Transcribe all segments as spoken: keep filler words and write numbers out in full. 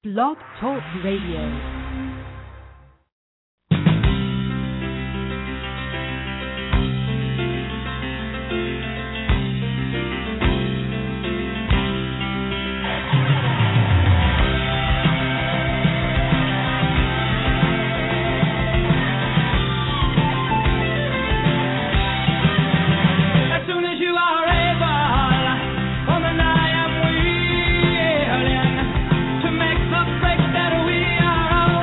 Blog Talk Radio. To make the break that we are all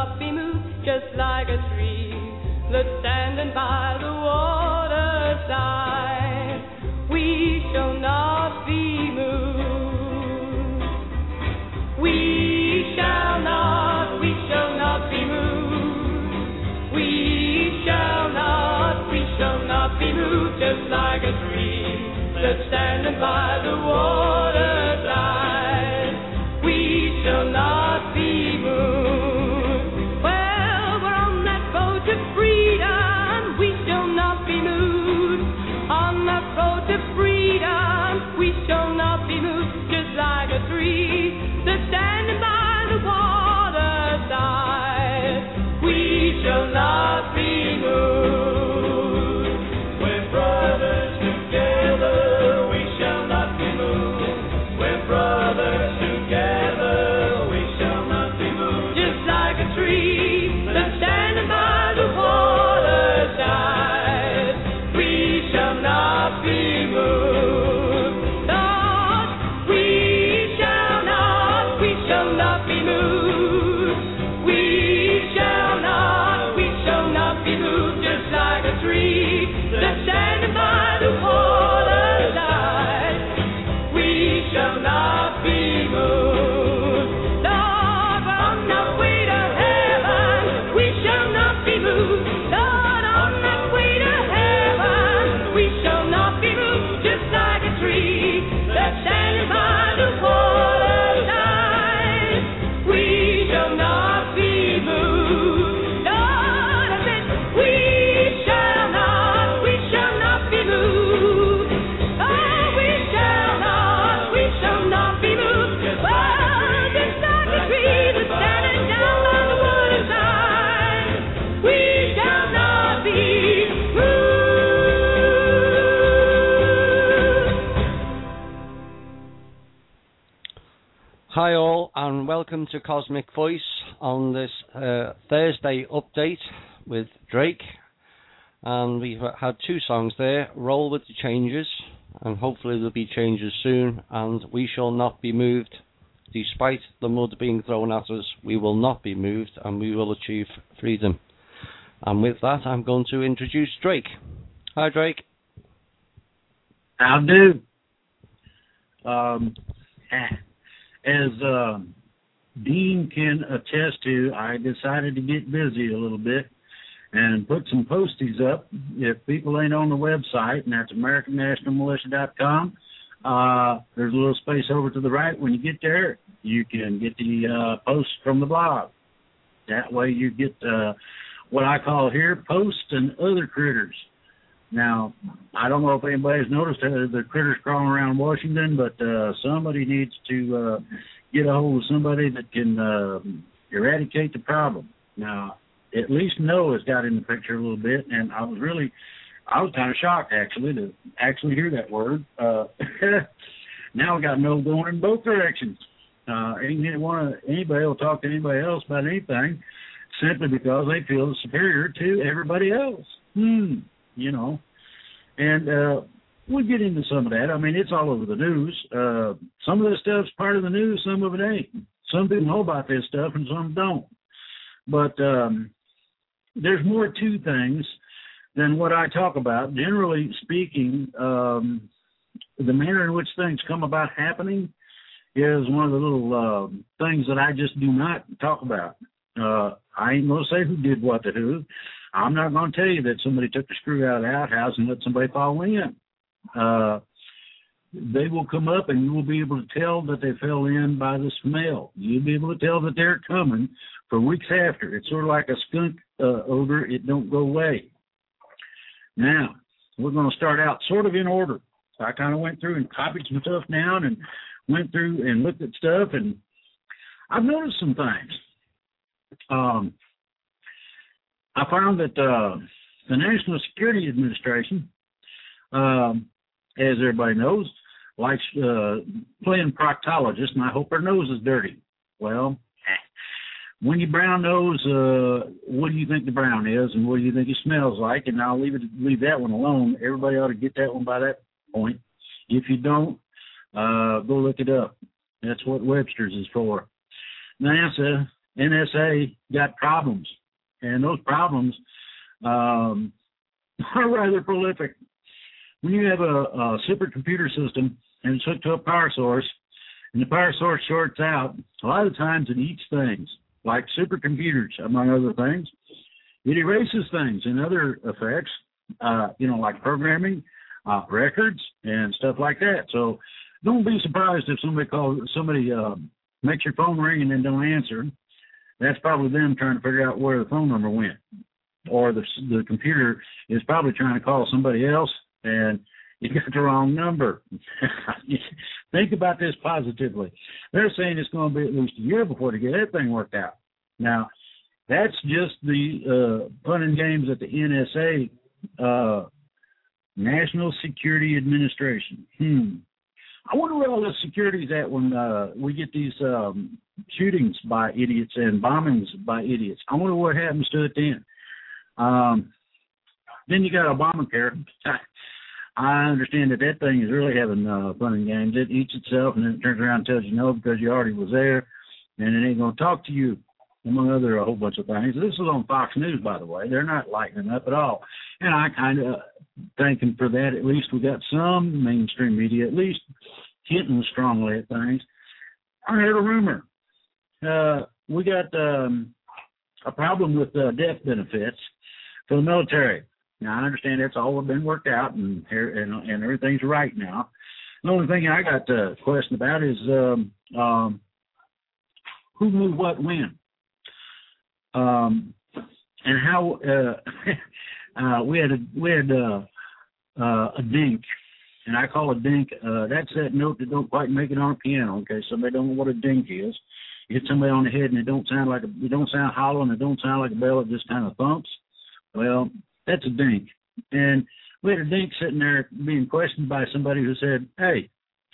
not be moved, just like a tree that's standing by the waterside. We shall not be moved. We shall not, we shall not be moved. We shall not, we shall not be moved, just like a tree that's standing by the waterside. We shall not be moved. Well, we're on that road to freedom. We shall not be moved. On that road to freedom, we shall not be moved. Just like a tree that's standing by the waterside. We shall not be moved. We're brothers together. We shall not be moved. We're brothers together. We shall not be moved. Just like a tree that's standing by the waterside. We shall not be moved. Lord, we shall not, we shall not be moved. We shall not, we shall not be moved. Just like a tree that's standing by the waterside. We shall not be moved. Lord, we're on our way to heaven. We shall not be moved. Lord, on that way to heaven. We shall not be moved. Just like a tree that's standing by the waterside. We shall not be moved. Lord, I said, we shall not, we shall not be moved. Oh, we shall not, we shall not be moved. Well, just like a tree that's standing down by the waterside. We shall not be moved. Hi all, and welcome to Cosmic Voice on this uh, Thursday update with Drake. And we've had two songs there, Roll with the Changes, and hopefully there'll be changes soon, and We Shall Not Be Moved. Despite the mud being thrown at us, we will not be moved, and we will achieve freedom. And with that, I'm going to introduce Drake. Hi Drake. How do? Um, as uh, Dean can attest to, I decided to get busy a little bit and put some posties up. If people ain't on the website, and that's American National Militia dot com, uh, there's a little space over to the right. When you get there, you can get the uh, posts from the blog. That way you get uh, what I call here posts and other critters. Now, I don't know if anybody's noticed uh, the critters crawling around Washington, but uh, somebody needs to uh, get a hold of somebody that can uh, eradicate the problem. Now, at least Noah's got in the picture a little bit, and I was really, I was kind of shocked, actually, to actually hear that word. Uh, now we got Noah going in both directions. Uh, anyone, anybody will talk to anybody else about anything simply because they feel superior to everybody else. Hmm. You know, and uh, we'll get into some of that. I mean, it's all over the news. Uh, some of this stuff's part of the news, some of it ain't. Some people know about this stuff and some don't. But um, there's more to things than what I talk about. Generally speaking, um, the manner in which things come about happening is one of the little uh, things that I just do not talk about. Uh, I ain't going to say who did what to who. I'm not going to tell you that somebody took the screw out of the outhouse and let somebody fall in. Uh, they will come up and you will be able to tell that they fell in by the smell. You'll be able to tell that they're coming for weeks after. It's sort of like a skunk uh, odor. It don't go away. Now, we're going to start out sort of in order. So I kind of went through and copied some stuff down and went through and looked at stuff, and I've noticed some things. Um, I found that uh, the National Security Administration, um, as everybody knows, likes uh, playing proctologist, and I hope her nose is dirty. Well, when you brown nose, uh, what do you think the brown is, and what do you think it smells like? And I'll leave it leave that one alone. Everybody ought to get that one by that point. If you don't, uh, go look it up. That's what Webster's is for. NASA N S A got problems, and those problems um, are rather prolific. When you have a, a supercomputer system and it's hooked to a power source, and the power source shorts out, a lot of times it eats things, like supercomputers, among other things. It erases things and other effects, uh, you know, like programming, uh, records, and stuff like that. So don't be surprised if somebody calls, somebody uh, makes your phone ring and then don't answer. That's probably them trying to figure out where the phone number went. Or the the computer is probably trying to call somebody else, and you got the wrong number. Think about this positively. They're saying it's going to be at least a year before they get everything worked out. Now, that's just the uh, fun and games at the N S A, uh, National Security Administration. Hmm. I wonder where all the security's at when uh, we get these um, shootings by idiots and bombings by idiots. I wonder what happens to it then. Um, then you got Obamacare. I understand that that thing is really having uh, fun and games. It eats itself and then it turns around and tells you no because you already was there, and it ain't going to talk to you, among other a whole bunch of things. This is on Fox News, by the way. They're not lightening up at all. And I kind of thanking for that. At least we got some mainstream media, at least hinting strongly at things. I heard a rumor. Uh, we got um, a problem with uh, death benefits for the military. Now, I understand that's all been worked out and and, and everything's right now. The only thing I got a question about is um, um, who knew what when. Um, and how uh, uh, we had a we had uh, uh, a dink, and I call a dink. Uh, that's that note that don't quite make it on a piano. In case somebody don't know what a dink is, you hit somebody on the head and it don't sound like a, it don't sound hollow and it don't sound like a bell. It just kind of thumps. Well, that's a dink. And we had a dink sitting there being questioned by somebody who said, "Hey,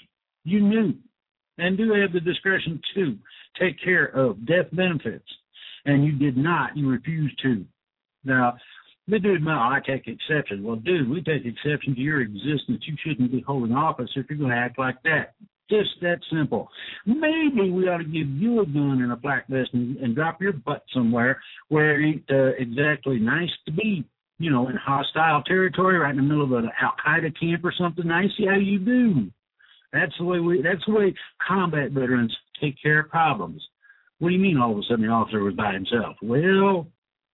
you knew and do have the discretion to take care of death benefits. And you did not. You refused to." Now, the dude, no, I take exception. Well, dude, we take exception to your existence. You shouldn't be holding office if you're going to act like that. Just that simple. Maybe we ought to give you a gun and a black vest and, and drop your butt somewhere where it ain't uh, exactly nice to be, you know, in hostile territory, right in the middle of an Al-Qaeda camp or something. I see how you do. That's the way we. That's the way combat veterans take care of problems. What do you mean all of a sudden the officer was by himself? Well,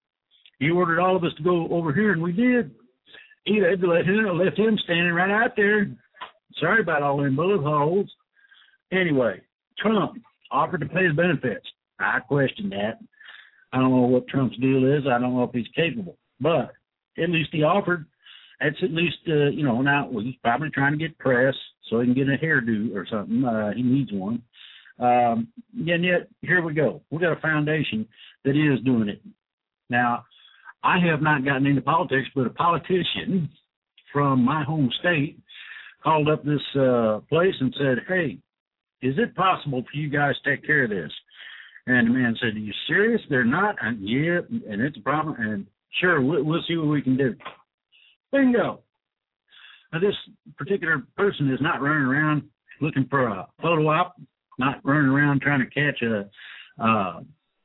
he ordered all of us to go over here, and we did. He had to let him, left him standing right out there. Sorry about all them bullet holes. Anyway, Trump offered to pay his benefits. I question that. I don't know what Trump's deal is. I don't know if he's capable. But at least he offered. That's at least, uh, you know, now he's probably trying to get press so he can get a hairdo or something. Uh, he needs one. Um, and yet, here we go. We got a foundation that is doing it. Now, I have not gotten into politics, but a politician from my home state called up this uh, place and said, "Hey, is it possible for you guys to take care of this?" And the man said, "Are you serious? They're not?" And, yeah, and it's a problem. And sure, we'll, we'll see what we can do. Bingo. Now, this particular person is not running around looking for a photo op, not running around trying to catch a uh,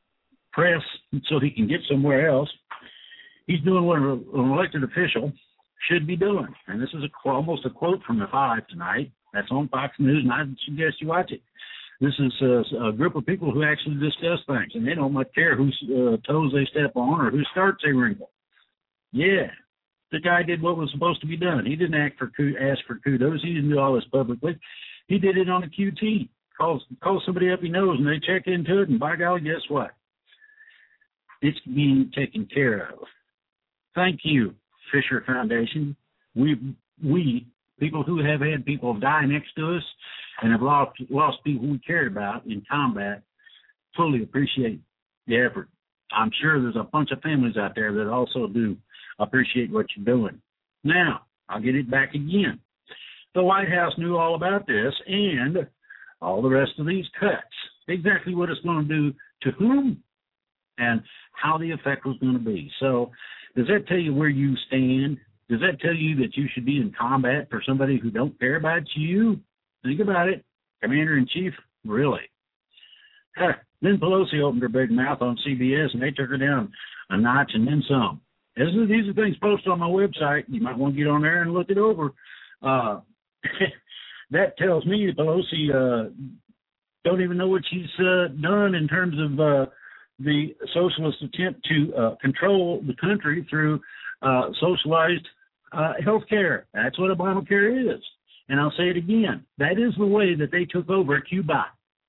press so he can get somewhere else. He's doing what an elected official should be doing. And this is a, almost a quote from the Five tonight. That's on Fox News, and I suggest you watch it. This is a, a group of people who actually discuss things, and they don't much care whose uh, toes they step on or whose skirts they wrinkle. Yeah, the guy did what was supposed to be done. He didn't act for ask for kudos. He didn't do all this publicly. He did it on a Q T. Calls, calls somebody up he knows, and they check into it, and by golly, guess what? It's being taken care of. Thank you, Fisher Foundation. We, we, people who have had people die next to us and have lost, lost people we cared about in combat, fully appreciate the effort. I'm sure there's a bunch of families out there that also do appreciate what you're doing. Now, I'll get it back again. The White House knew all about this and all the rest of these cuts, exactly what it's going to do to whom and how the effect was going to be. So does that tell you where you stand? Does that tell you that you should be in combat for somebody who don't care about you? Think about it. Commander-in-Chief, really? Huh. Then Pelosi opened her big mouth on C B S, and they took her down a notch and then some. This is, these are things posted on my website. You might want to get on there and look it over. Uh, that tells me that Pelosi uh, don't even know what she's uh, done in terms of uh, the socialist attempt to uh, control the country through uh, socialized uh, health care. That's what Obamacare is. And I'll say it again. That is the way that they took over Cuba.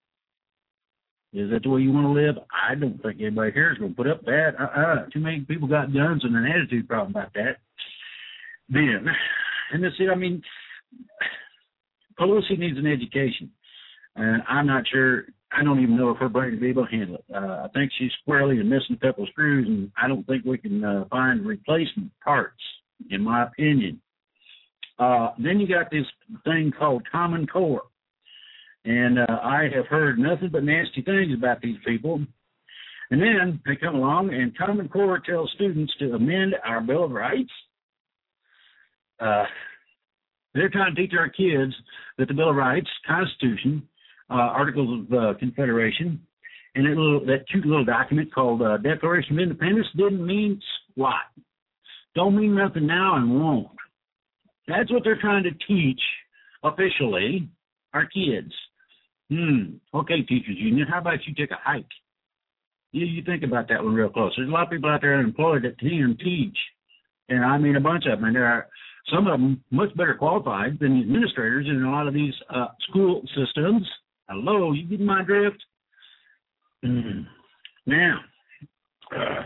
Is that the way you want to live? I don't think anybody here is going to put up that. Uh-uh. Too many people got guns and an attitude problem about that. Then, and this, I mean, Pelosi needs an education. And I'm not sure, I don't even know if her brain will be able to handle it. Uh, I think she's squarely and missing a couple of screws, and I don't think we can uh, find replacement parts, in my opinion. Uh, then you got this thing called Common Core. And uh, I have heard nothing but nasty things about these people. And then they come along, and Common Core tells students to amend our Bill of Rights. Uh, they're trying to teach our kids that the Bill of Rights, Constitution, uh, Articles of uh, Confederation, and that, little, that cute little document called uh, Declaration of Independence didn't mean squat. Don't mean nothing now and won't. That's what they're trying to teach officially our kids. Hmm. Okay, Teachers Union, how about you take a hike? You, you think about that one real close. There's a lot of people out there unemployed that can teach. And I mean a bunch of them. And there are some of them much better qualified than the administrators in a lot of these uh, school systems. Hello, you get my drift? Mm. Now, uh,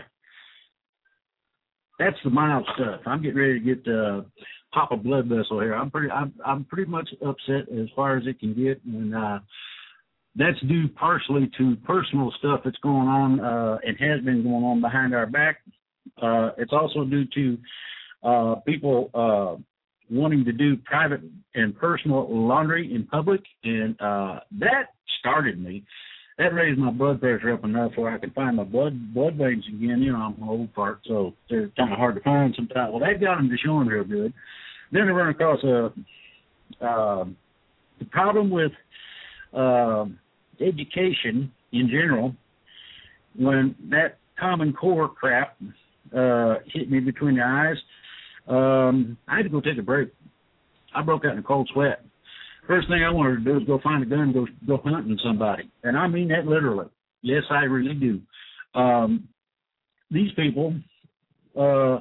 that's the mild stuff. I'm getting ready to get uh, pop a blood vessel here. I'm pretty, I'm, I'm pretty much upset as far as it can get, and uh, that's due partially to personal stuff that's going on uh, and has been going on behind our back. Uh, it's also due to uh, people uh, wanting to do private and personal laundry in public, and uh, that started me. That raised my blood pressure up enough where I could find my blood blood veins again. You know, I'm an old fart, so they're kind of hard to find sometimes. Well, that got them to showing real good. Then I run across a uh, the problem with uh, education in general. When that Common Core crap uh, hit me between the eyes, um, I had to go take a break. I broke out in a cold sweat. First thing I wanted to do was go find a gun and go go hunting somebody. And I mean that literally. Yes, I really do. Um, these people uh,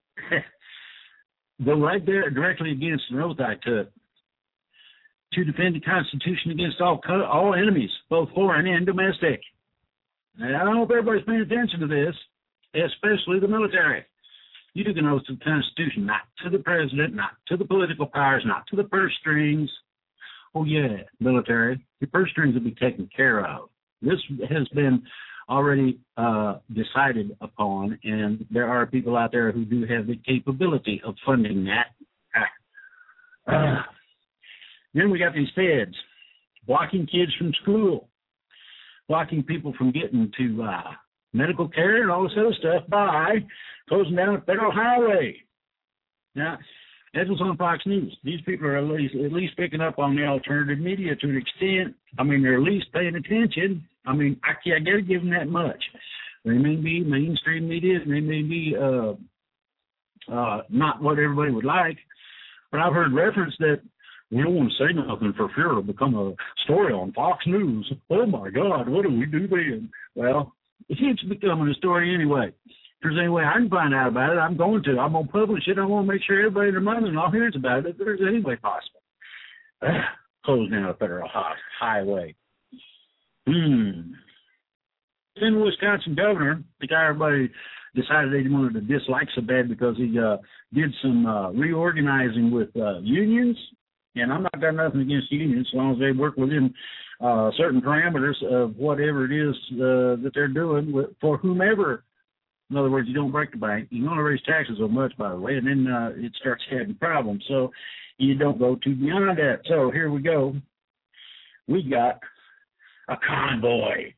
go right there directly against an oath I took to defend the Constitution against all all enemies, both foreign and domestic. And I don't know if everybody's paying attention to this, especially the military. You took an oath to the Constitution, not to the president, not to the political powers, not to the purse strings. Oh, yeah, military, your purse strings will be taken care of. This has been already uh, decided upon, and there are people out there who do have the capability of funding that. Uh, then we got these feds blocking kids from school, blocking people from getting to uh, medical care and all this other stuff by closing down a federal highway. Now, that was on Fox News. These people are at least, at least picking up on the alternative media to an extent. I mean, they're at least paying attention. I mean, I, I got to give them that much. They may be mainstream media, and they may be uh, uh, not what everybody would like, but I've heard reference that we don't want to say nothing for fear it'll become a story on Fox News. Oh, my God, what do we do then? Well, it's becoming a story anyway. If there's any way I can find out about it, I'm going to. I'm going to publish it. I want to make sure everybody in their mother-in-law hears about it if there's any way possible. Uh, close down a federal highway. Hmm. Then the Wisconsin governor, the guy everybody decided they wanted to dislike so bad because he uh, did some uh, reorganizing with uh, unions. And I'm not got nothing against unions as long as they work within uh, certain parameters of whatever it is uh, that they're doing with, for whomever. In other words, you don't break the bank. You can only raise taxes so much, by the way, and then uh, it starts having problems. So you don't go too beyond that. So here we go. We got a convoy.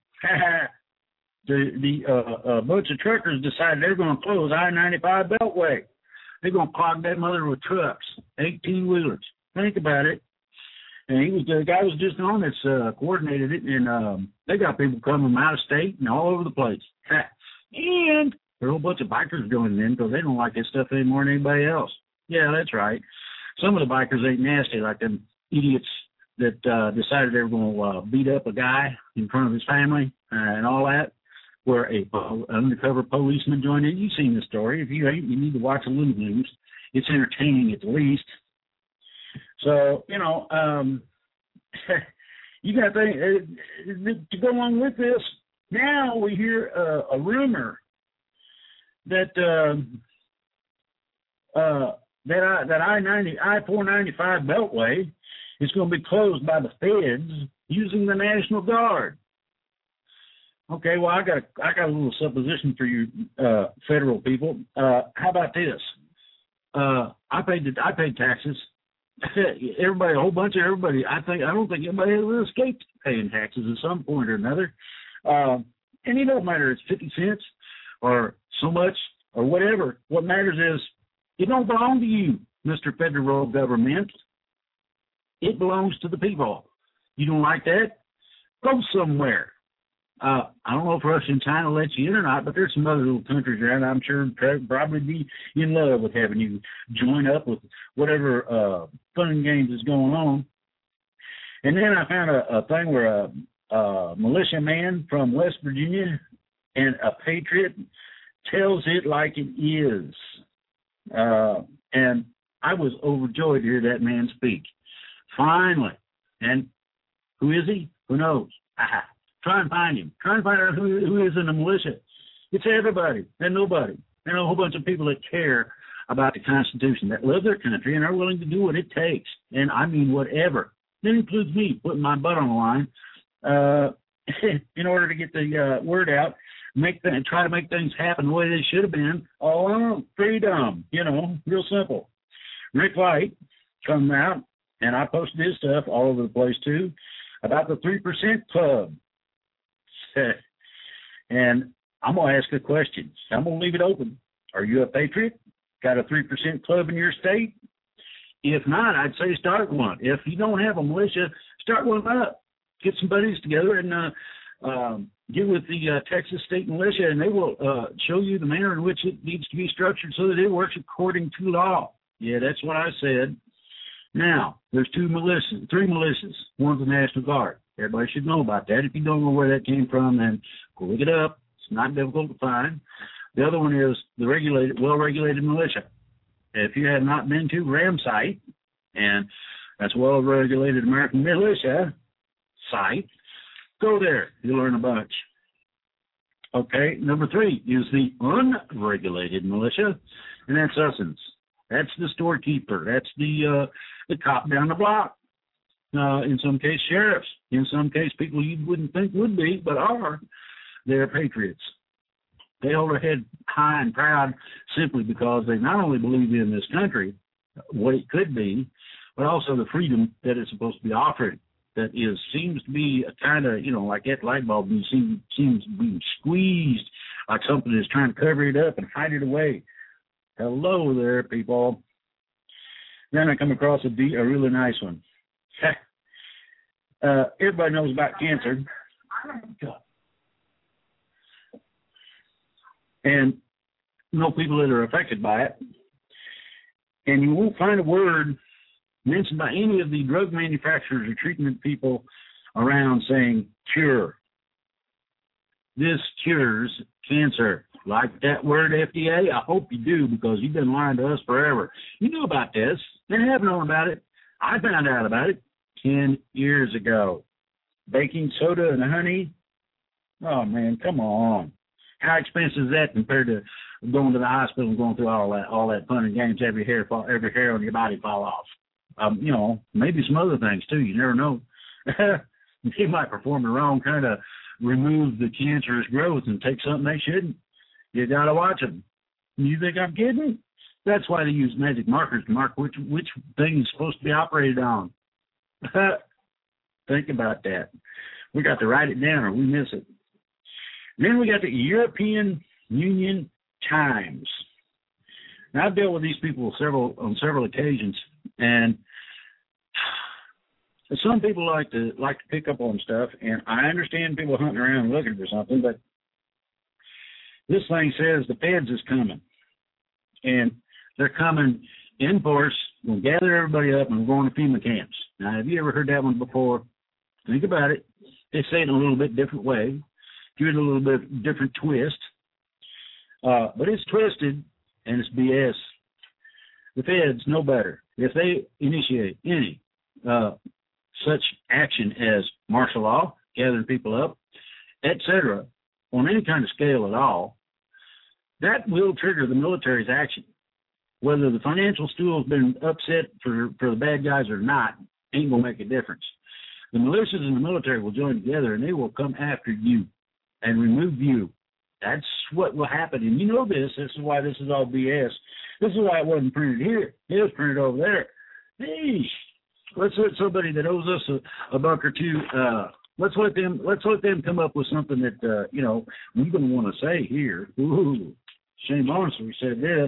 the the uh, a bunch of truckers decided they're going to close I ninety-five Beltway. They're going to clog that mother with trucks, eighteen-wheelers. Think about it. And he was the guy was just on this, uh, coordinated it, and um, they got people coming from out of state and all over the place. And there are a whole bunch of bikers joining in because they don't like this stuff any more than anybody else. Yeah, that's right. Some of the bikers ain't nasty like them idiots that uh, decided they were going to uh, beat up a guy in front of his family uh, and all that, where a po- undercover policeman joined in. You've seen the story. If you ain't, you need to watch the Looney Tunes. It's entertaining at the least. So, you know, um, you got to, uh, to go along with this, now we hear uh, a rumor that uh, uh, that I, that I ninety I four ninety-five Beltway is going to be closed by the feds using the National Guard. Okay, well I got a, I got a little supposition for you uh, federal people. Uh, how about this? Uh, I paid the, I paid taxes. Everybody, a whole bunch of everybody. I think I don't think anybody ever escaped paying taxes at some point or another. Uh, and it don't matter. It's fifty cents or so much or whatever. What matters is it don't belong to you, Mister Federal Government. It belongs to the people. You don't like that? Go somewhere. Uh, I don't know if Russia and China let you in or not, but there's some other little countries around I'm sure probably be in love with having you join up with whatever uh, fun and games is going on. And then I found a, a thing where a, a militia man from West Virginia and a patriot tells it like it is. Uh, and I was overjoyed to hear that man speak. Finally. And who is he? Who knows? Aha. Try and find him. Try and find out who, who is in the militia. It's everybody and nobody. And a whole bunch of people that care about the Constitution, that love their country and are willing to do what it takes. And I mean whatever. That includes me putting my butt on the line uh, in order to get the uh, word out, make th- try to make things happen the way they should have been all along. Freedom, you know, real simple. Rick Light come out, and I posted his stuff all over the place too, about the three percent Club. And I'm going to ask a question. I'm going to leave it open. Are you a patriot? Got a three percent club in your state? If not, I'd say start one. If you don't have a militia, start one up. Get some buddies together and uh, um, get with the uh, Texas State Militia, and they will uh, show you the manner in which it needs to be structured so that it works according to law. Yeah, that's what I said. Now, there's two militias, three militias. One's the National Guard. Everybody should know about that. If you don't know where that came from, then go look it up. It's not difficult to find. The other one is the regulated, well-regulated militia. If you have not been to RAM site, and that's well-regulated American militia site, go there. You'll learn a bunch. Okay, number three is the unregulated militia, and that's usins. That's the storekeeper. That's the uh, the cop down the block. Uh, in some case, sheriffs. In some case, people you wouldn't think would be, but are. They're patriots. They hold their head high and proud simply because they not only believe in this country, what it could be, but also the freedom that it's supposed to be offered. That is seems to be a kind of, you know, like that light bulb, you seem, seems to be squeezed like something is trying to cover it up and hide it away. Hello there, people. Then I come across a, de- a really nice one. uh, everybody knows about cancer. And know people that are affected by it. And you won't find a word mentioned by any of the drug manufacturers or treatment people around saying cure. This cures cancer. Like that word, F D A? I hope you do, because you've been lying to us forever. You knew about this. They have known about it. I found out about it ten years ago. Baking soda and honey? Oh, man, come on. How expensive is that compared to going to the hospital and going through all that all that fun and games, every hair fall, every hair on your body fall off? Um, you know, maybe some other things, too. You never know. They might perform the wrong kind of remove the cancerous growth and take something they shouldn't. You got to watch them. You think I'm kidding? That's why they use magic markers to mark which which thing is supposed to be operated on. Think about that. We got to write it down or we miss it. Then we got the European Union Times. Now, I've dealt with these people several on several occasions, and some people like to like to pick up on stuff, and I understand people hunting around looking for something, but this thing says the feds is coming, and they're coming in force. We'll gather everybody up and we're going to FEMA camps. Now, have you ever heard that one before? Think about it. They say it in a little bit different way, give it a little bit different twist, uh, but it's twisted and it's B S. The feds know better. If they initiate any uh, such action as martial law, gathering people up, et cetera, on any kind of scale at all, that will trigger the military's action. Whether the financial stool's been upset for, for the bad guys or not, ain't going to make a difference. The militias and the military will join together, and they will come after you and remove you. That's what will happen. And you know this. This is why this is all B S. This is why it wasn't printed here. It was printed over there. Hey, let's let somebody that owes us a, a buck or two, uh, let's let them let's let them come up with something that, uh, you know, we're going to want to say here. Ooh, shame on us we said this.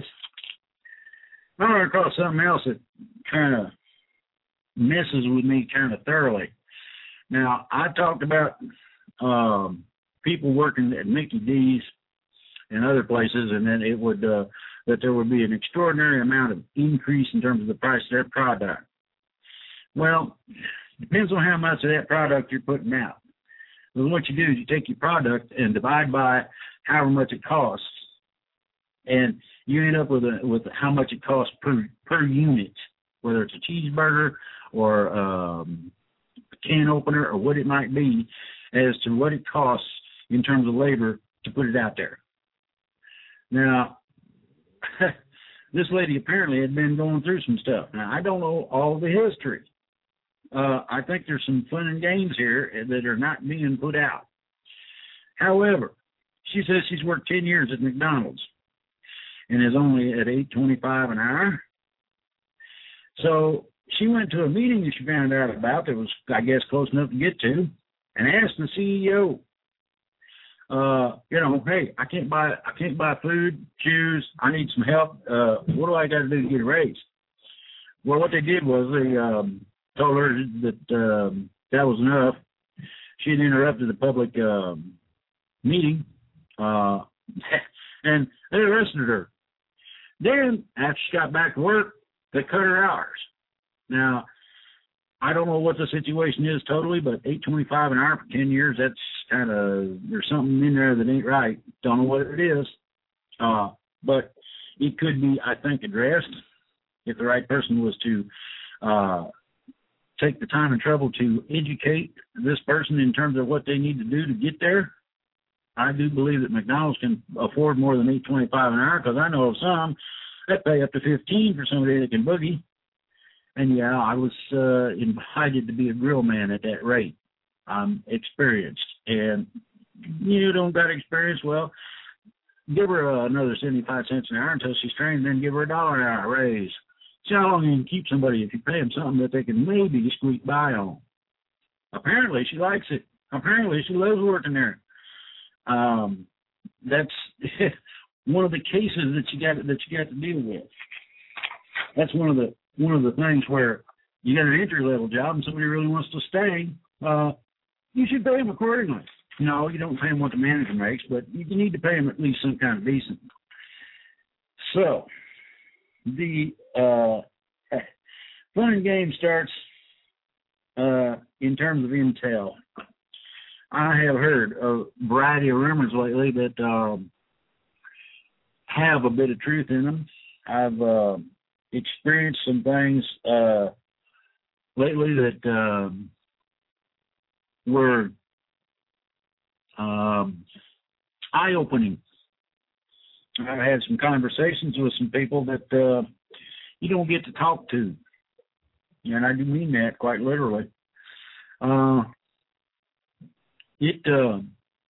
I ran across something else that kind of messes with me kind of thoroughly. Now, I talked about um, people working at Mickey D's and other places, and then it would uh, that there would be an extraordinary amount of increase in terms of the price of their product. Well, depends on how much of that product you're putting out. Well, what you do is you take your product and divide by however much it costs, and you end up with a, with how much it costs per per unit, whether it's a cheeseburger or um, a can opener or what it might be, as to what it costs in terms of labor to put it out there. Now, this lady apparently had been going through some stuff. Now, I don't know all the history. Uh, I think there's some fun and games here that are not being put out. However, she says she's worked ten years at McDonald's and is only at eight twenty-five an hour. So she went to a meeting that she found out about that was, I guess, close enough to get to, and asked the C E O, uh, you know, hey, I can't buy, I can't buy food, shoes. I need some help. Uh, what do I got to do to get a raise? Well, what they did was they um, told her that um, that was enough. She had interrupted the public um, meeting, uh, and they arrested her. Then, after she got back to work, they cut her hours. Now, I don't know what the situation is totally, but eight twenty-five an hour for ten years, that's kind of, there's something in there that ain't right. Don't know what it is. Uh, but it could be, I think, addressed if the right person was to uh, take the time and trouble to educate this person in terms of what they need to do to get there. I do believe that McDonald's can afford more than eight twenty-five an hour, because I know of some that pay up to fifteen for somebody that can boogie. And yeah, I was uh, invited to be a grill man at that rate. I'm experienced, and you don't got experience. Well, give her uh, another seventy-five cents an hour until she's trained, then give her a dollar an hour raise. See how long you can keep somebody if you pay them something that they can maybe squeak by on. Apparently, she likes it. Apparently, she loves working there. Um, that's one of the cases that you got that you got to deal with. That's one of the one of the things where you got an entry level job and somebody really wants to stay. Uh, you should pay them accordingly. No, you don't pay them what the manager makes, but you need to pay them at least some kind of decent. So the uh, fun and game starts uh, in terms of intel. I have heard a variety of rumors lately that um, have a bit of truth in them. I've uh, experienced some things uh, lately that um, were um, eye-opening. I've had some conversations with some people that uh, you don't get to talk to, and I do mean that quite literally. Uh, It uh,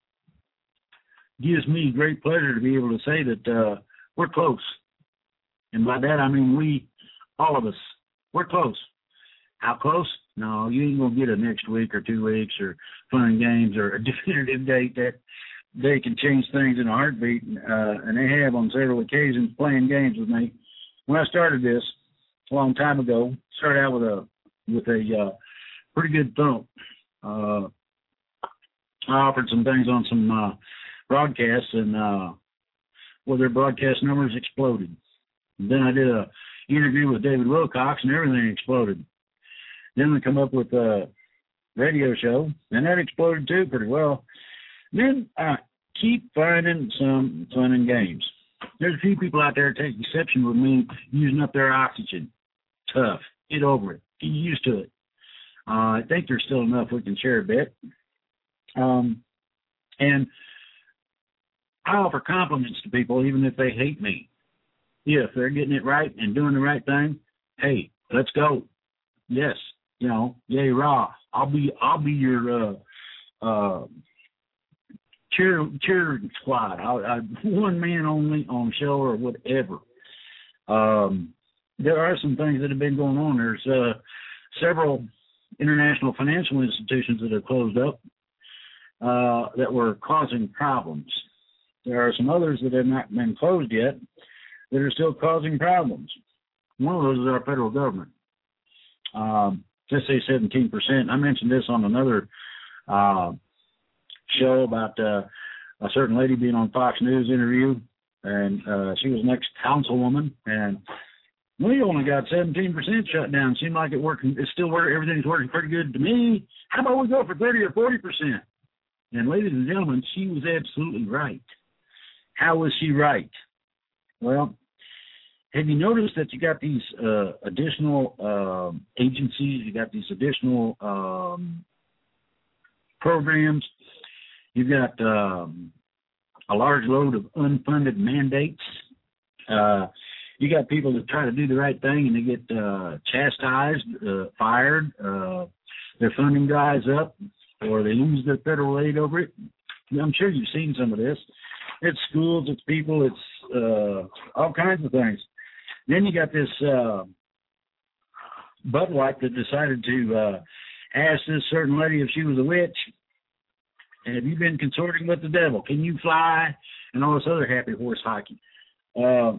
gives me great pleasure to be able to say that uh, we're close. And by that, I mean we, all of us, we're close. How close? No, you ain't going to get a next week or two weeks or fun and games or a definitive date. That they can change things in a heartbeat, uh, and they have on several occasions playing games with me. When I started this a long time ago, started out with a with a uh, pretty good thump. Uh, I offered some things on some uh, broadcasts, and uh, well, their broadcast numbers exploded. And then I did a interview with David Wilcox, and everything exploded. Then we come up with a radio show, and that exploded too pretty well. And then I keep finding some fun and games. There's a few people out there that take exception with me using up their oxygen. Tough. Get over it. Get used to it. Uh, I think there's still enough we can share a bit. Um, and I offer compliments to people even if they hate me. Yeah, if they're getting it right and doing the right thing, hey, let's go. Yes, you know, yay, rah. I'll be, I'll be your uh, uh, cheer cheering squad. I, I, one man only on show or whatever. Um, there are some things that have been going on. There's uh, several international financial institutions that have closed up uh, that were causing problems. There are some others that have not been closed yet that are still causing problems. One of those is our federal government. Um, let's say seventeen percent. I mentioned this on another uh, show about uh, a certain lady being on Fox News interview, and uh, she was an ex-councilwoman, and we only got seventeen percent shut down. Seemed like it working. It's still working. Everything's working pretty good to me. How about we go for thirty or forty percent? And ladies and gentlemen, she was absolutely right. How was she right? Well, have you noticed that you got these uh, additional uh, agencies, you got these additional um, programs, you've got um, a large load of unfunded mandates, uh, you got people that try to do the right thing and they get uh, chastised, uh, fired, uh, their funding dries up, or they lose their federal aid over it. I'm sure you've seen some of this. It's schools, it's people, it's uh, all kinds of things. Then you got this uh, Bud Light that decided to uh, ask this certain lady if she was a witch. Have you been consorting with the devil? Can you fly? And all this other happy horse hockey. Uh,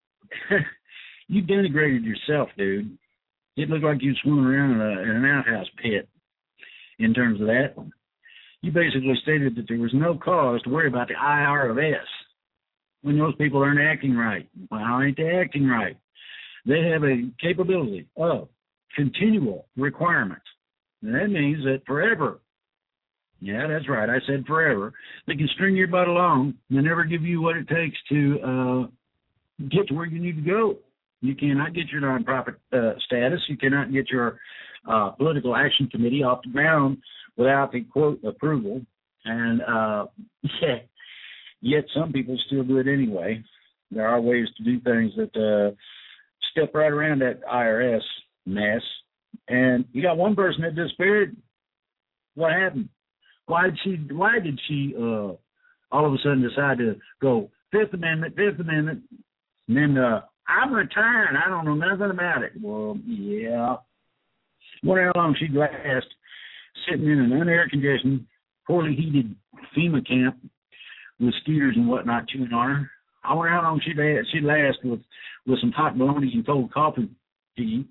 you denigrated yourself, dude. It looked like you swimming around in, a, in an outhouse pit in terms of that. You basically stated that there was no cause to worry about the I R S when those people aren't acting right. Well, how ain't they acting right? They have a capability of continual requirements. And that means that forever, yeah, that's right, I said forever, they can string your butt along and never give you what it takes to uh, get to where you need to go. You cannot get your nonprofit uh, status. You cannot get your uh, political action committee off the ground without the, quote, approval. And uh, yeah, yet some people still do it anyway. There are ways to do things that uh, step right around that I R S mess. And you got one person that disappeared. What happened? Why did she? Why did she uh, all of a sudden decide to go Fifth Amendment, Fifth Amendment, and then uh, I'm retiring. I don't know nothing about it. Well, yeah. Wonder how long she'd last sitting in an unair conditioned, poorly heated FEMA camp with skeeters and whatnot chewing on her. I wonder how long she'd last, she'd last with, with some hot bologna and cold coffee to eat.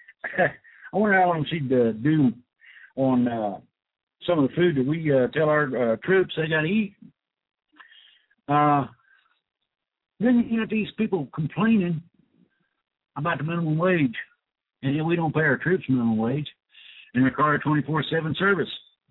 I wonder how long she'd uh, do on uh, some of the food that we uh, tell our uh, troops they got to eat. Uh, then you have these people complaining about the minimum wage, and yet we don't pay our troops minimum wage and require twenty-four seven service.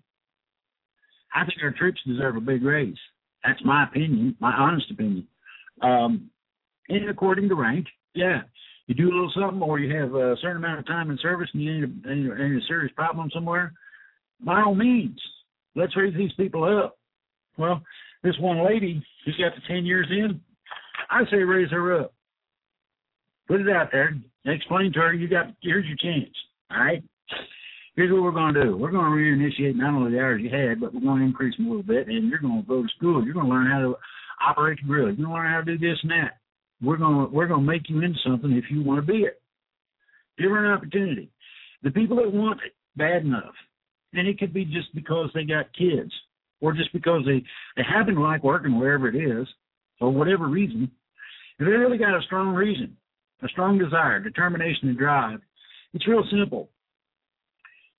I think our troops deserve a big raise. That's my opinion, my honest opinion. Um, and according to rank, yeah, you do a little something or you have a certain amount of time in service and you need a, need a serious problem somewhere, by all means, let's raise these people up. Well, this one lady who's got the ten years in, I say raise her up. Put it out there. Explain to her, you got, here's your chance, all right? Here's what we're going to do. We're going to reinitiate not only the hours you had, but we're going to increase them a little bit, and you're going to go to school. You're going to learn how to operate the grill. You're going to learn how to do this and that. We're going to, we're going to make you into something if you want to be it. Give her an opportunity. The people that want it bad enough, and it could be just because they got kids or just because they, they happen to like working wherever it is for whatever reason, if they really got a strong reason, a strong desire, determination, and drive, it's real simple.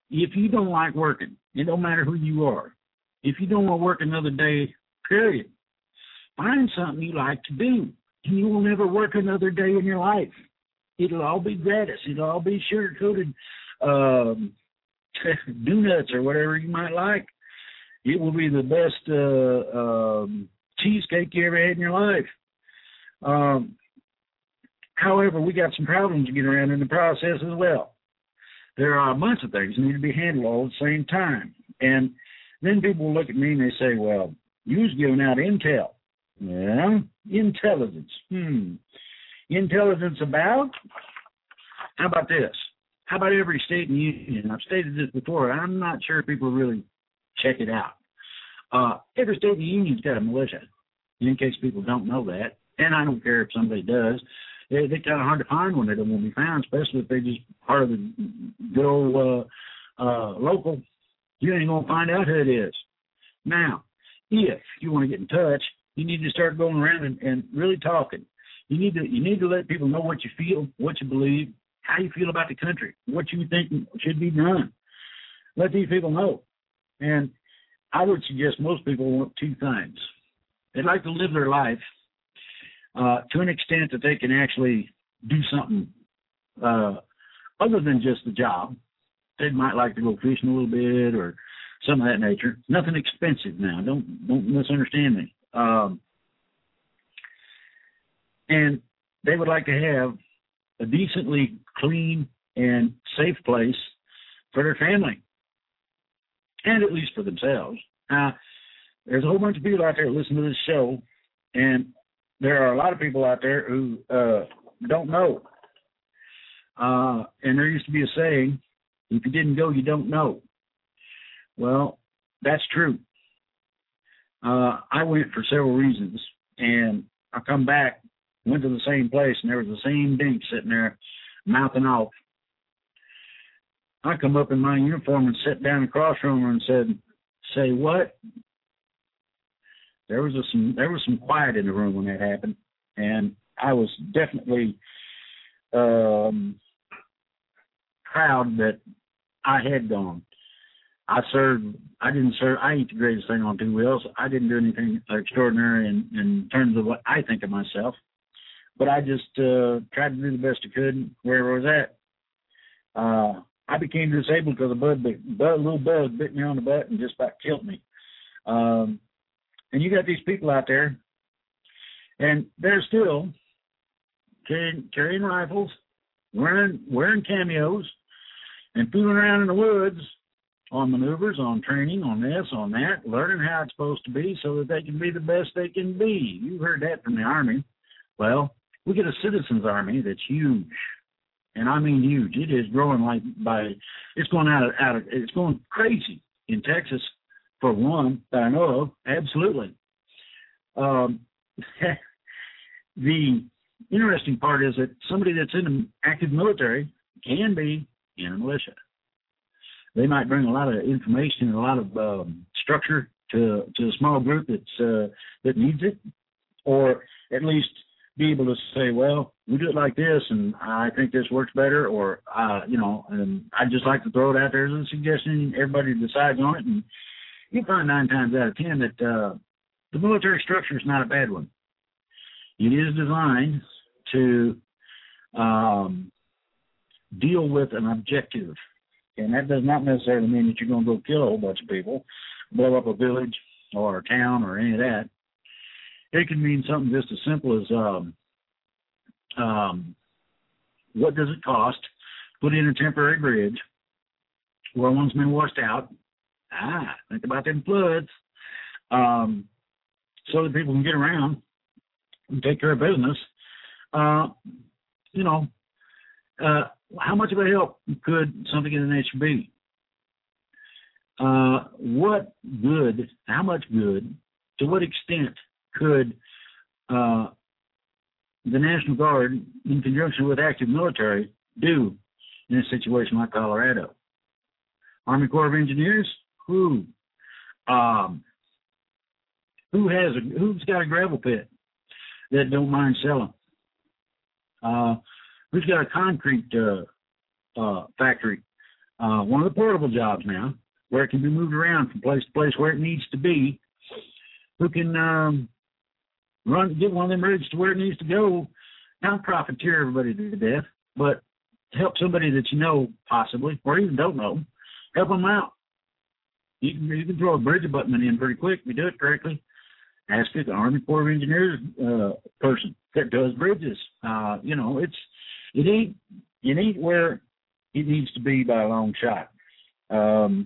if you don't like working, it don't matter who you are. If you don't want to work another day, period, find something you like to do, and you will never work another day in your life. It'll all be gratis. It'll all be sugar-coated um, donuts or whatever you might like. It will be the best uh, um, cheesecake you ever had in your life. Um, however, we got some problems to get around in the process as well. There are a bunch of things that need to be handled all at the same time. And then people look at me and they say, well, you was giving out intel. Yeah, intelligence. Hmm. Intelligence about? How about this? How about every state and union? I've stated this before. I'm not sure people really check it out. Uh, every state and union's got a militia, in case people don't know that. And I don't care if somebody does. They, they're kind of hard to find when they don't want to be found, especially if they're just part of the good old uh, uh, local. You ain't going to find out who it is. Now, if you want to get in touch, you need to start going around and, and really talking. You need to you need to let people know what you feel, what you believe, how you feel about the country, what you think should be done. Let these people know. And I would suggest most people want two things. They'd like to live their life uh, to an extent that they can actually do something uh, other than just the job. They might like to go fishing a little bit or some of that nature. Nothing expensive now. Don't don't misunderstand me. Um, and they would like to have a decently clean and safe place for their family, and at least for themselves. Now, there's a whole bunch of people out there that listen to this show, and there are a lot of people out there who uh, don't know. Uh, and there used to be a saying, if you didn't go, you don't know. Well, that's true. Uh, I went for several reasons, and I come back, went to the same place, and there was the same dink sitting there mouthing off. I come up in my uniform and sat down across from her and said, say what? There was a, some there was some quiet in the room when that happened, and I was definitely um, proud that I had gone. I served, I didn't serve, I ain't the greatest thing on two wheels. I didn't do anything extraordinary in, in terms of what I think of myself. But I just uh, tried to do the best I could wherever I was at. Uh, I became disabled because a bud, bud, little bug bit me on the butt and just about killed me. Um, and you got these people out there, and they're still carrying, carrying rifles, wearing wearing cameos, and fooling around in the woods on maneuvers, on training, on this, on that, learning how it's supposed to be so that they can be the best they can be. You've heard that from the Army. Well, we get a citizens army that's huge, and I mean huge. It is growing like by, it's going out of, out of, it's going crazy in Texas, for one, that I know of, absolutely. Um, the interesting part is that somebody that's in the active military can be in a militia. They might bring a lot of information and a lot of um, structure to to a small group that's uh, that needs it, or at least be able to say, well, we do it like this, and I think this works better, or, uh, you know, and I'd just like to throw it out there as a suggestion. Everybody decides on it, and you find nine times out of ten that uh, the military structure is not a bad one. It is designed to um, deal with an objective, and that does not necessarily mean that you're going to go kill a whole bunch of people, blow up a village or a town or any of that. It can mean something just as simple as um, um, what does it cost to put in a temporary bridge where one's been washed out. Ah, think about them floods. Um, so that people can get around and take care of business. Uh, you know, uh, how much of a help could something in the nature be? Uh, what good, how much good, to what extent could uh, the National Guard, in conjunction with active military, do in a situation like Colorado? Army Corps of Engineers, who, um, who has a, who's got a gravel pit that don't mind selling? Uh, who's got a concrete uh, uh, factory uh, one of the portable jobs now, where it can be moved around from place to place where it needs to be, who can um, run, get one of them rigs to where it needs to go, not profiteer everybody to death, but help somebody that you know possibly, or even don't know, help them out. You can, you can throw a bridge abutment in pretty quick if you do it correctly. Ask it, the Army Corps of Engineers uh, person that does bridges. Uh, you know, it's it ain't it ain't where it needs to be by a long shot. Um,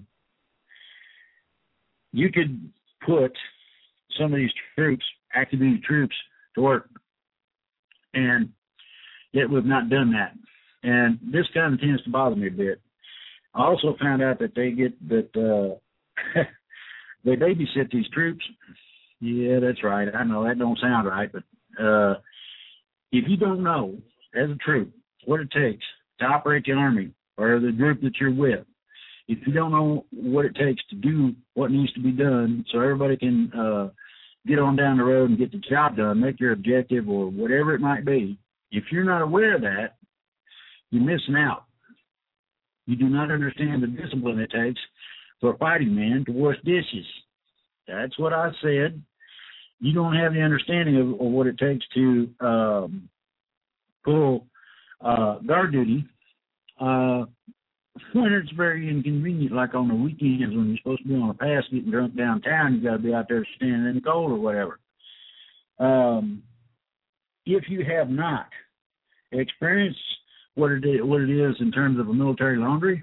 you could put some of these troops, active duty troops, to work, and yet we've not done that. And this kind of tends to bother me a bit. I also found out that they get that uh, they babysit these troops. Yeah, that's right. I know that don't sound right, but uh, if you don't know as a troop what it takes to operate the Army or the group that you're with, if you don't know what it takes to do what needs to be done so everybody can uh, get on down the road and get the job done, make your objective or whatever it might be, if you're not aware of that, you're missing out. You do not understand the discipline it takes for a fighting man to wash dishes. That's what I said. You don't have the understanding of, of what it takes to um, pull uh, guard duty uh, when it's very inconvenient, like on the weekends when you're supposed to be on a pass getting drunk downtown, you got to be out there standing in the cold or whatever. Um, if you have not experienced what it is, what it is in terms of a military laundry,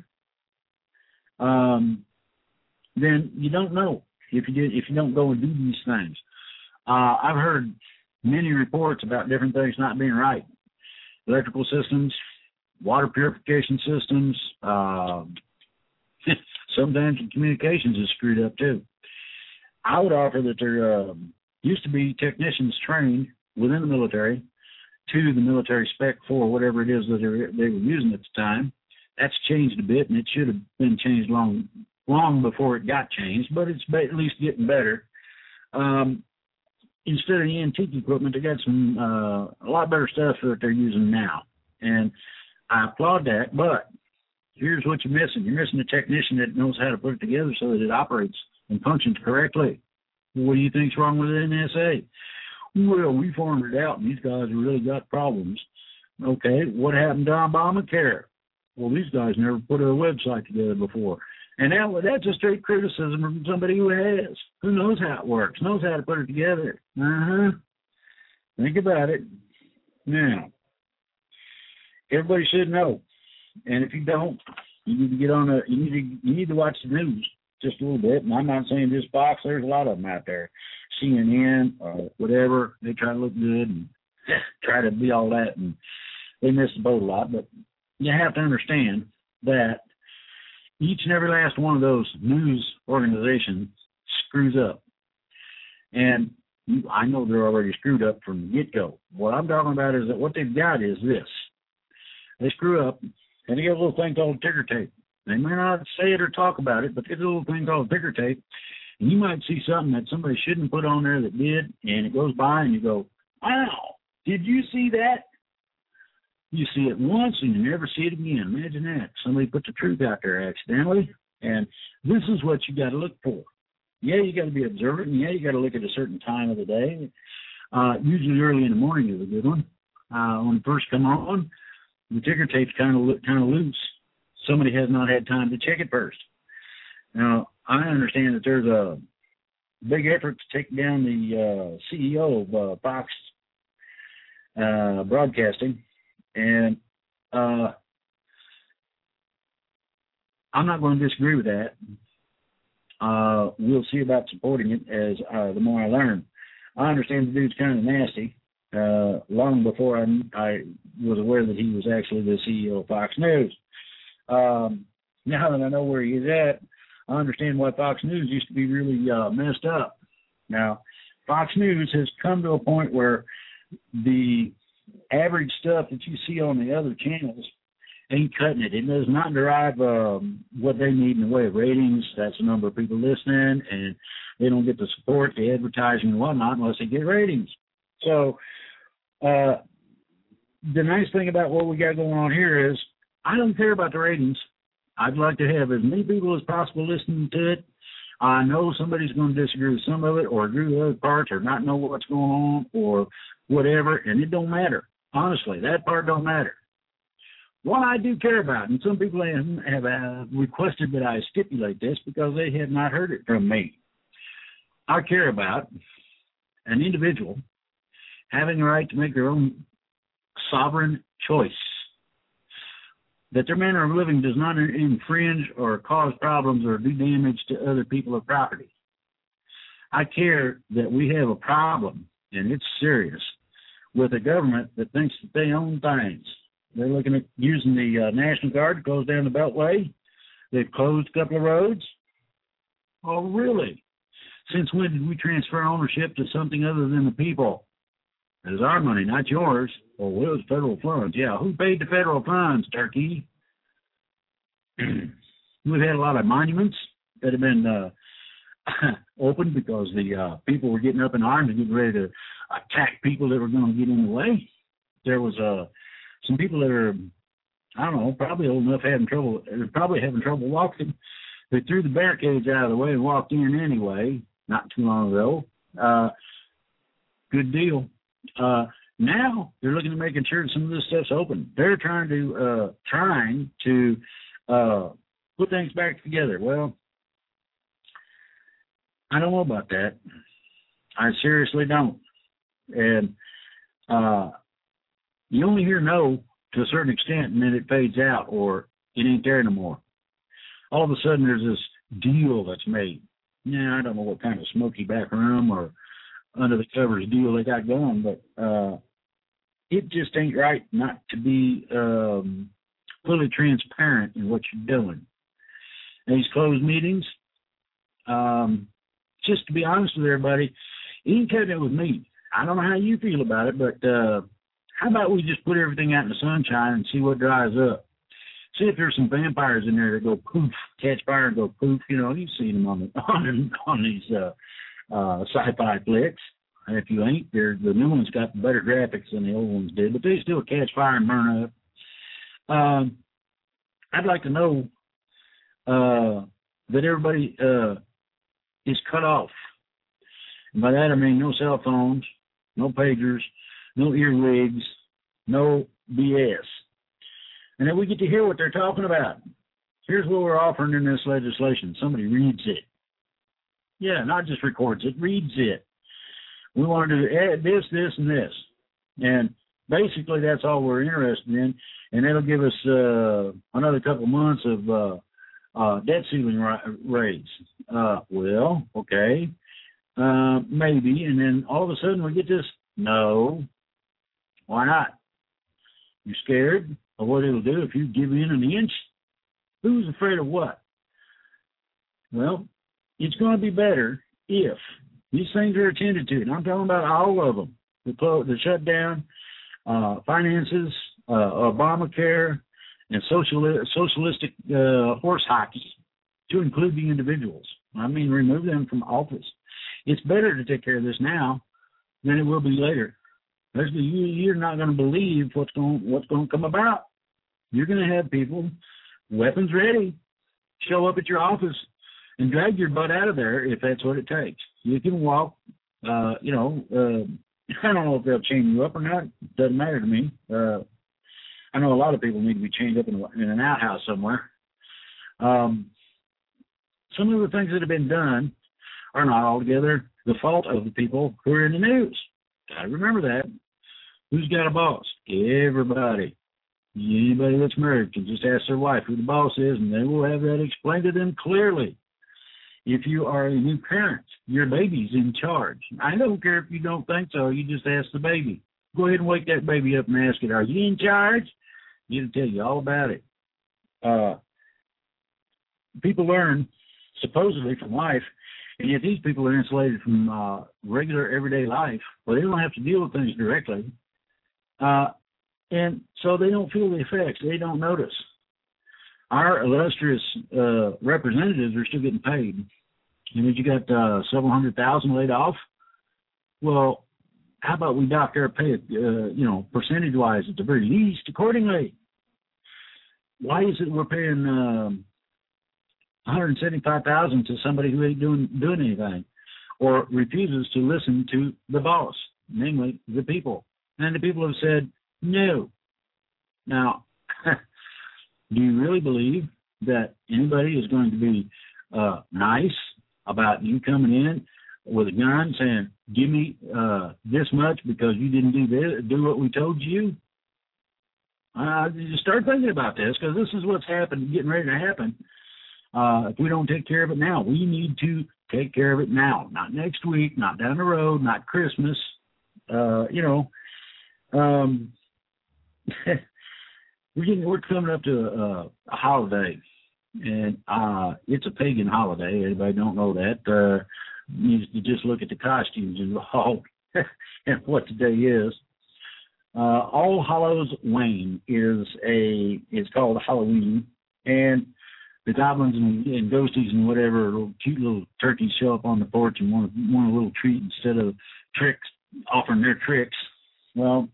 um, then you don't know if you did, if you don't go and do these things. Uh, I've heard many reports about different things not being right. Electrical systems, water purification systems, uh, sometimes the communications is screwed up too. I would offer that there uh, used to be technicians trained within the military to the military spec for whatever it is that they were, they were using at the time. That's changed a bit, and it should have been changed long long before it got changed, but it's at least getting better. Um, instead of the antique equipment, they got some uh, a lot better stuff that they're using now, and I applaud that, but here's what you're missing. You're missing a technician that knows how to put it together so that it operates and functions correctly. What do you think's wrong with the N S A? Well, we farmed it out, and these guys have really got problems. Okay, what happened to Obamacare? Well, these guys never put a website together before. And that, that's a straight criticism from somebody who has, who knows how it works, knows how to put it together. Uh-huh. Think about it. Now, everybody should know. And if you don't, you need to get on a, you need to, you need to watch the news just a little bit. And I'm not saying just Fox, there's a lot of them out there. C N N or whatever, they try to look good and try to be all that, and they miss the boat a lot. But you have to understand that each and every last one of those news organizations screws up. And I know they're already screwed up from the get-go. What I'm talking about is that what they've got is this. They screw up, and they get a little thing called ticker tape. They may not say it or talk about it, but there's a little thing called ticker tape. And you might see something that somebody shouldn't put on there that did, and it goes by, and you go, wow, did you see that? You see it once, and you never see it again. Imagine that. Somebody put the truth out there accidentally, and this is what you got to look for. Yeah, you got to be observant, and yeah, you got to look at a certain time of the day. Uh, usually early in the morning is a good one. Uh, when it first come on, the ticker tape's kind of kind of loose. Somebody has not had time to check it first. Now, I understand that there's a big effort to take down the uh, C E O of uh, Fox uh, Broadcasting, and uh, I'm not going to disagree with that. Uh, we'll see about supporting it as uh, the more I learn. I understand the dude's kind of nasty. Uh, long before I, I was aware that he was actually the C E O of Fox News. Um, now that I know where he is at, I understand why Fox News used to be really uh, messed up. Now, Fox News has come to a point where the average stuff that you see on the other channels ain't cutting it. It does not derive um, what they need in the way of ratings. That's the number of people listening, and they don't get the support, the advertising and whatnot unless they get ratings. So uh, the nice thing about what we got going on here is I don't care about the ratings. I'd like to have as many people as possible listening to it. I know somebody's going to disagree with some of it or agree with other parts or not know what's going on or whatever, and it don't matter. Honestly, that part don't matter. What I do care about, and some people have, have uh, requested that I stipulate this because they have not heard it from me. I care about an individual having the right to make their own sovereign choice, that their manner of living does not infringe or cause problems or do damage to other people or property. I care that we have a problem, and it's serious, with a government that thinks that they own things. They're looking at using the uh, National Guard to close down the Beltway. They've closed a couple of roads. Oh, really? Since when did we transfer ownership to something other than the people? It is our money, not yours. Well, it was federal funds. Yeah, who paid the federal funds, Turkey? We've had a lot of monuments that have been uh, opened because the uh, people were getting up in arms and getting ready to attack people that were going to get in the way. There was uh, some people that are, I don't know, probably old enough having trouble, probably having trouble walking. They threw the barricades out of the way and walked in anyway, not too long ago. Uh, good deal. Uh, now they're looking at making sure some of this stuff's open. They're trying to uh, trying to uh, put things back together. Well, I don't know about that. I seriously don't. And uh, you only hear no to a certain extent, and then it fades out, or it ain't there no more. All of a sudden, there's this deal that's made. Yeah, I don't know what kind of smoky back room or under the covers deal they got going, but uh, it just ain't right not to be um, fully transparent in what you're doing. These closed meetings, um, just to be honest with everybody, you ain't cutting it with me. I don't know how you feel about it, but uh, how about we just put everything out in the sunshine and see what dries up? See if there's some vampires in there that go poof, catch fire and go poof. You know, you've seen them on the, on, on these uh, uh, sci-fi flicks. And if you ain't, the new ones got better graphics than the old ones did, but they still catch fire and burn up. Um, I'd like to know uh, that everybody uh, is cut off. And by that I mean no cell phones, no pagers, no earwigs, no B S. And then we get to hear what they're talking about. Here's what we're offering in this legislation. Somebody reads it. Yeah, not just records it, reads it. We want to do this, this, and this. And basically that's all we're interested in. And that'll give us uh, another couple months of uh, uh, debt ceiling ra- raise. Uh, well, okay, uh, maybe. And then all of a sudden we get this, no. Why not? You scared of what it'll do if you give in an inch? Who's afraid of what? Well, it's going to be better if these things are attended to. And I'm talking about all of them. The, close, the shutdown, uh, finances, uh, Obamacare, and social, socialistic uh, horse hockey, to include the individuals. I mean, remove them from office. It's better to take care of this now than it will be later. There's, you're not going to believe what's going what's going to come about. You're going to have people, weapons ready, show up at your office and drag your butt out of there if that's what it takes. You can walk, uh, you know, uh, I don't know if they'll chain you up or not. It doesn't matter to me. Uh, I know a lot of people need to be chained up in, a, in an outhouse somewhere. Um, some of the things that have been done are not altogether the fault of the people who are in the news. Gotta remember that. Who's got a boss? Everybody. Anybody that's married can just ask their wife who the boss is, and they will have that explained to them clearly. If you are a new parent, your baby's in charge. I don't care if you don't think so. You just ask the baby. Go ahead and wake that baby up and ask it, are you in charge? It'll tell you all about it. Uh, people learn, supposedly, from life, and yet these people are insulated from uh, regular everyday life, where they don't have to deal with things directly. Uh, and so they don't feel the effects. They don't notice. Our illustrious uh, representatives are still getting paid. And you got uh, several hundred thousand laid off. Well, how about we dock their pay, uh, you know, percentage-wise at the very least accordingly? why is it we're paying um, one hundred seventy-five thousand dollars to somebody who ain't doing doing anything, or refuses to listen to the boss, namely the people? And the people have said no. Now, do you really believe that anybody is going to be uh, nice about you coming in with a gun saying, give me uh, this much because you didn't do this, do what we told you? Uh, you start thinking about this, because this is what's happening, getting ready to happen. Uh, if we don't take care of it now, we need to take care of it now. Not next week, not down the road, not Christmas. Uh, you know, um, we're getting, we're coming up to a, a holiday, and uh, it's a pagan holiday. Anybody don't know that? Uh, you, you just look at the costumes involved and what the day is. Uh, All Hallows Wane is a, it's called Halloween, and the goblins and, and ghosties and whatever little cute little turkeys show up on the porch and want, want a little treat instead of tricks, offering their tricks. Well,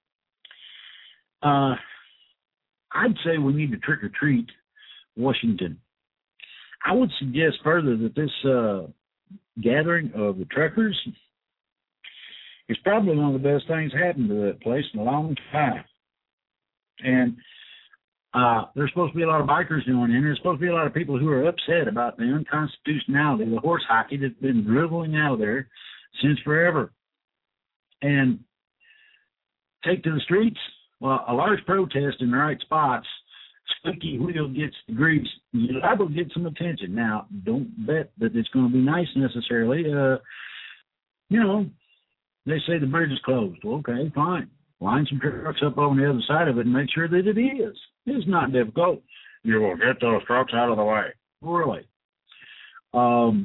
uh, I'd say we need to trick or treat Washington. I would suggest further that this uh, gathering of the truckers is probably one of the best things happened to that place in a long time. And uh, there's supposed to be a lot of bikers going in. There's supposed to be a lot of people who are upset about the unconstitutionality of the horse hockey that's been dribbling out of there since forever. And take to the streets. Well, a large protest in the right spots, squeaky wheel gets the grease. You're liable to get some attention. Now, don't bet that it's going to be nice necessarily. Uh, you know, they say the bridge is closed. Okay, fine. Line some trucks up on the other side of it and make sure that it is. It's not difficult. You will get those trucks out of the way. Really. Um,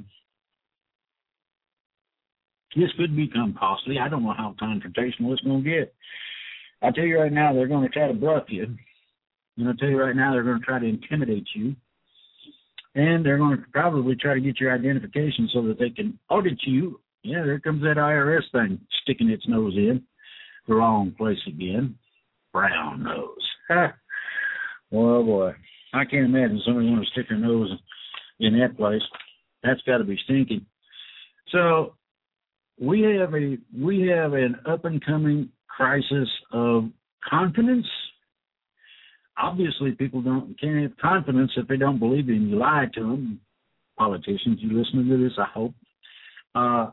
this could become costly. I don't know how confrontational it's going to get. I'll tell you right now, they're going to try to bluff you. And I'll tell you right now, they're going to try to intimidate you. And they're going to probably try to get your identification so that they can audit you. Yeah, there comes that I R S thing sticking its nose in the wrong place again. Brown nose. Oh, boy. I can't imagine somebody want to stick their nose in that place. That's got to be stinking. So we have a we have an up-and-coming crisis of confidence. Obviously, people don't can't have confidence if they don't believe in you. Lie to them. Politicians, you listening to this, I hope. Uh,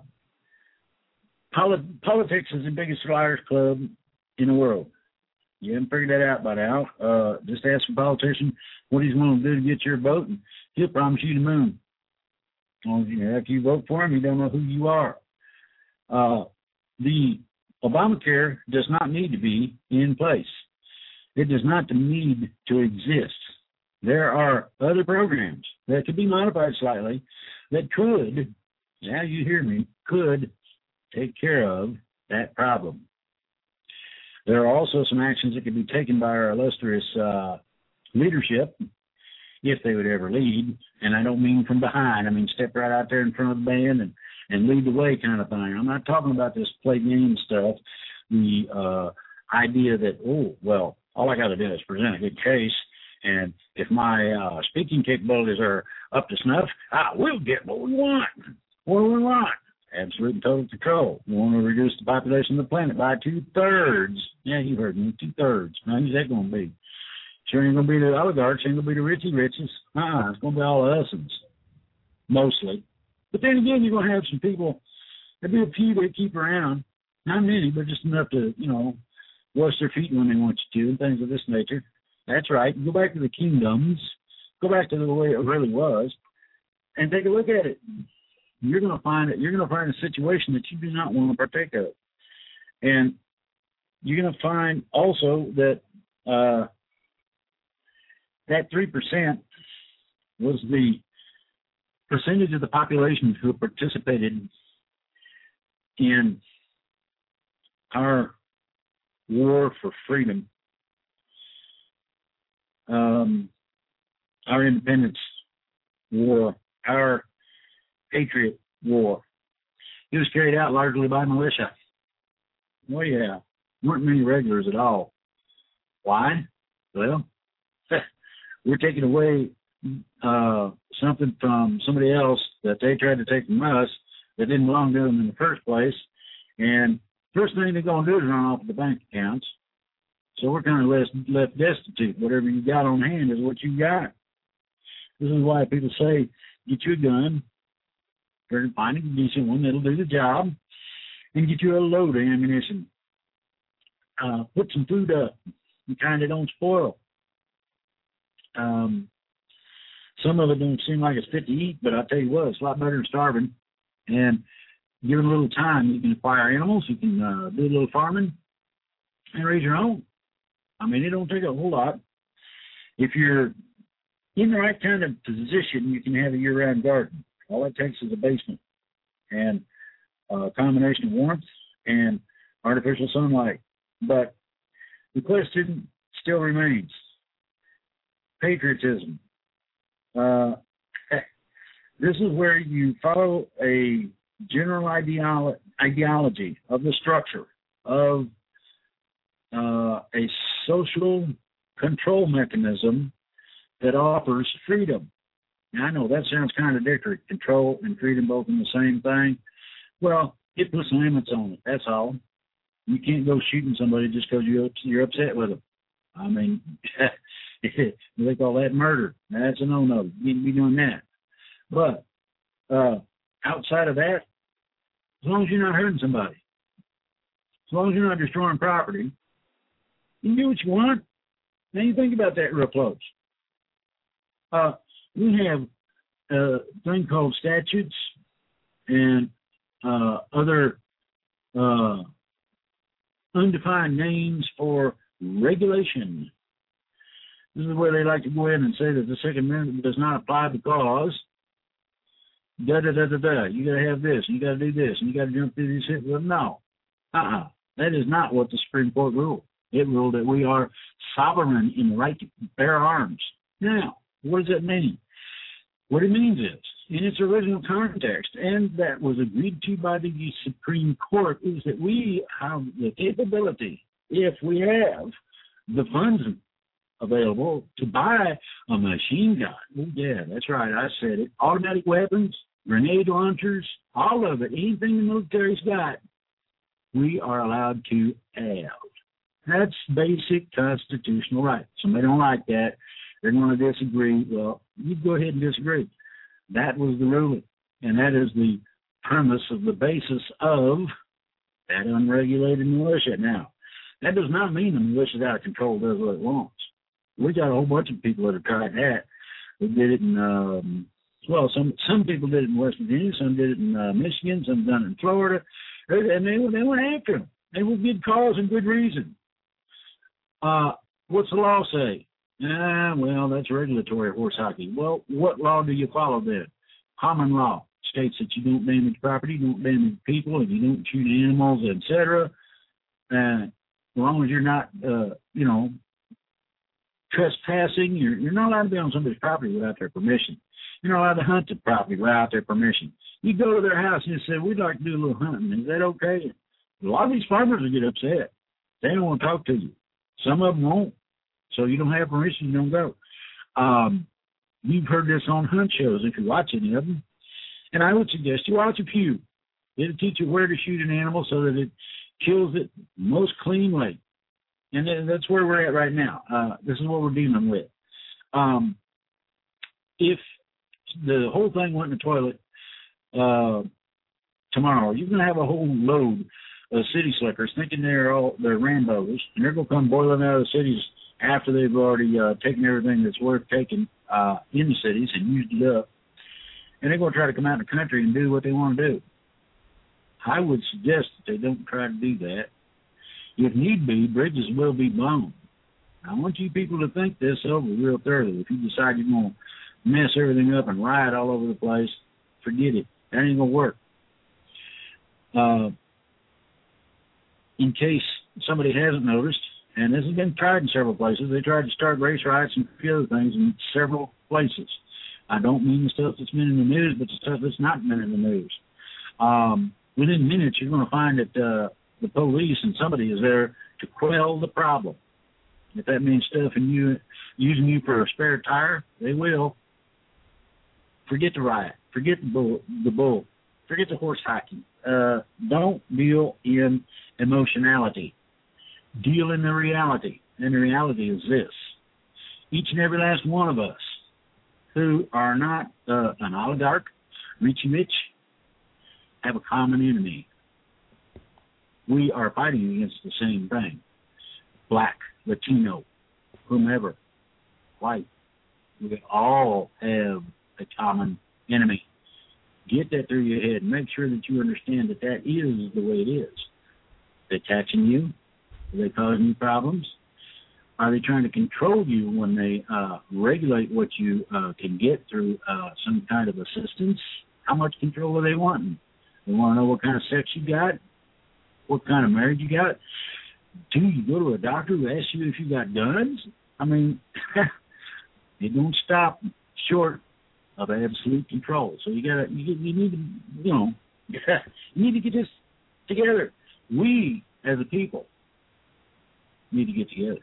polit- politics is the biggest liars club in the world. You haven't figured that out by now. Uh, just ask a politician what he's going to do to get your vote, and he'll promise you the moon. As long as you, after you vote for him, you don't know who you are. Uh, the Obamacare does not need to be in place. It does not need to exist. There are other programs that could be modified slightly that could, now you hear me, could take care of that problem. There are also some actions that could be taken by our illustrious uh, leadership, if they would ever lead, and I don't mean from behind. I mean step right out there in front of the band and, and lead the way kind of thing. I'm not talking about this play game stuff, the uh, idea that, oh, well, all I got to do is present a good case, and if my uh, speaking capabilities are up to snuff, ah, we'll get what we want. What do we want? Absolute and total control. We want to reduce the population of the planet by two-thirds. Yeah, you heard me, two-thirds. Now, who's that going to be? Sure ain't going to be the oligarchs, ain't going to be the richy riches. Uh-uh, it's going to be all of us, mostly. But then again, you're going to have some people, there'll be a few that keep around. Not many, but just enough to, you know, wash their feet when they want you to and things of this nature. That's right. Go back to the kingdoms. Go back to the way it really was and take a look at it. You're going to find it. You're going to find a situation that you do not want to partake of. And you're going to find also that uh, that three percent was the percentage of the population who participated in our war for freedom, um, our independence war, our Patriot War. It was carried out largely by militia. Well, yeah, weren't many regulars at all. Why? Well, we're taking away uh, something from somebody else that they tried to take from us that didn't belong to them in the first place. And first thing they're going to do is run off the bank accounts. So we're kind of left, left destitute. Whatever you got on hand is what you got. This is why people say, get you a gun, find a decent one that'll do the job, and get you a load of ammunition. Uh, put some food up, the kind that don't spoil. Um, some of it don't seem like it's fit to eat, but I'll tell you what, it's a lot better than starving. And given a little time, you can acquire animals, you can uh, do a little farming, and raise your own. I mean, it don't take a whole lot. If you're in the right kind of position, you can have a year-round garden. All it takes is a basement and a combination of warmth and artificial sunlight. But the question still remains, patriotism. Uh, this is where you follow a general ideolo- ideology of the structure of uh, a social control mechanism that offers freedom. Now, I know that sounds contradictory, control and freedom both in the same thing. Well, it puts limits on it, that's all. You can't go shooting somebody just because you're, you're upset with them. I mean, they call that murder. That's a no-no. You need to be doing that. But uh, outside of that, as long as you're not hurting somebody, as long as you're not destroying property, you can do what you want. Now you think about that real close. Uh, we have a thing called statutes and uh, other uh, undefined names for regulation. This is where they like to go in and say that the Second Amendment does not apply because da da da da da. You got to have this, and you got to do this, and you got to jump through these hoops. Well, no, uh-uh. That is not what the Supreme Court ruled. It ruled that we are sovereign in the right to bear arms. Now, what does that mean? What it means is, in its original context, and that was agreed to by the Supreme Court, is that we have the capability, if we have the funds available, to buy a machine gun. Oh, yeah, that's right, I said it. Automatic weapons, grenade launchers, all of it, anything the military's got, we are allowed to have. That's basic constitutional right. Somebody don't like that. They're going to disagree. Well, you go ahead and disagree. That was the ruling, and that is the premise of the basis of that unregulated militia. Now, that does not mean the militia's out of control, does what it wants. We got a whole bunch of people that have tried that. They did it in, um, well, some some people did it in West Virginia, some did it in uh, Michigan, some done it in Florida, and they, they went after them. They were good cause and good reason. Uh, what's the law say? Ah, well, that's regulatory horse hockey. Well, what law do you follow then? Common law states that you don't damage property, you don't damage people, and you don't shoot animals, et cetera. Uh, as long as you're not, uh, you know, trespassing, you're, you're not allowed to be on somebody's property without their permission. You're not allowed to hunt the property without their permission. You go to their house and you say, we'd like to do a little hunting. Is that okay? A lot of these farmers will get upset. They don't want to talk to you. Some of them won't. So you don't have permission, you don't go. Um, you've heard this on hunt shows if you watch any of them. And I would suggest you watch a few. It'll teach you where to shoot an animal so that it kills it most cleanly. And that's where we're at right now. Uh, this is what we're dealing with. Um, if the whole thing went in the toilet uh, tomorrow, you're going to have a whole load of city slickers thinking they're all they're Rambos, and they're going to come boiling out of the cities after they've already uh, taken everything that's worth taking uh, in the cities and used it up. And they're going to try to come out in the country and do what they want to do. I would suggest that they don't try to do that. If need be, bridges will be blown. I want you people to think this over real thoroughly. If you decide you're going to mess everything up and riot all over the place, forget it. That ain't going to work. Uh, in case somebody hasn't noticed, and this has been tried in several places, they tried to start race riots and a few other things in several places. I don't mean the stuff that's been in the news, but the stuff that's not been in the news. Um, within minutes, you're going to find that uh, the police and somebody is there to quell the problem. If that means stuffing you, using you for a spare tire, they will. Forget the riot. Forget the bull. The bull. Forget the horse hockey. Uh, don't deal in emotionality. Deal in the reality. And the reality is this. Each and every last one of us who are not uh, an oligarch, Richie Rich, have a common enemy. We are fighting against the same thing. Black, Latino, whomever, white. We all have a common enemy. Get that through your head. Make sure that you understand that that is the way it is. They're attaching you. Are they causing you problems? Are they trying to control you when they uh, regulate what you uh, can get through uh, some kind of assistance? How much control are they wanting? They want to know what kind of sex you got, what kind of marriage you got. Do you go to a doctor who asks you if you got guns? I mean, it don't stop short of absolute control. So you gotta, you, you need to, you know, you need to get this together. We, as a people, need to get together.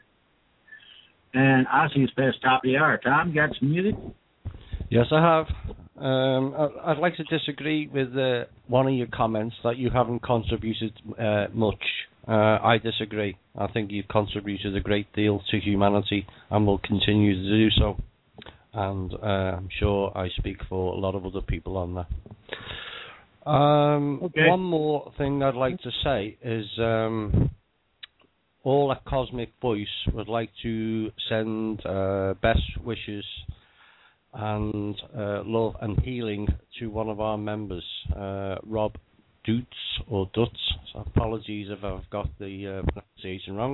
And I see it's past top of the hour. Tom, you got some music? Yes, I have. Um, I, I'd like to disagree with uh, one of your comments that you haven't contributed uh, much. Uh, I disagree. I think you've contributed a great deal to humanity and will continue to do so. And uh, I'm sure I speak for a lot of other people on that. Um, okay. One more thing I'd like to say is um, all at Cosmic Voice would like to send uh, best wishes and uh, love and healing to one of our members, uh, Rob Dutz or Dutz. So apologies if I've got the uh, pronunciation wrong.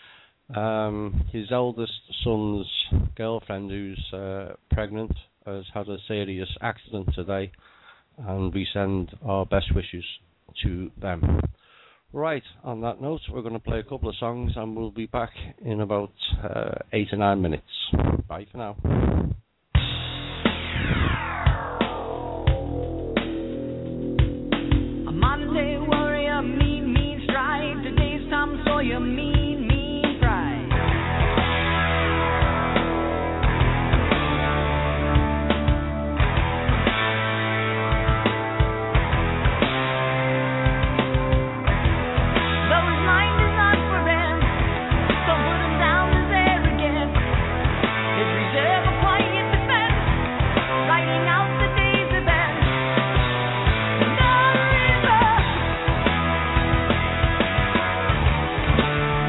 Um, his eldest son's girlfriend, who's uh, pregnant, has had a serious accident today, and we send our best wishes to them. Right, on that note, we're going to play a couple of songs, and we'll be back in about uh, eight or nine minutes. Bye for now. A Monday warrior, mean, mean strike. Today's Tom Sawyer, mean, mean pride. Though his mind is not for him, don't put him down as arrogant. His reserve a quiet defense, writing out the day's events. The river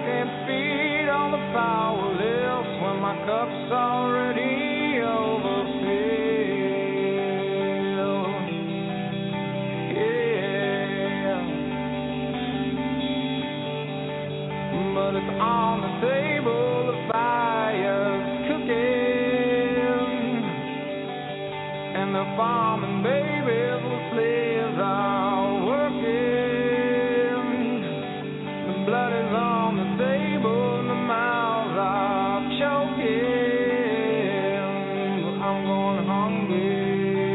can't feed all the powerless when my cup's already overfilled. Yeah. But it's on the table, the fire's cooking, and the farming babies with slaves are working. The blood is on the table and the mouths are choking. I'm going hungry.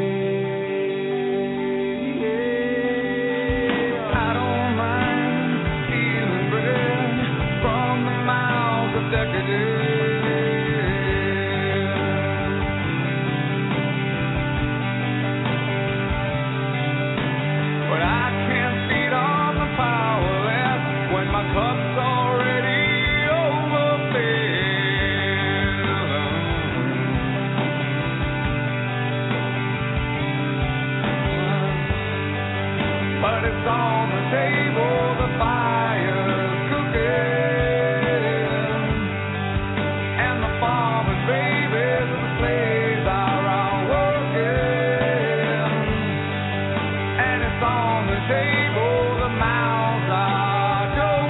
Yeah. I don't mind stealing bread from the mouths of decadence. But I can't feed on the powerless when my cup's already overfilled. But it's on the table, the fire's cooking, and the farmers' babies and the slaves are out working. And it's on the table, the mouths are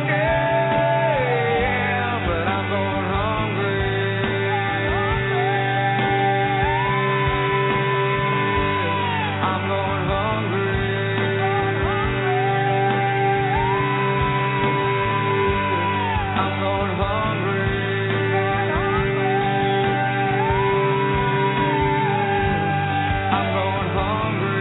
choking, but I'm going hungry. I'm going hungry. I'm going hungry. I'm going hungry.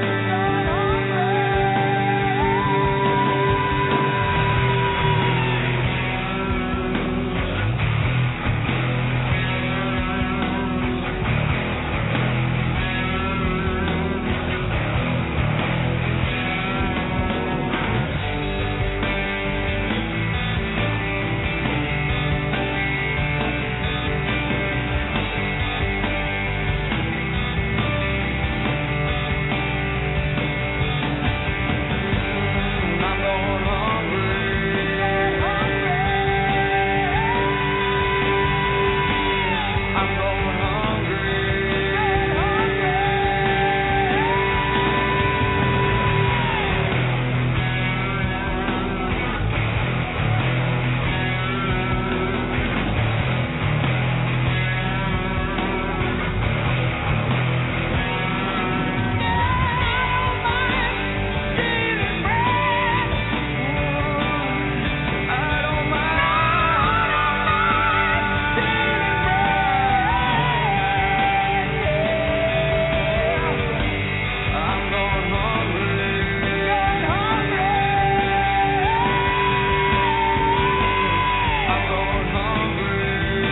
I'm going hungry. I'm going hungry. I don't mind stealing bread. I'm going hungry. I'm going hungry.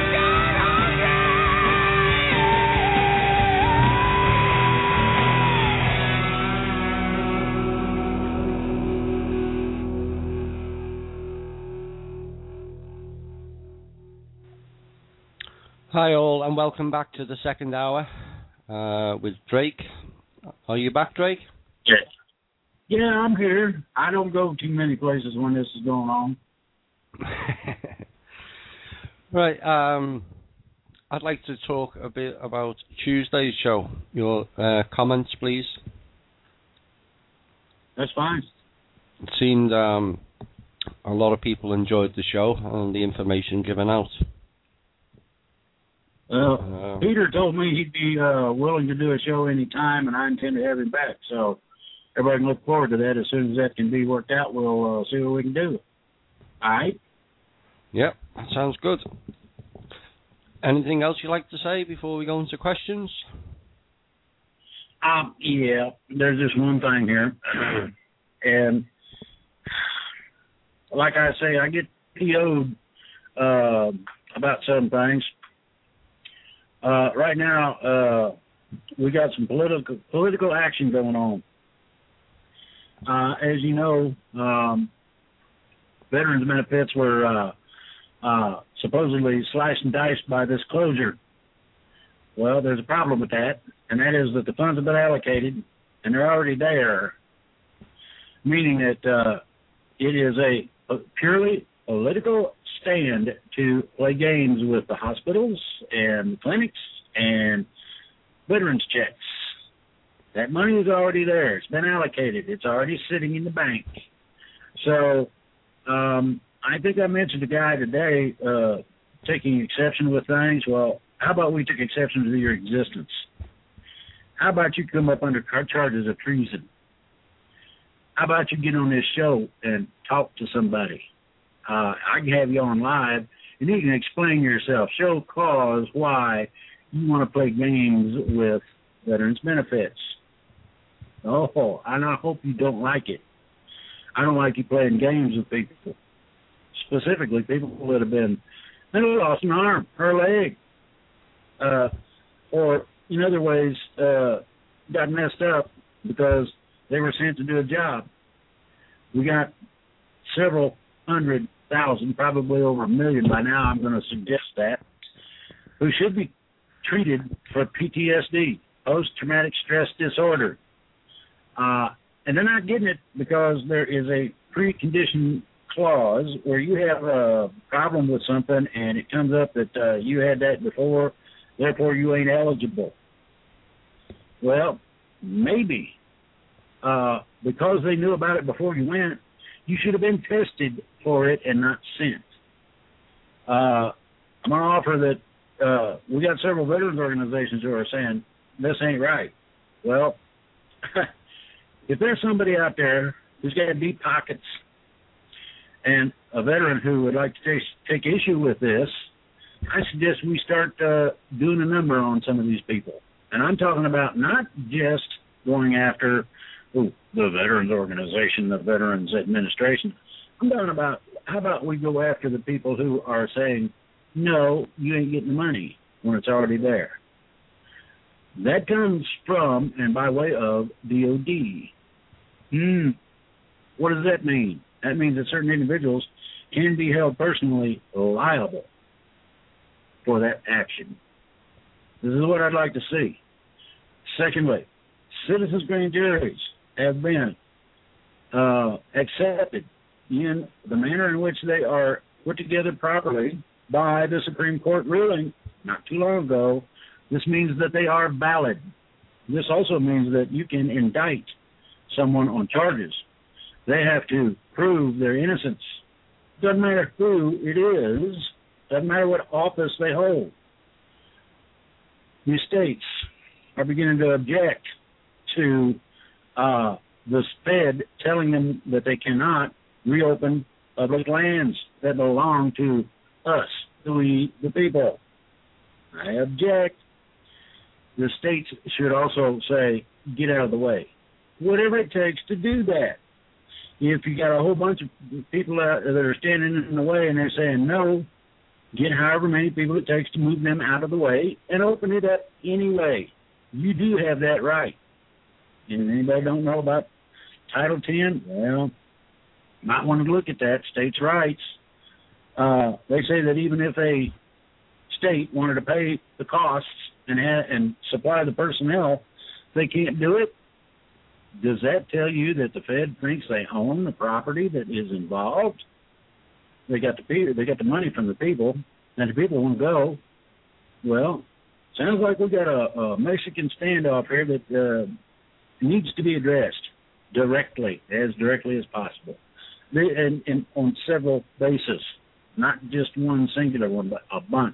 Hi all, and welcome back to the second hour uh, with Drake. Are you back, Drake? Yeah. Yeah, I'm here. I don't go too many places when this is going on. Right. Um, I'd like to talk a bit about Tuesday's show. Your uh, comments, please. That's fine. It seemed um, a lot of people enjoyed the show and the information given out. Well, Um, Peter told me he'd be uh, willing to do a show any time, and I intend to have him back. So everybody can look forward to that. As soon as that can be worked out, we'll uh, see what we can do. All right? Yep, that sounds good. Anything else you'd like to say before we go into questions? Um, yeah, there's just one thing here. And like I say, I get P O'd uh, about some things. Uh, right now, uh, we got some political political action going on. Uh, as you know, um, veterans benefits were uh, uh, supposedly sliced and diced by this closure. Well, there's a problem with that, and that is that the funds have been allocated, and they're already there, meaning that uh, it is a, a purely political stand to play games with the hospitals and clinics and veterans checks. That money is already there. It's been allocated. It's already sitting in the bank. So um, I think I mentioned a guy today uh, taking exception with things. Well, how about we take exception to your existence? How about you come up under charges of treason? How about you get on this show and talk to somebody? Uh, I can have you on live, and you can explain yourself. Show cause why you want to play games with veterans benefits. Oh, and I hope you don't like it. I don't like you playing games with people, specifically people that have been, they lost an arm or a leg, uh, or in other ways uh, got messed up because they were sent to do a job. We got several hundred thousand, probably over a million by now, I'm going to suggest that, who should be treated for P T S D, post-traumatic stress disorder. Uh, and they're not getting it because there is a precondition clause where you have a problem with something and it comes up that uh, you had that before, therefore you ain't eligible. Well, maybe uh, because they knew about it before you went, you should have been tested for it and not sent. Uh, I'm going to offer that uh, we got several veterans organizations who are saying this ain't right. Well, if there's somebody out there who's got deep pockets and a veteran who would like to take, take issue with this, I suggest we start uh, doing a number on some of these people. And I'm talking about not just going after ooh, the Veterans Organization, the Veterans Administration. I'm talking about how about we go after the people who are saying, no, you ain't getting the money when it's already there. That comes from and by way of D O D. Hmm. What does that mean? That means that certain individuals can be held personally liable for that action. This is what I'd like to see. Secondly, citizens' grand juries have been uh, accepted in the manner in which they are put together properly by the Supreme Court ruling not too long ago. This means that they are valid. This also means that you can indict someone on charges. They have to prove their innocence. Doesn't matter who it is. Doesn't matter what office they hold. The states are beginning to object to uh, the Fed telling them that they cannot reopen public lands that belong to us, we, the people. I object. The states should also say, get out of the way. Whatever it takes to do that. If you got a whole bunch of people out that are standing in the way and they're saying no, get however many people it takes to move them out of the way and open it up anyway. You do have that right. And anybody don't know about Title ten? Well, might want to look at that, states' rights. Uh, they say that even if a state wanted to pay the costs and ha- and supply the personnel, they can't do it. Does that tell you that the Fed thinks they own the property that is involved? They got the people, they got the money from the people, and the people want to go. Well, sounds like we got a, a Mexican standoff here that uh, needs to be addressed directly, as directly as possible, they, and, and on several bases, not just one singular one, but a bunch.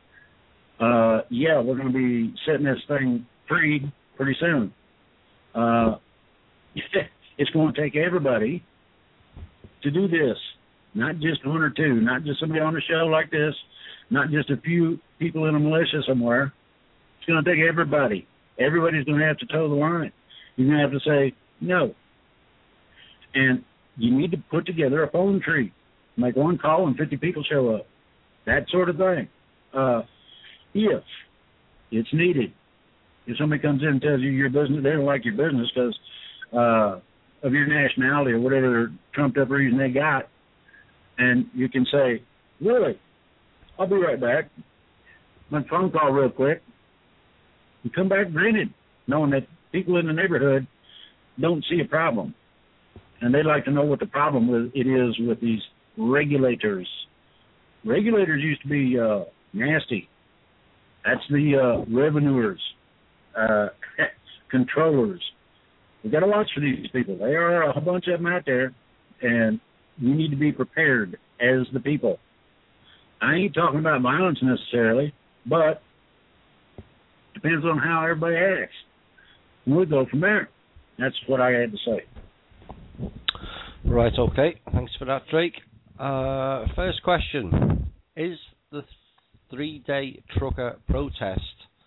Uh, yeah, we're going to be setting this thing free pretty soon. Uh, it's going to take everybody to do this, not just one or two, not just somebody on a show like this, not just a few people in a militia somewhere. It's going to take everybody. Everybody's going to have to toe the line. You're going to have to say no. And you need to put together a phone tree. Make one call and fifty people show up. That sort of thing. Uh, if it's needed. If somebody comes in and tells you your business, they don't like your business because uh, of your nationality or whatever trumped up reason they got, and you can say, really, I'll be right back. Make a phone call real quick. You come back grinning, knowing that people in the neighborhood don't see a problem. And they'd like to know what the problem with it is with these regulators. Regulators used to be uh, nasty. That's the uh, revenuers, uh, controllers. We got to watch for these people. There are a bunch of them out there, and we need to be prepared as the people. I ain't talking about violence necessarily, but depends on how everybody acts. We'll go from there. That's what I had to say. Right, okay. Thanks for that, Drake. Uh, first question. Is the three-day trucker protest,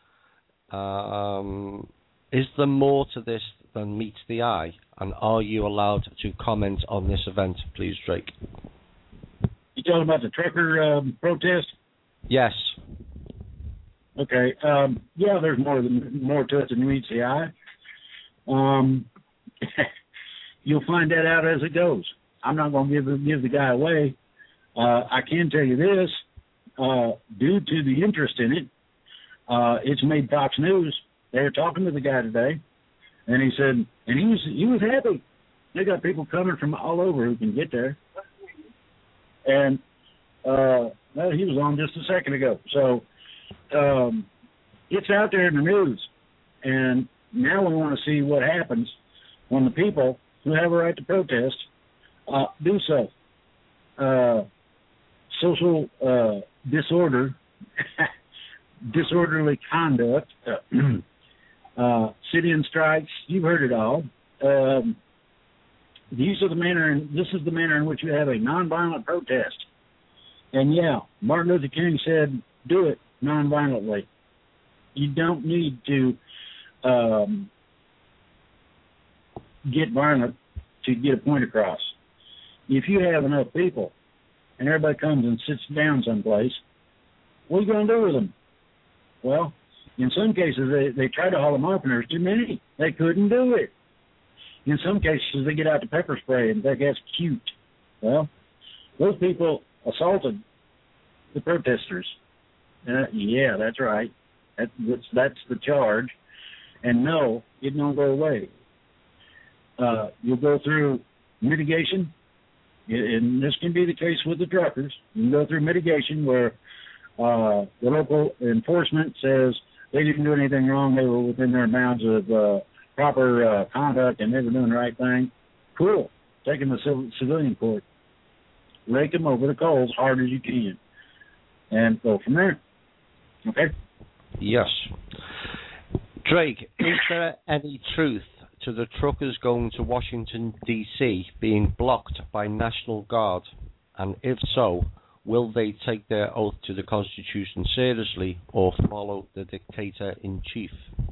um, is there more to this than meets the eye? And are you allowed to comment on this event, please, Drake? You talking about the trucker um, protest? Yes. Okay. Um, yeah, there's more than more to it than meets the eye. Um, you'll find that out as it goes. I'm not going to give give the guy away. Uh, I can tell you this: uh, due to the interest in it, uh, it's made Fox News. They were talking to the guy today, and he said, and he was he was happy. They got people coming from all over who can get there. And uh, well, he was on just a second ago. So um, it's out there in the news, and now we want to see what happens when the people who have a right to protest uh, do so. Uh, social uh, disorder, disorderly conduct, uh, uh, sit-in strikes. You've heard it all. Um, these are the manner. In, this is the manner in which you have a nonviolent protest. And yeah, Martin Luther King said, "Do it nonviolently." You don't need to um, get violent to get a point across. If you have enough people and everybody comes and sits down someplace, what are you going to do with them? Well, in some cases, they, they try to haul them off, and there's too many. They couldn't do it. In some cases, they get out the pepper spray and think that's cute. Well, those people assaulted the protesters. Uh, yeah, that's right. That, that's, that's the charge. And no, it don't go away. Uh, you'll go through mitigation, and this can be the case with the truckers. You can go through mitigation where uh, the local enforcement says they didn't do anything wrong, they were within their bounds of uh, proper uh, conduct, and they were doing the right thing. Cool. Take them to civil, civilian court. Rake them over the coals as hard as you can, and go from there. Okay? Yes. Drake, is there any truth to the truckers going to Washington, D C being blocked by National Guard? And if so, will they take their oath to the Constitution seriously or follow the dictator-in-chief?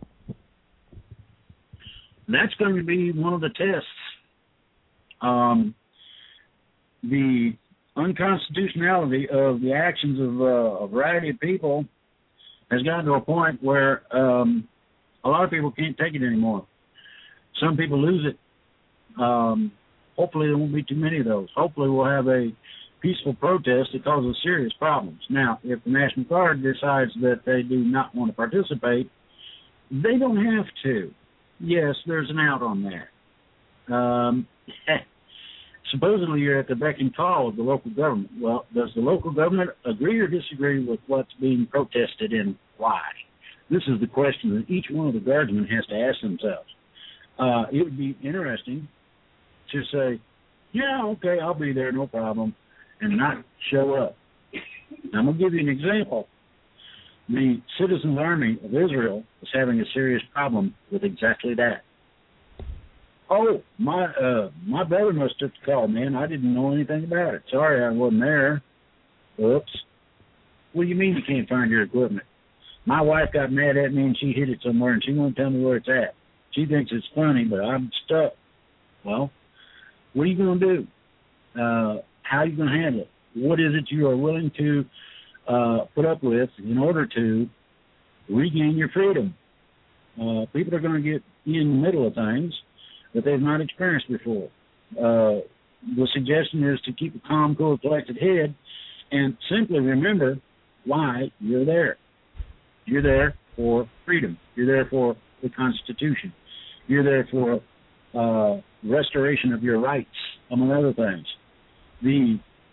That's going to be one of the tests. Um, the unconstitutionality of the actions of uh, a variety of people has gotten to a point where um, a lot of people can't take it anymore. Some people lose it. Um, hopefully there won't be too many of those. Hopefully we'll have a peaceful protest that causes serious problems. Now, if the National Guard decides that they do not want to participate, they don't have to. Yes, there's an out on that. Um, supposedly you're at the beck and call of the local government. Well, does the local government agree or disagree with what's being protested and why? This is the question that each one of the guardsmen has to ask themselves. Uh, it would be interesting to say, yeah, okay, I'll be there, no problem, and not show up. I'm going to give you an example. The Citizens Army of Israel is having a serious problem with exactly that. Oh, my uh, my brother must have took the call, man. I didn't know anything about it. Sorry, I wasn't there. Oops. What do you mean you can't find your equipment? My wife got mad at me and she hid it somewhere and she won't tell me where it's at. She thinks it's funny, but I'm stuck. Well, what are you going to do? Uh, how are you going to handle it? What is it you are willing to uh, put up with in order to regain your freedom? Uh, people are going to get in the middle of things that they've not experienced before. Uh, the suggestion is to keep a calm, cool, collected head and simply remember why you're there. You're there for freedom. You're there for the Constitution. You're there for uh, restoration of your rights, among other things. The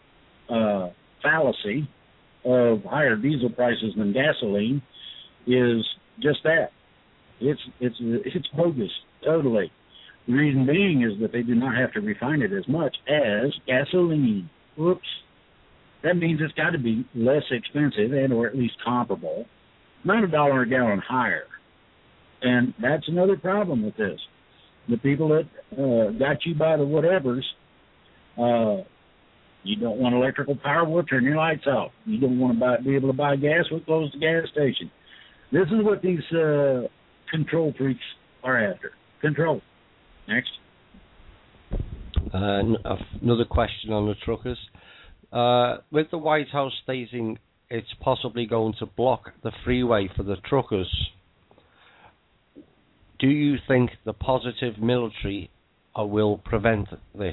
uh, fallacy of higher diesel prices than gasoline is just that. It's it's it's bogus, totally. The reason being is that they do not have to refine it as much as gasoline. Whoops. That means it's got to be less expensive and or at least comparable, not a dollar a gallon higher. And that's another problem with this. The people that uh, got you by the whatevers, uh, you don't want electrical power, we'll turn your lights off. You don't want to buy, be able to buy gas, we'll close the gas station. This is what these uh, control freaks are after. Control. Next. Uh, another question on the truckers. Uh, with the White House stating it's possibly going to block the freeway for the truckers, do you think the positive military uh, will prevent this?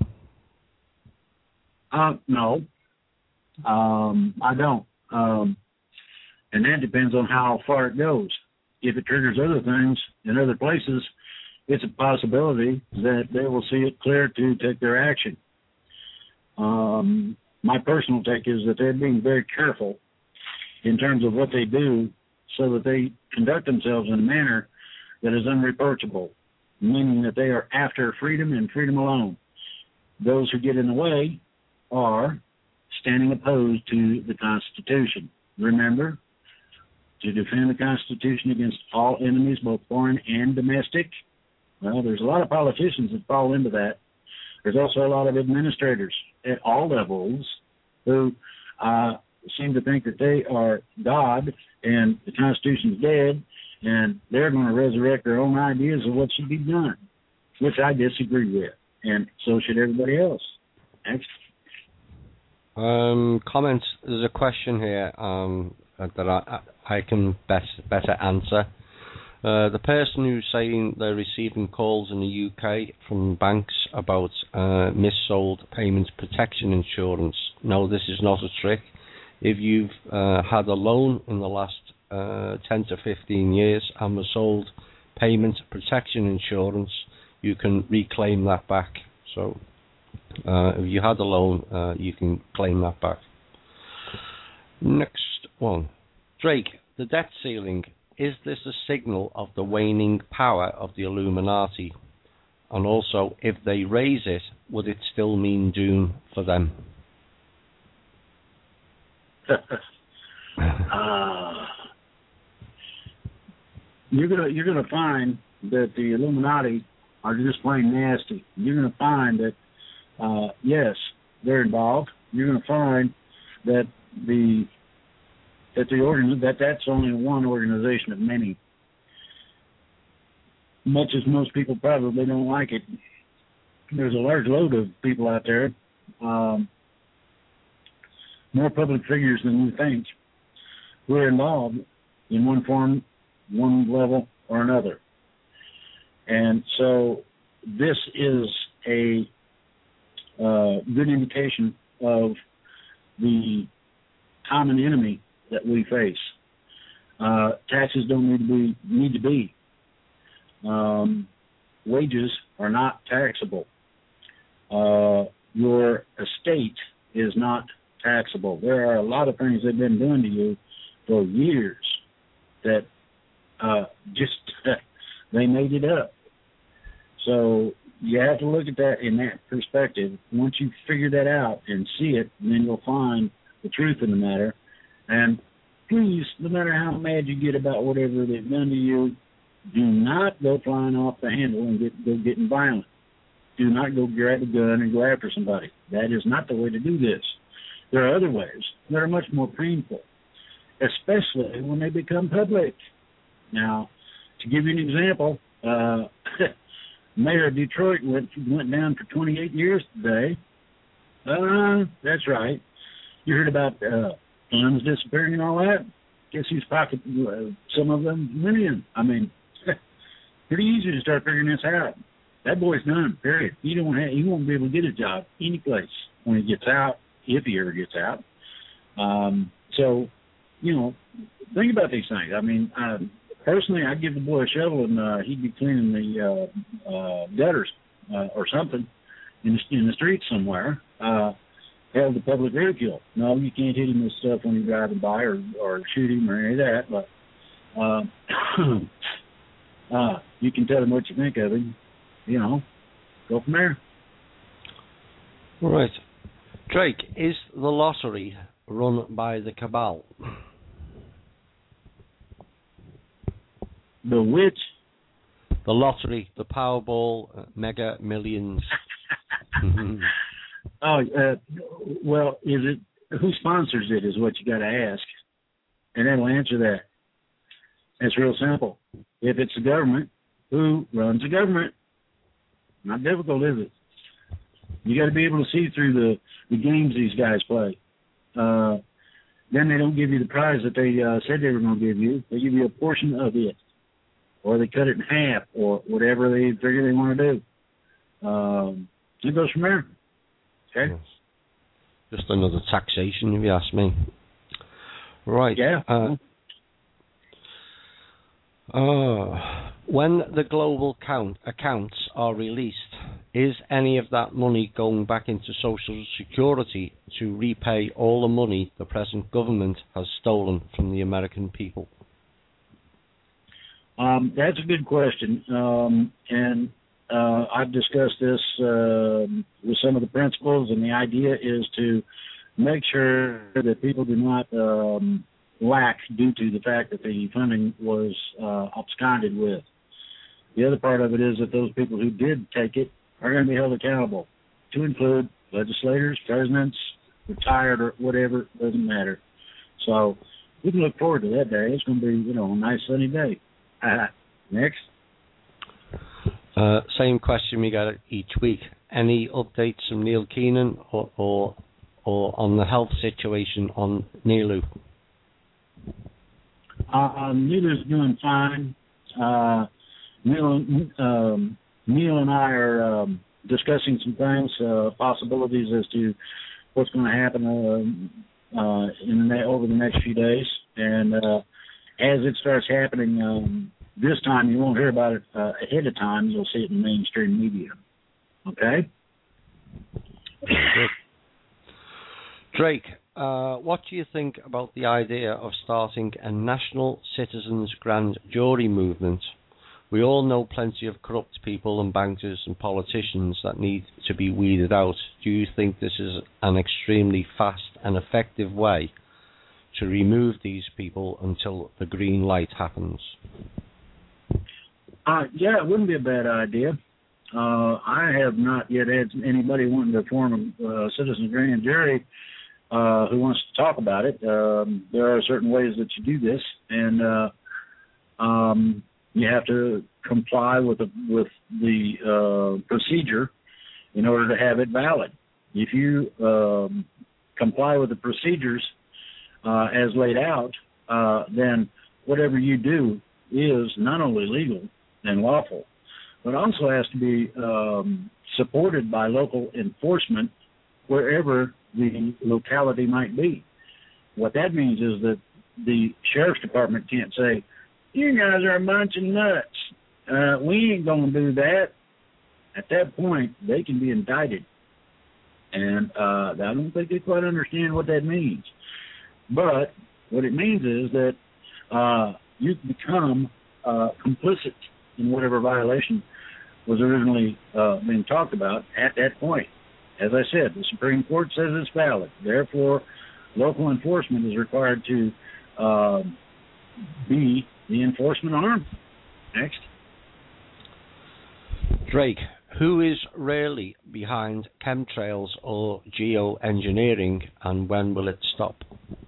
Uh, no. Um, I don't. Um, and that depends on how far it goes. If it triggers other things in other places, it's a possibility that they will see it clear to take their action. Um, my personal take is that they're being very careful in terms of what they do so that they conduct themselves in a manner that is unreproachable, meaning that they are after freedom and freedom alone. Those who get in the way are standing opposed to the Constitution. Remember, to defend the Constitution against all enemies, both foreign and domestic. Well, there's a lot of politicians that fall into that. There's also a lot of administrators at all levels who uh, seem to think that they are God and the Constitution's dead, and they're going to resurrect their own ideas of what should be done, which I disagree with, and so should everybody else. Next. Um, comments. There's a question here um, that I, I can best, better answer. Uh, the person who's saying they're receiving calls in the U K from banks about uh, missold payments protection insurance. No, this is not a trick. If you've uh, had a loan in the last uh, ten to fifteen years and was sold payment protection insurance, you can reclaim that back. So uh, if you had a loan, uh, you can claim that back. Next one. Drake, the debt ceiling. Is this a signal of the waning power of the Illuminati? And also, if they raise it, would it still mean doom for them? uh, you're gonna you're gonna find that the Illuminati are just plain nasty. You're gonna find that uh, yes, they're involved. You're gonna find that the that the organ that that's only one organization of many. Much as most people probably don't like it, there's a large load of people out there, um, more public figures than you think, who are involved in one form, one level, or another. And so this is a uh, good indication of the common enemy that we face. Uh, taxes don't need to be need to be. Um, wages are not taxable. Uh, your estate is not taxable. There are a lot of things they've been doing to you for years that uh, just they made it up. So you have to look at that in that perspective. Once you figure that out and see it, then you'll find the truth in the matter. And please, no matter how mad you get about whatever they've done to you, do not go flying off the handle and get, go getting violent. Do not go grab a gun and go after somebody. That is not the way to do this. There are other ways that are much more painful, especially when they become public. Now, to give you an example, uh, Mayor of Detroit went, went down for twenty-eight years today. Uh, that's right. You heard about uh, funds disappearing and all that? Guess who's pocket uh, some of them million? I mean, pretty easy to start figuring this out. That boy's done, period. He don't have, he won't be able to get a job any place when he gets out, if he ever gets out. Um, so, you know, think about these things. I mean, uh, personally, I'd give the boy a shovel and uh, he'd be cleaning the uh, uh, gutters uh, or something in the, in the streets somewhere. Uh, held to public ridicule. No, you can't hit him with stuff when you're driving by or, or shoot him or any of that, but uh, uh, you can tell him what you think of him, you know, go from there. All right. Drake, is the lottery run by the cabal? The which? The lottery, the Powerball, uh, Mega Millions. Oh, uh, well, is it who sponsors it is what you got to ask, and that'll answer that. It's real simple. If it's the government, who runs the government? Not difficult, is it? You got to be able to see through the, the games these guys play. Uh, then they don't give you the prize that they uh, said they were going to give you. They give you a portion of it, or they cut it in half, or whatever they figure they want to do. Um, it goes from there. Okay. Just another taxation, if you ask me. Right. Yeah. Uh, uh, when the global count accounts are released, is any of that money going back into Social Security to repay all the money the present government has stolen from the American people? Um, that's a good question. Um, and Uh, I've discussed this uh, with some of the principals, and the idea is to make sure that people do not um, lack due to the fact that the funding was uh, absconded with. The other part of it is that those people who did take it are going to be held accountable, to include legislators, presidents, retired or whatever, doesn't matter. So we can look forward to that day. It's going to be, you know, a nice sunny day. Uh, next. Uh, same question we get each week. Any updates from Neil Keenan or or, or on the health situation on Nilu? Uh, Nilu's doing fine. Uh, Neil, um, Neil and I are um, discussing some things, uh, possibilities as to what's going to happen uh, uh, in the, over the next few days. And uh, as it starts happening, um, this time you won't hear about it uh, ahead of time. You'll see it in mainstream media. Okay? Drake, uh, what do you think about the idea of starting a national citizens grand jury movement? We all know plenty of corrupt people and bankers and politicians that need to be weeded out. Do you think this is an extremely fast and effective way to remove these people until the green light happens? Uh, yeah, it wouldn't be a bad idea. Uh, I have not yet had anybody wanting to form a uh, citizen grand jury uh, who wants to talk about it. Um, there are certain ways that you do this, and uh, um, you have to comply with the, with the uh, procedure in order to have it valid. If you um, comply with the procedures uh, as laid out, uh, then whatever you do is not only legal and lawful, but also has to be um, supported by local enforcement wherever the locality might be. What that means is that the sheriff's department can't say, "You guys are a bunch of nuts. Uh, we ain't going to do that." At that point, they can be indicted. And uh, I don't think they quite understand what that means. But what it means is that uh, you become uh, complicit in whatever violation was originally uh, being talked about at that point. As I said, the Supreme Court says it's valid. Therefore, local enforcement is required to uh, be the enforcement arm. Next. Drake, who is really behind chemtrails or geoengineering, and when will it stop?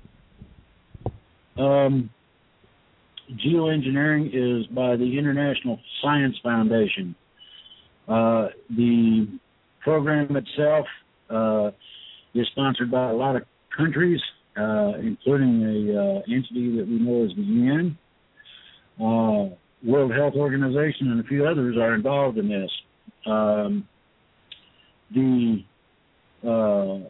Um, geoengineering is by the International Science Foundation. Uh, the program itself uh, is sponsored by a lot of countries, uh, including the uh, entity that we know as the U N. Uh, World Health Organization and a few others are involved in this. Um, the uh,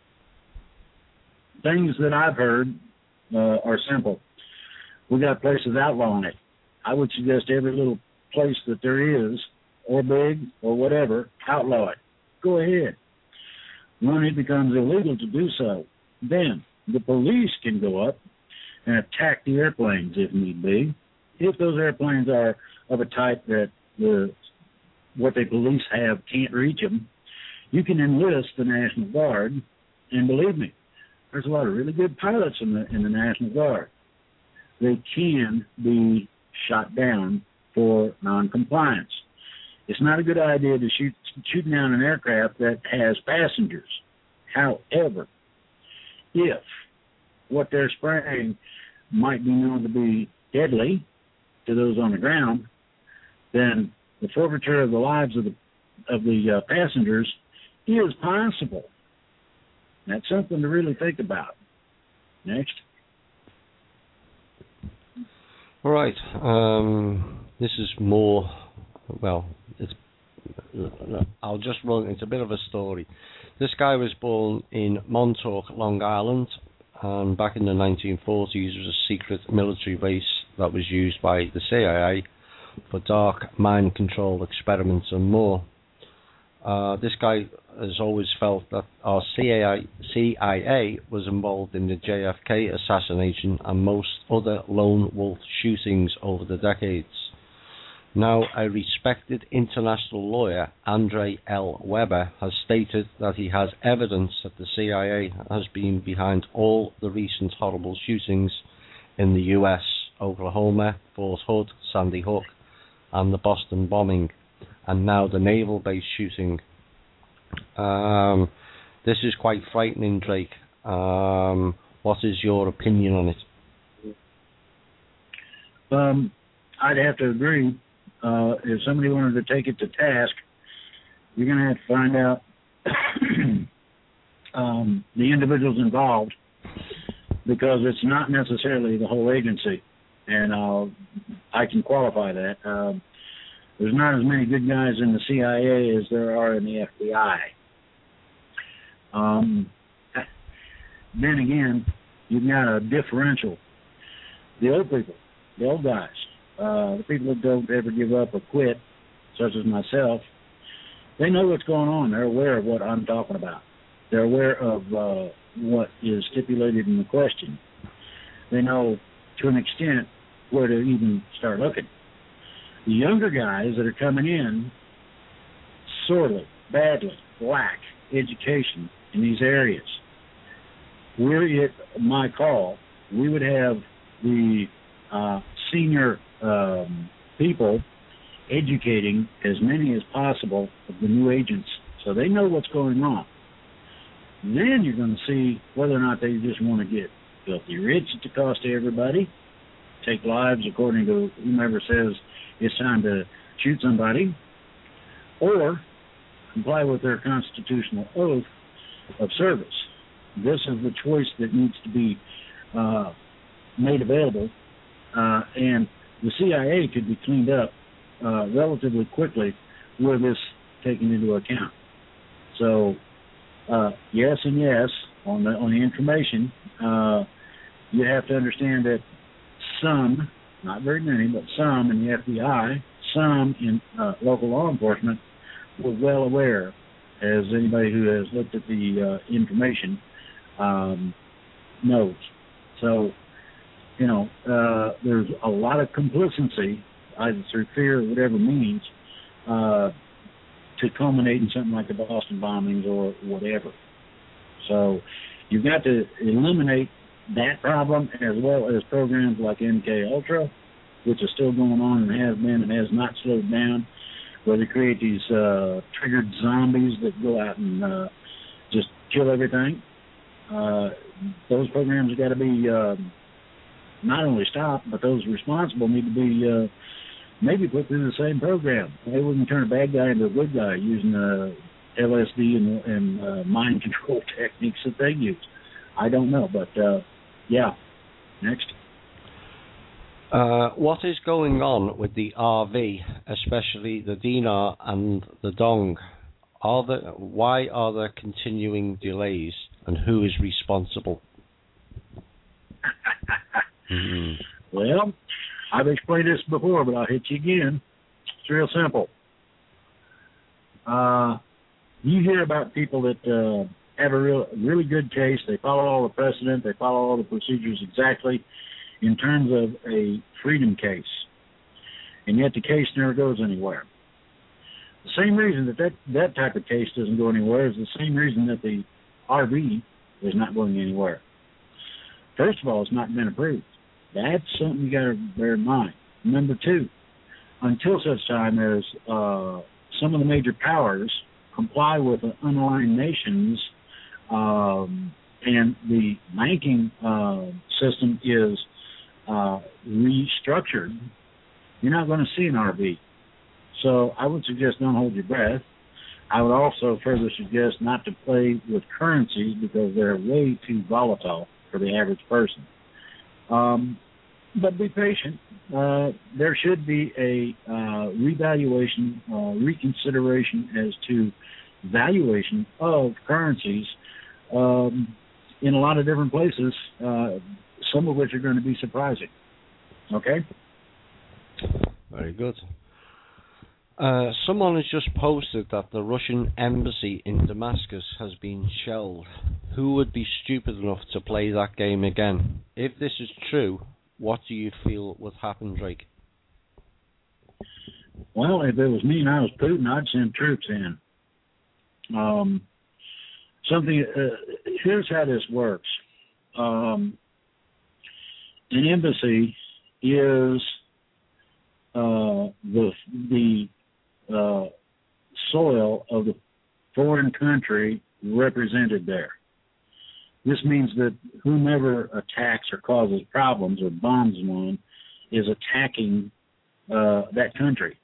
things that I've heard uh, are simple. We got places outlawing it. I would suggest every little place that there is, or big, or whatever, outlaw it. Go ahead. when it becomes illegal to do so, then the police can go up and attack the airplanes if need be. If those airplanes are of a type that the what the police have can't reach them, you can enlist the National Guard, and believe me, there's a lot of really good pilots in the in the National Guard. They can be shot down for noncompliance. It's not a good idea to shoot shoot down an aircraft that has passengers. However, if what they're spraying might be known to be deadly to those on the ground, then the forfeiture of the lives of the of the uh, passengers is possible. That's something to really think about. Next. All right. Um, this is more, well, it's, I'll just run, it's a bit of a story. This guy was born in Montauk, Long Island, and back in the nineteen forties was a secret military base that was used by the C I A for dark mind control experiments and more. Uh, this guy has always felt that our C I A was involved in the J F K assassination and most other lone wolf shootings over the decades. Now, a respected international lawyer, Andre L. Weber, has stated that he has evidence that the C I A has been behind all the recent horrible shootings in the U S, Oklahoma, Fort Hood, Sandy Hook, and the Boston bombing, and now the naval base shooting. Um, this is quite frightening, Drake. Um, what is your opinion on it? Um, I'd have to agree. Uh, if somebody wanted to take it to task, you're going to have to find out um, the individuals involved, because it's not necessarily the whole agency, and uh, I can qualify that. Um, there's not as many good guys in the C I A as there are in the F B I. Um, then again, you've got a differential. The old people, the old guys, uh, the people that don't ever give up or quit, such as myself, they know what's going on. They're aware of what I'm talking about. They're aware of uh, what is stipulated in the question. They know, to an extent, where to even start looking. The younger guys that are coming in sorely, badly lack education in these areas. Were it my call, we would have the uh, senior um, people educating as many as possible of the new agents so they know what's going on. Then you're going to see whether or not they just want to get filthy rich at the cost of everybody, take lives according to whomever says it's time to shoot somebody, or comply with their constitutional oath of service. This is the choice that needs to be uh, made available, uh, and the C I A could be cleaned up uh, relatively quickly with this taken into account. So, uh, yes and yes on the on the information. Uh, you have to understand that some, not very many, but some in the F B I, some in uh, local law enforcement were well aware, as anybody who has looked at the uh, information um, knows. So, you know, uh, there's a lot of complacency, either through fear or whatever means, uh, to culminate in something like the Boston bombings or whatever. So you've got to eliminate that problem, as well as programs like M K Ultra, which is still going on and has been and has not slowed down, where they create these uh, triggered zombies that go out and uh, just kill everything. Uh, those programs have got to be uh, not only stopped, but those responsible need to be uh, maybe put through the same program. Maybe we can turn a bad guy into a good guy using uh, L S D and, and uh, mind control techniques that they use. I don't know, but uh, yeah. Next. Uh, what is going on with the R V, especially the Dinar and the Dong? Are there, why are there continuing delays, and who is responsible? mm-hmm. Well, I've explained this before, but I'll hit you again. It's real simple. Uh, you hear about people that uh, have a real, really good case. They follow all the precedent. They follow all the procedures exactly in terms of a freedom case. And yet the case never goes anywhere. The same reason that that, that type of case doesn't go anywhere is the same reason that the R V is not going anywhere. First of all, it's not been approved. That's something you got to bear in mind. Number two, until such time as uh, some of the major powers comply with the unaligned nations um, and the banking uh, system is uh, restructured, you're not going to see an R V. So I would suggest don't hold your breath. I would also further suggest not to play with currencies because they're way too volatile for the average person. Um, but be patient. Uh, there should be a uh, revaluation, uh, reconsideration as to valuation of currencies um, in a lot of different places, uh, some of which are going to be surprising. Okay? Very good. Uh, someone has just posted that the Russian embassy in Damascus has been shelled. Who would be stupid enough to play that game again? If this is true, what do you feel would happen, Drake? Well, if it was me and I was Putin, I'd send troops in. Um, something. Uh, here's how this works. Um, an embassy is uh, the the uh, soil of the foreign country represented there. This means that whomever attacks or causes problems or bombs one is attacking uh, that country.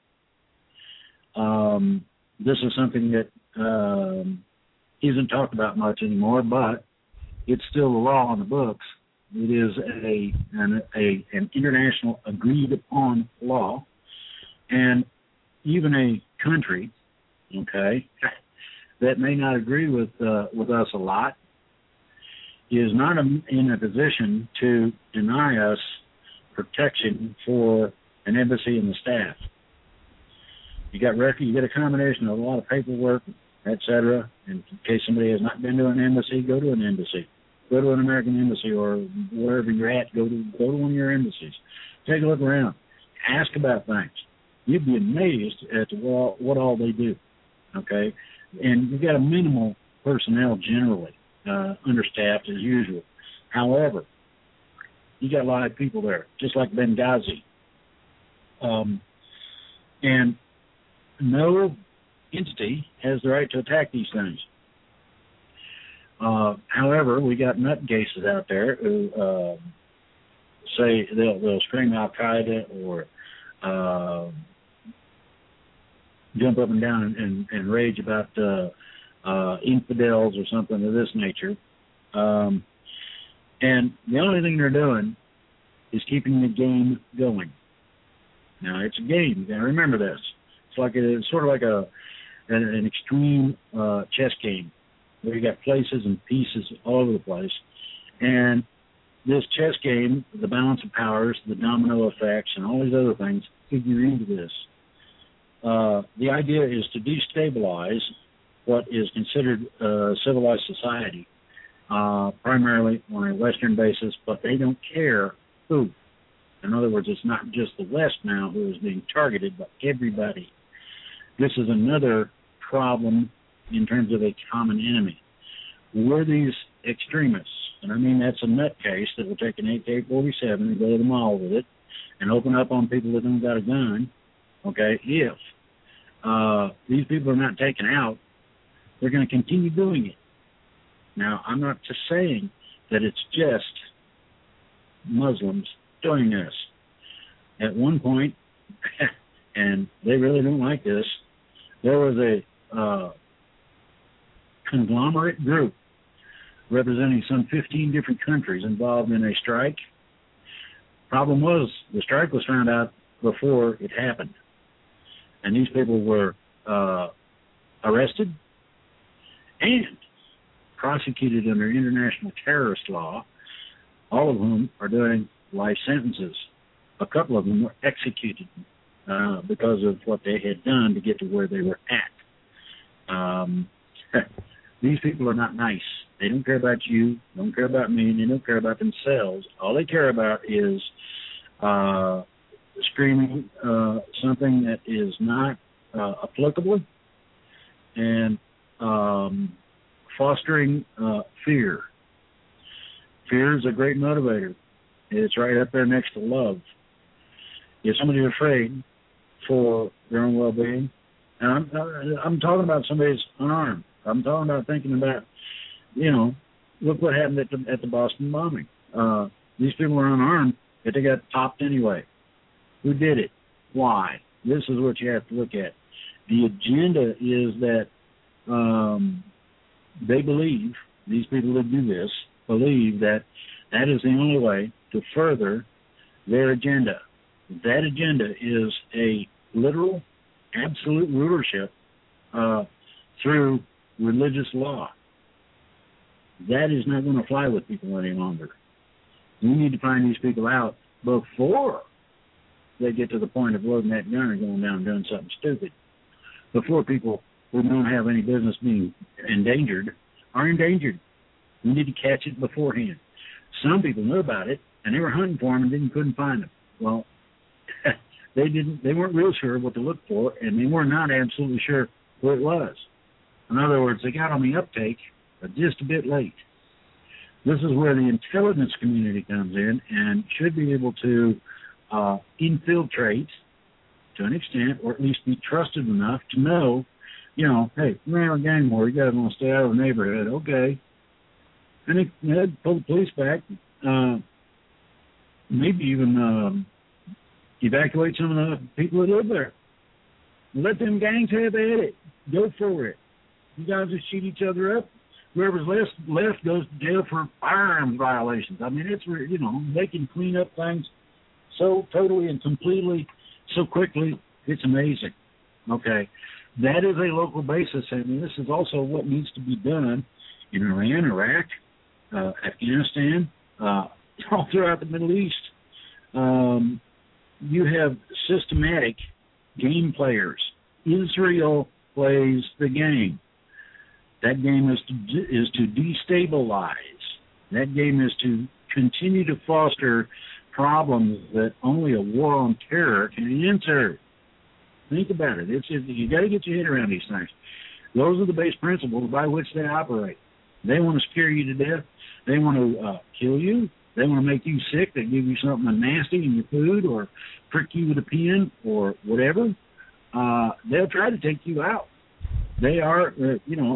Um, this is something that um, isn't talked about much anymore, but it's still the law on the books. It is a an, a, an international agreed upon law, and even a country, okay, that may not agree with uh, with us a lot, is not in a position to deny us protection for an embassy and the staff. You got record, you get a combination of a lot of paperwork, et cetera. In case somebody has not been to an embassy, go to an embassy. Go to an American embassy or wherever you're at. Go to go to one of your embassies. Take a look around. Ask about things. You'd be amazed at what, what all they do. Okay, and you've got a minimal personnel generally, uh, understaffed as usual. However, you got a lot of people there, just like Benghazi. Um, and no entity has the right to attack these things. Uh, however, we got nutcases out there who uh, say they'll, they'll scream Al Qaeda or uh, jump up and down and, and, and rage about uh, uh, infidels or something of this nature. Um, and the only thing they're doing is keeping the game going. Now, it's a game. You got to remember this. It's like a, it's sort of like a an, an extreme uh, chess game where you got places and pieces all over the place. And this chess game, the balance of powers, the domino effects, and all these other things figure into this. Uh, the idea is to destabilize what is considered uh, civilized society, uh, primarily on a Western basis, but they don't care who. In other words, it's not just the West now who is being targeted, but everybody. This is another problem in terms of a common enemy. We're these extremists, and I mean that's a nutcase that will take an A K forty-seven and go to the mall with it and open up on people that don't got a gun, okay, if uh, these people are not taken out, they're going to continue doing it. Now, I'm not just saying that it's just Muslims doing this. At one point, and they really don't like this, there was a uh, conglomerate group representing some fifteen different countries involved in a strike. Problem was, the strike was found out before it happened. And these people were uh, arrested and prosecuted under international terrorist law, all of whom are doing life sentences. A couple of them were executed uh, because of what they had done to get to where they were at. Um, these people are not nice. They don't care about you, don't care about me, they don't care about themselves. All they care about is uh, screaming uh, something that is not uh, applicable and um, fostering uh, fear. Fear is a great motivator. It's right up there next to love. If somebody's afraid for their own well-being, and I'm, I'm talking about somebody's unarmed. I'm talking about thinking about, you know, look what happened at the, at the Boston bombing. Uh, these people are unarmed, but they got popped anyway. Who did it? Why? This is what you have to look at. The agenda is that um, they believe, these people that do this, believe that that is the only way to further their agenda. That agenda is a literal, absolute rulership uh, through religious law. That is not going to fly with people any longer. We need to find these people out before they get to the point of loading that gun and going down and doing something stupid. Before people who don't have any business being endangered are endangered. We need to catch it beforehand. Some people knew about it, and they were hunting for them and didn't couldn't find them. Well, they didn't. They weren't real sure what to look for, and they were not absolutely sure what it was. In other words, they got on the uptake, but just a bit late. This is where the intelligence community comes in and should be able to uh, infiltrate to an extent, or at least be trusted enough to know, you know, hey, we're in a gang war. You guys want to stay out of the neighborhood, okay? And they, they'd pull the police back, uh, maybe even um, evacuate some of the people that live there. Let them gangs have at it. Go for it. You guys just shoot each other up. Whoever's left, left goes to jail for firearms violations. I mean, it's, you know, they can clean up things so totally and completely, so quickly, it's amazing. Okay. That is a local basis, and this is also what needs to be done in Iran, Iraq, uh, Afghanistan, uh, all throughout the Middle East. Um, you have systematic game players. Israel plays the game. That game is to, is to destabilize. That game is to continue to foster problems that only a war on terror can answer. Think about it. It's, it you got to get your head around these things. Those are the base principles by which they operate. They want to scare you to death. They want to uh, kill you. They want to make you sick. They give you something nasty in your food, or prick you with a pin, or whatever. Uh, they'll try to take you out. They are, uh, you know,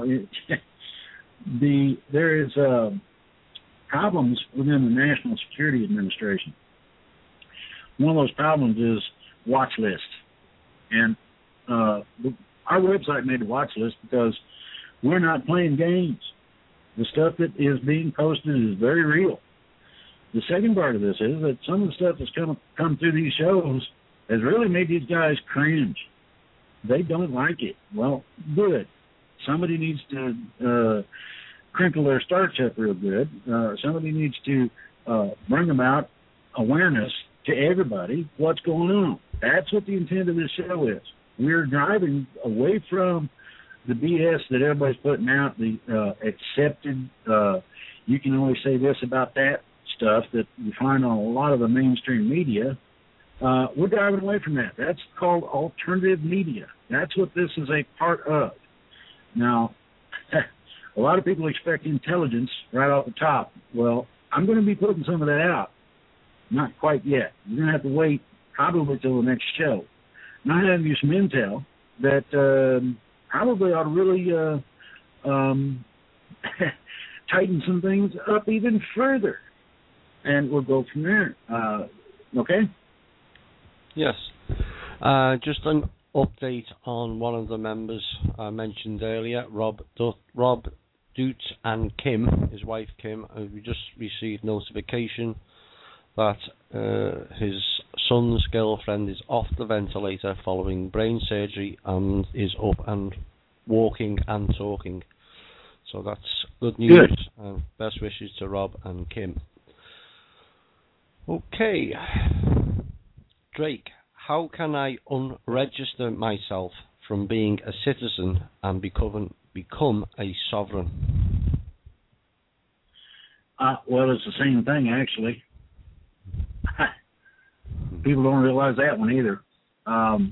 the there is uh, problems within the National Security Administration. One of those problems is watch list. And uh, our website made a watch list because we're not playing games. The stuff that is being posted is very real. The second part of this is that some of the stuff that's come, come through these shows has really made these guys cringe. They don't like it. Well, good. Somebody needs to uh, crinkle their starch up real good. Uh, somebody needs to uh, bring about awareness to everybody what's going on. That's what the intent of this show is. We're driving away from the B S that everybody's putting out, the uh, accepted, uh, you can only say this about that stuff that you find on a lot of the mainstream media. Uh, we're driving away from that. That's called alternative media. That's what this is a part of. Now, a lot of people expect intelligence right off the top. Well, I'm going to be putting some of that out. Not quite yet. You're going to have to wait probably till the next show. And I have you some intel that um, probably ought to really uh, um, tighten some things up even further. And we'll go from there. Uh, okay? Yes. Uh, just an update on one of the members I mentioned earlier, Rob Du- Rob Dute and Kim, his wife Kim. Uh, we just received notification that uh, his son's girlfriend is off the ventilator following brain surgery and is up and walking and talking. So that's good news. Good. And best wishes to Rob and Kim. Okay. Drake, how can I unregister myself from being a citizen and become, become a sovereign? Uh, well, it's the same thing, actually. People don't realize that one either. Um,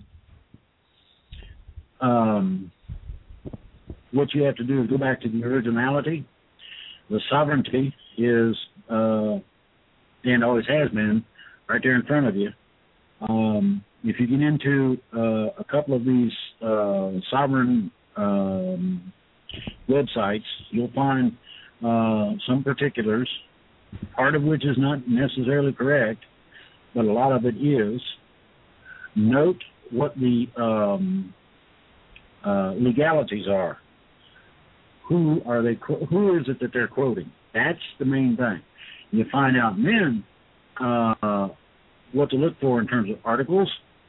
um, what you have to do is go back to the originality. The sovereignty is, uh, and always has been, right there in front of you. Um, if you get into uh, a couple of these uh, sovereign um, websites, you'll find uh, some particulars, part of which is not necessarily correct, but a lot of it is. Note what the um, uh, legalities are. Who are they? Who is it that they're quoting? That's the main thing. You find out then uh, what to look for in terms of articles.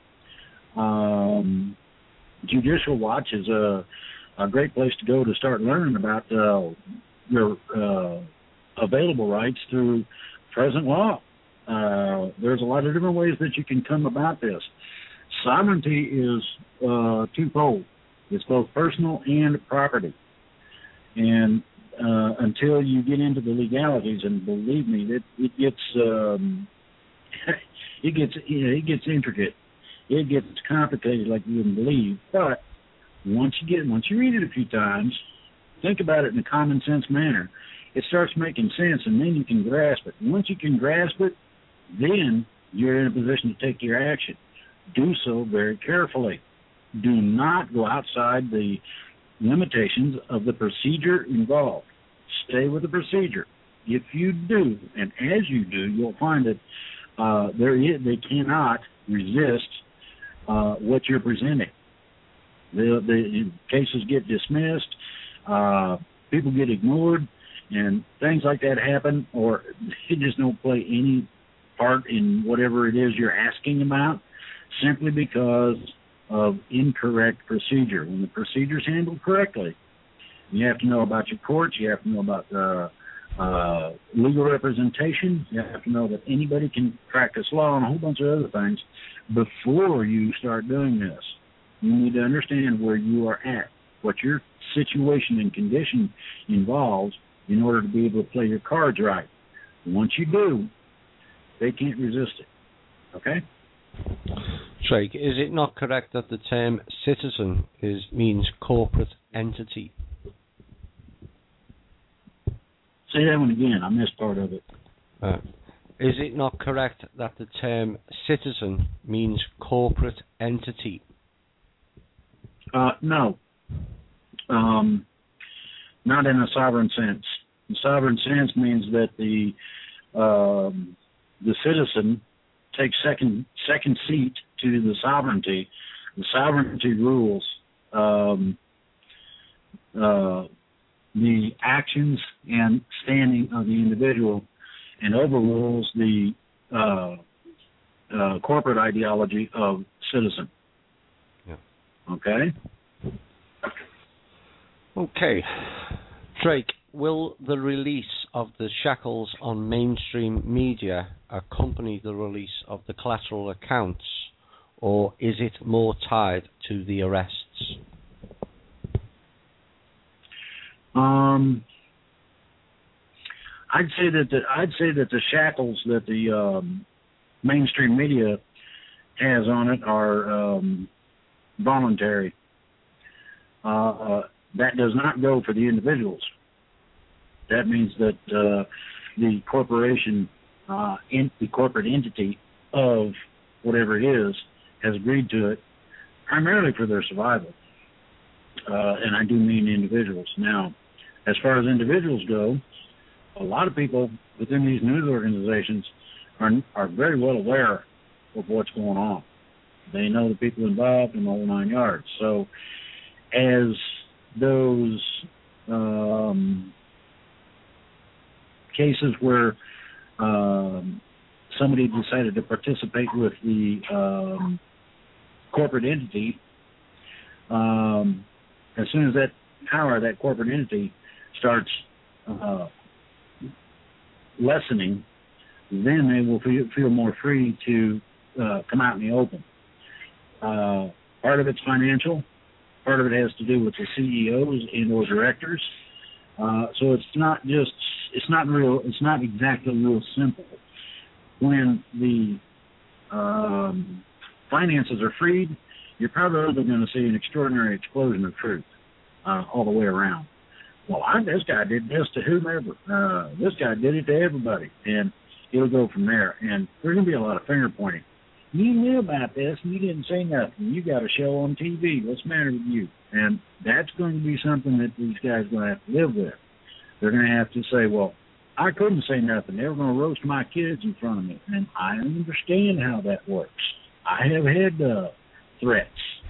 Um, Judicial Watch is a, a great place to go to start learning about uh, your uh, available rights through present law. Uh, there's a lot of different ways that you can come about this. Sovereignty is uh, twofold. It's both personal and property. And uh, until you get into the legalities, and believe me, it, it gets um, it gets you know, it gets intricate. It gets complicated like you wouldn't believe. But once you get once you read it a few times, think about it in a common sense manner. It starts making sense, and then you can grasp it. Once you can grasp it, then you're in a position to take your action. Do so very carefully. Do not go outside the limitations of the procedure involved. Stay with the procedure. If you do, and as you do, you'll find that uh, there is, they cannot resist uh, what you're presenting. The, the cases get dismissed, uh, people get ignored, and things like that happen, or they just don't play any part in whatever it is you're asking about, simply because of incorrect procedure. When the procedure is handled correctly, you have to know about your courts, you have to know about uh, uh, legal representation, you have to know that anybody can practice law and a whole bunch of other things before you start doing this. You need to understand where you are at, what your situation and condition involves in order to be able to play your cards right. Once you do, they can't resist it. Okay? Drake, is it not correct that the term citizen is means corporate entity? Say that one again. I missed part of it. Uh, is it not correct that the term citizen means corporate entity? Uh, no. Um, not in a sovereign sense. The sovereign sense means that the um, the citizen takes second second seat to the sovereignty. The sovereignty rules um, uh, the actions and standing of the individual and overrules the uh, uh, corporate ideology of citizen. Yeah. Okay? Okay. Drake, will the release of the shackles on mainstream media accompany the release of the collateral accounts, or is it more tied to the arrests? Um, I'd say that the, I'd say that the shackles that the um, mainstream media has on it are um, voluntary. Uh, uh, that does not go for the individuals. That means that uh, the corporation, uh, in, the corporate entity of whatever it is, has agreed to it primarily for their survival. Uh, and I do mean individuals. Now, as far as individuals go, a lot of people within these news organizations are are very well aware of what's going on. They know the people involved in the whole nine yards. So as those um, cases where um, somebody decided to participate with the um, corporate entity, um, as soon as that power, that corporate entity starts uh, lessening, then they will feel, feel more free to uh, come out in the open. Uh, part of it's financial, part of it has to do with the C E Os and or directors. Uh, so it's not just, it's not real, it's not exactly real simple. When the um, finances are freed, you're probably going to see an extraordinary explosion of truth uh, all the way around. Well, I, this guy did this to whomever. Uh, this guy did it to everybody. And it'll go from there. And there's going to be a lot of finger pointing. You knew about this and you didn't say nothing. You got a show on T V. What's the matter with you? And that's going to be something that these guys are going to have to live with. They're going to have to say, well, I couldn't say nothing. They were going to roast my kids in front of me. And I understand how that works. I have had uh, threats.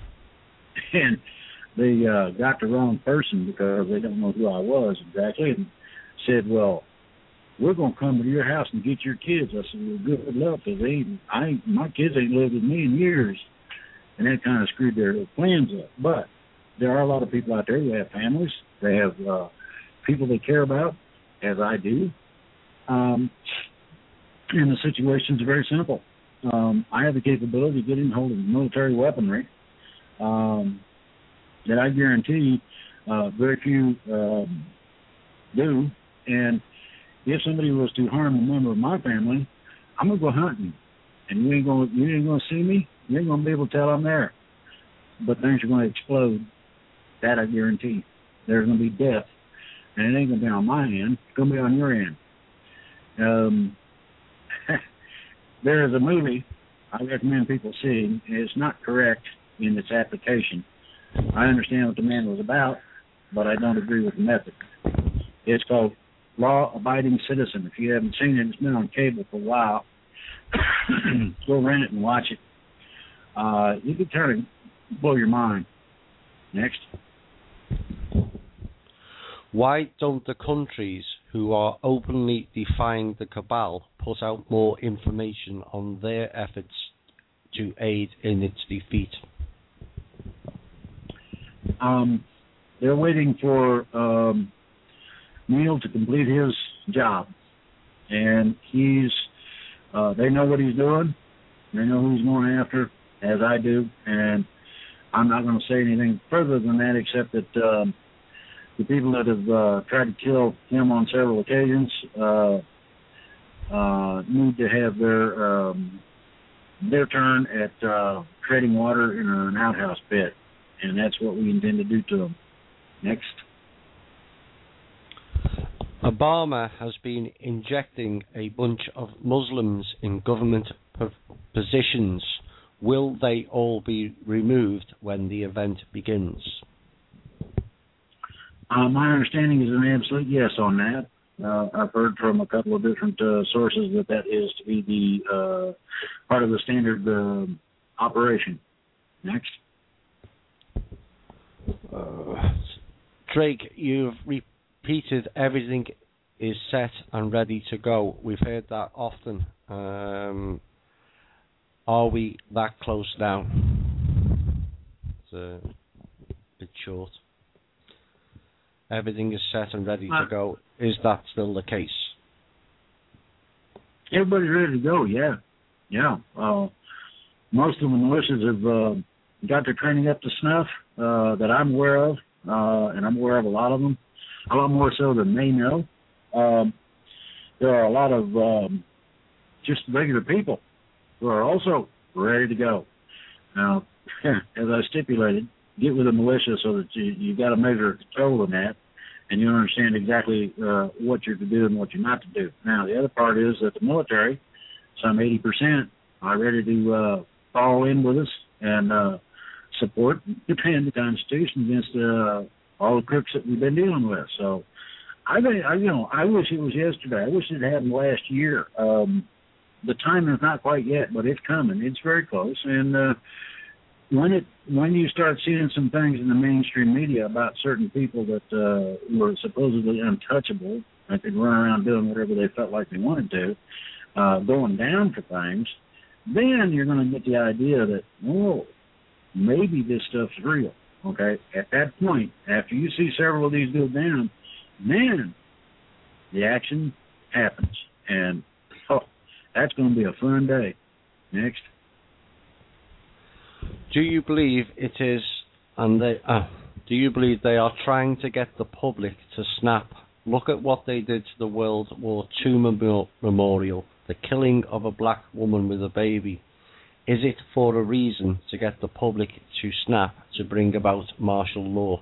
And they uh, got the wrong person because they don't know who I was exactly and said, well, we're going to come to your house and get your kids. I said, well, good luck, because they, I, my kids ain't lived with me in years. And that kind of screwed their plans up. But there are a lot of people out there who have families. They have uh, people they care about, as I do. Um, and the situation is very simple. Um, I have the capability of getting hold of military weaponry um, that I guarantee uh, very few um, do. And if somebody was to harm a member of my family, I'm gonna go hunting, and you ain't gonna you ain't gonna see me. You ain't gonna be able to tell I'm there. But things are gonna explode. That I guarantee. There's gonna be death, and it ain't gonna be on my end. It's gonna be on your end. Um, there is a movie I recommend people seeing. It's not correct in its application. I understand what the man was about, but I don't agree with the method. It's called Law Abiding Citizen. If you haven't seen it, it's been on cable for a while. Go rent it and watch it. Uh, you could kind of blow your mind. Next. Why don't the countries who are openly defying the cabal put out more information on their efforts to aid in its defeat? Um, they're waiting for um, Neil to complete his job, and he's. Uh, they know what he's doing. They know who he's going after, as I do, and I'm not going to say anything further than that, except that um, the people that have uh, tried to kill him on several occasions uh, uh, need to have their um, their turn at uh, treading water in an outhouse pit, and that's what we intend to do to them. Next. Obama has been injecting a bunch of Muslims in government p- positions. Will they all be removed when the event begins? Uh, my understanding is an absolute yes on that. Uh, I've heard from a couple of different uh, sources that that is to be the uh, part of the standard uh, operation. Next. Uh, Drake, you've repeated everything is set and ready to go. We've heard that often. Um, are we that close now? It's a bit short. Everything is set and ready uh, to go. Is that still the case? Everybody's ready to go, yeah. Yeah. Uh, most of the militias have uh, got their training up to snuff uh, that I'm aware of, uh, and I'm aware of a lot of them, a lot more so than they know. Um, there are a lot of um, just regular people who are also ready to go. Now, as I stipulated, get with a militia so that you, you got a measure of control in that, and you understand exactly uh, what you're to do and what you're not to do. Now, the other part is that the military, some eighty percent, are ready to uh, follow in with us and uh, support, defend the Constitution against uh, all the crooks that we've been dealing with. So, I, I, you know, I wish it was yesterday. I wish it happened last year. Um, the time is not quite yet, but it's coming. It's very close, and uh, when it when you start seeing some things in the mainstream media about certain people that uh, were supposedly untouchable, that could run around doing whatever they felt like they wanted to, uh, going down for things, then you're going to get the idea that, oh, maybe this stuff's real. Okay, at that point, after you see several of these go down, then the action happens, and oh, that's going to be a fun day. Next. Do you believe it is and they, uh, do you believe they are trying to get the public to snap? Look at what they did to the World War Two memo- memorial, the killing of a black woman with a baby. Is it for a reason to get the public to snap, to bring about martial law?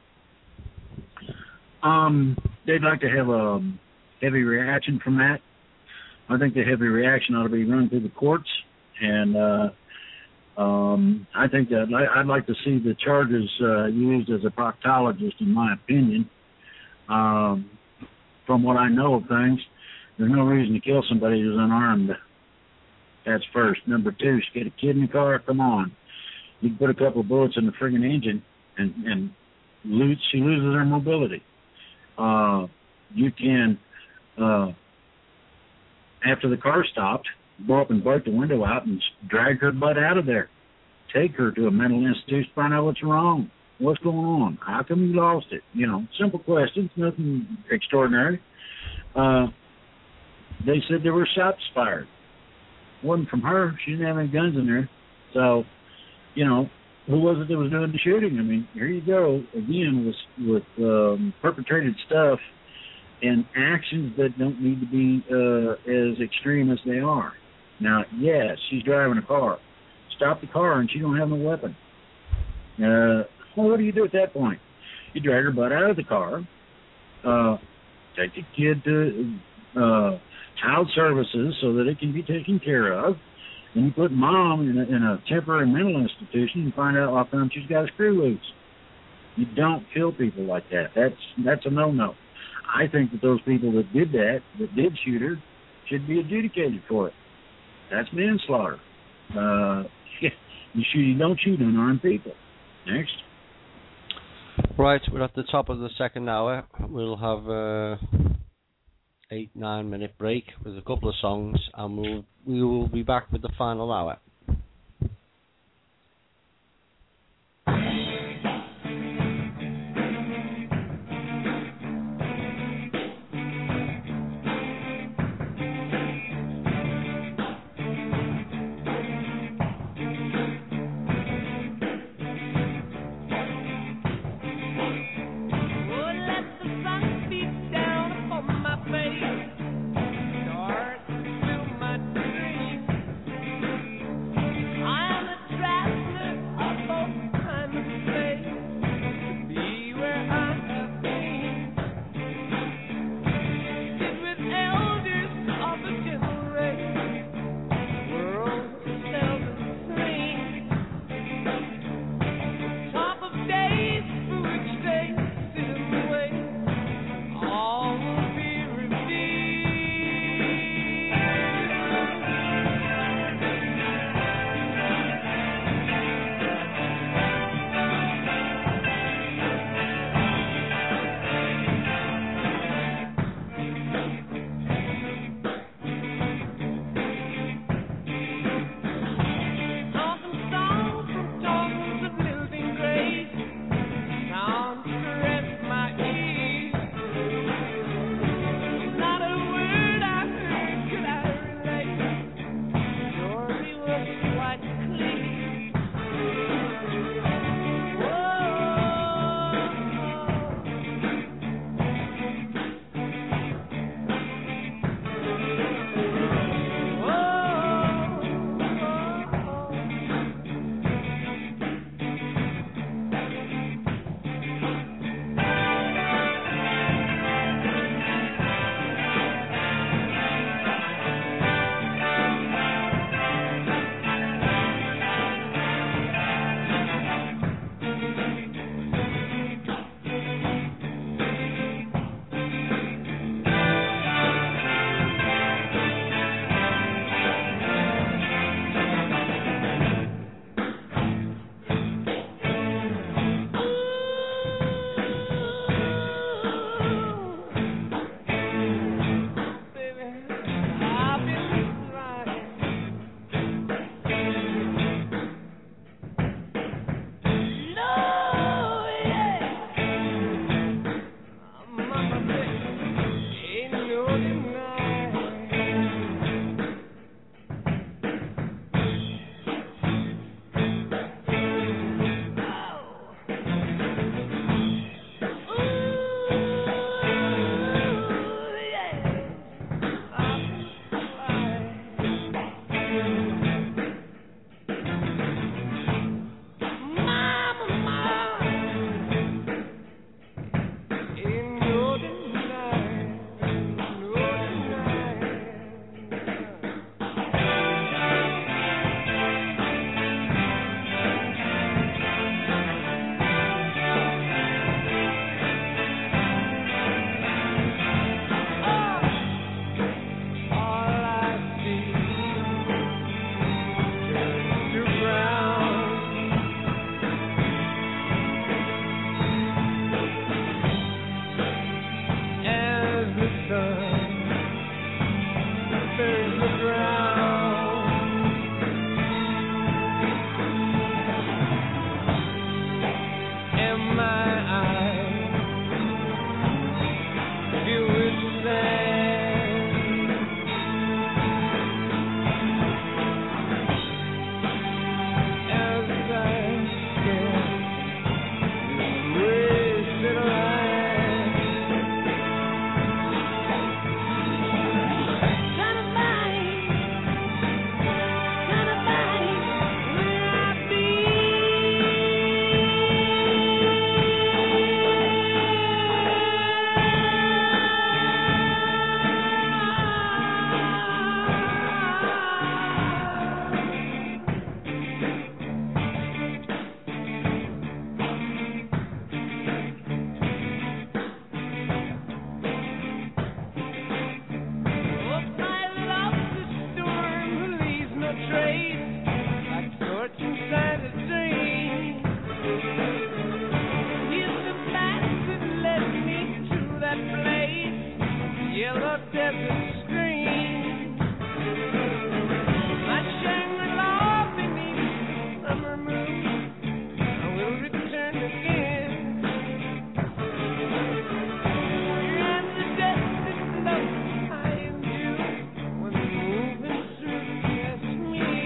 Um, they'd like to have a heavy reaction from that. I think the heavy reaction ought to be run through the courts, and uh, um, I think that I'd like to see the charges uh, used as a proctologist, in my opinion. Um, from what I know of things, there's no reason to kill somebody who's unarmed. That's first. Number two, she get a kid in the car, come on. You can put a couple of bullets in the friggin' engine and, and lose, she loses her mobility. Uh, you can, uh, after the car stopped, go up and break the window out and drag her butt out of there. Take her to a mental institution, find out what's wrong. What's going on? How come you lost it? You know, simple questions, nothing extraordinary. Uh, they said there were shots fired. Wasn't from her. She didn't have any guns in there. So, you know, who was it that was doing the shooting? I mean, here you go again with with um, perpetrated stuff and actions that don't need to be uh, as extreme as they are. Now, yes, she's driving a car. Stop the car and she don't have no weapon. Uh, well, what do you do at that point? You drag her butt out of the car, uh, take the kid to uh, child services so that it can be taken care of, and you put mom in a, in a temporary mental institution and find out how come she's got a screw loose. You don't kill people like that. That's that's a no-no. I think that those people that did that, that did shoot her, should be adjudicated for it. That's manslaughter. Uh, you shoot, you don't shoot unarmed people. Next. Right, we're at the top of the second hour. We'll have a eight, nine minute break with a couple of songs, and we'll we will be back with the final hour. yellow desert screen. My Shangri-La beneath the summer moon, I will return again. And the dust is low, I am you, when moving through Jasmine.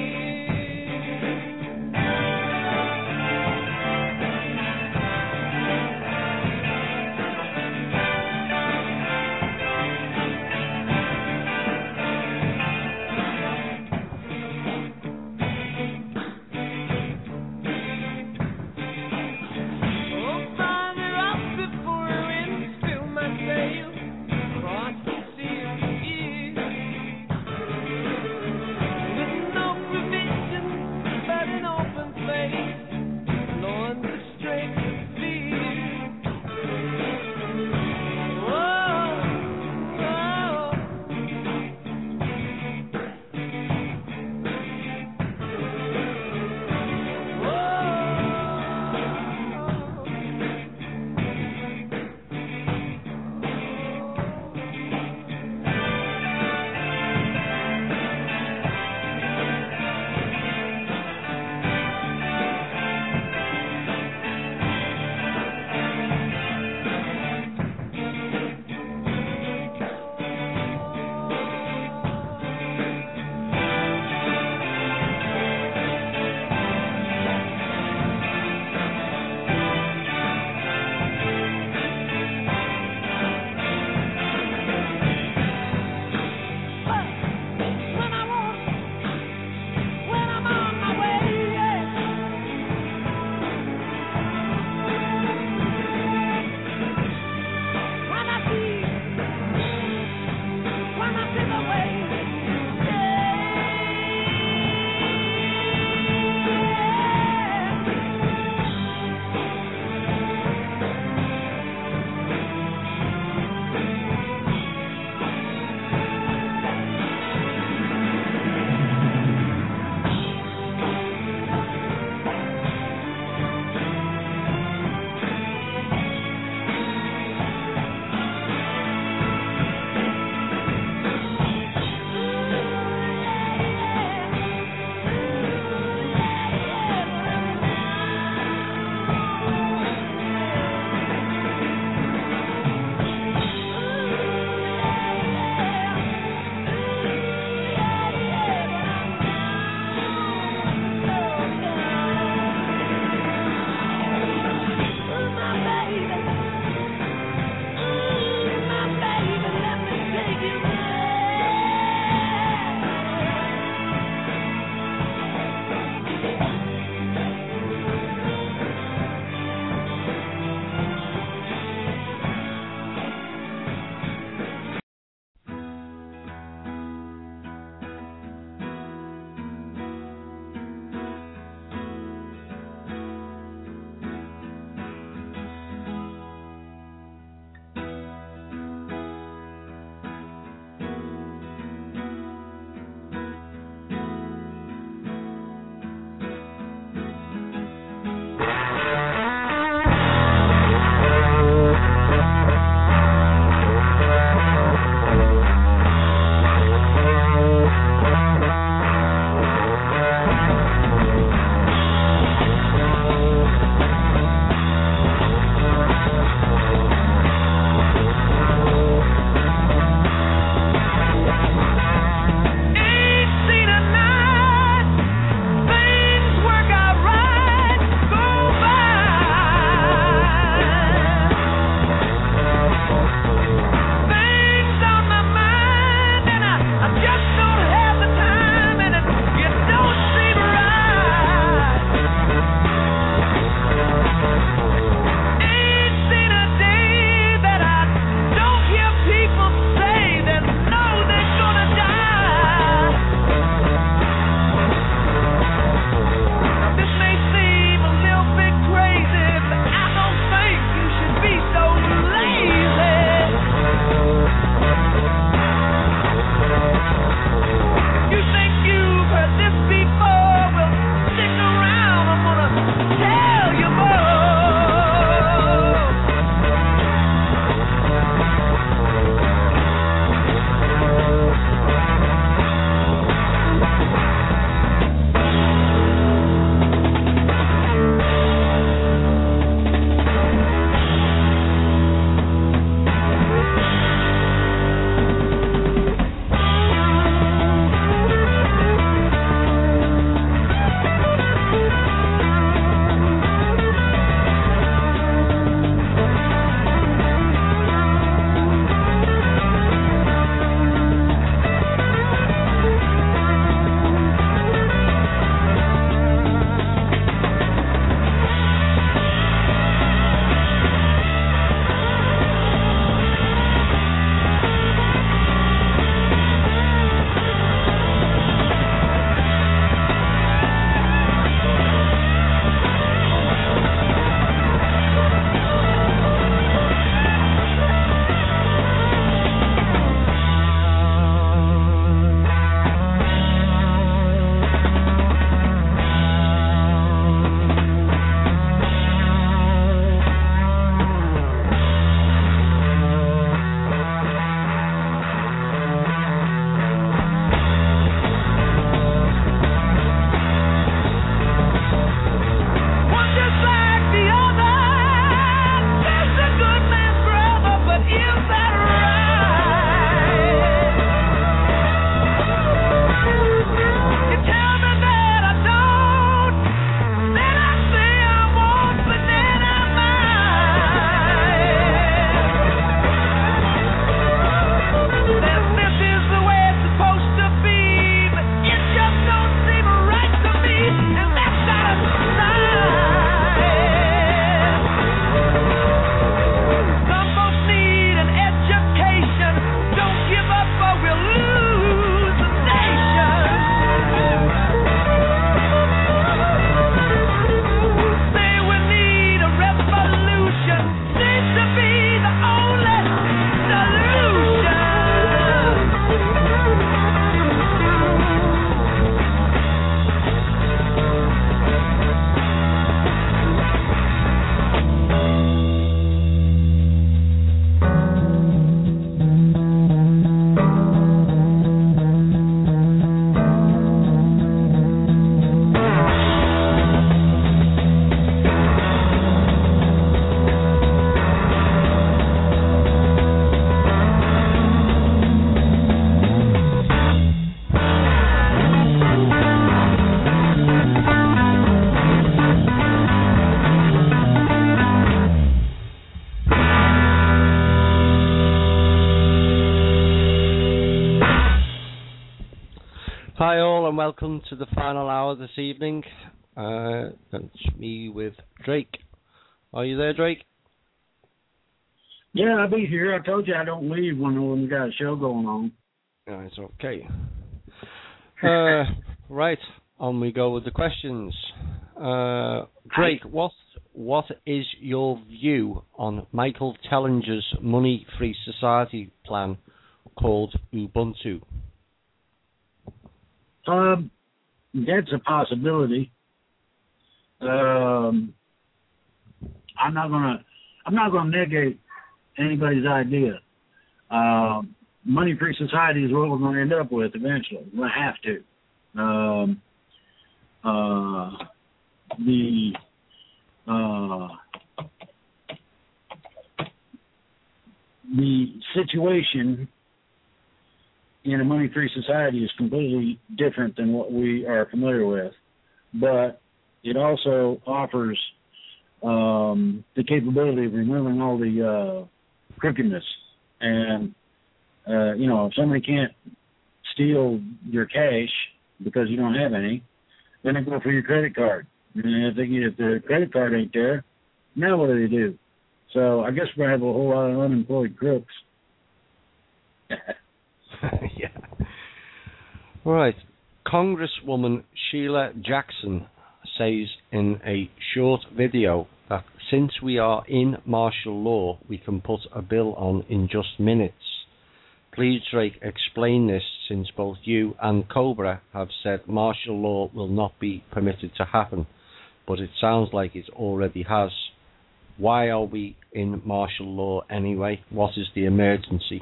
Hi all and welcome to the final hour this evening. Uh, it's me with Drake. Are you there, Drake? Yeah, I'll be here. I told you I don't leave when, when we got a show going on. Yeah, it's okay. Uh, right, on we go with the questions. Uh, Drake, what what is your view on Michael Tellinger's money-free society plan called Ubuntu? Um, that's a possibility. Um, I'm not gonna I'm not gonna negate anybody's idea. Uh, money-free society is what we're going to end up with eventually. We'll have to. Um, uh, the uh, the situation in a money-free society is completely different than what we are familiar with, but it also offers um, the capability of removing all the uh, crookedness. And, uh, you know, if somebody can't steal your cash because you don't have any, then they go for your credit card. And if, they, if the credit card ain't there, now what do they do? So I guess we're going to have a whole lot of unemployed crooks. Yeah. Right. Congresswoman Sheila Jackson says in a short video that since we are in martial law, we can put a bill on in just minutes. Please, Drake, explain this, since both you and Cobra have said martial law will not be permitted to happen, but it sounds like it already has. Why are we in martial law anyway? What is the emergency?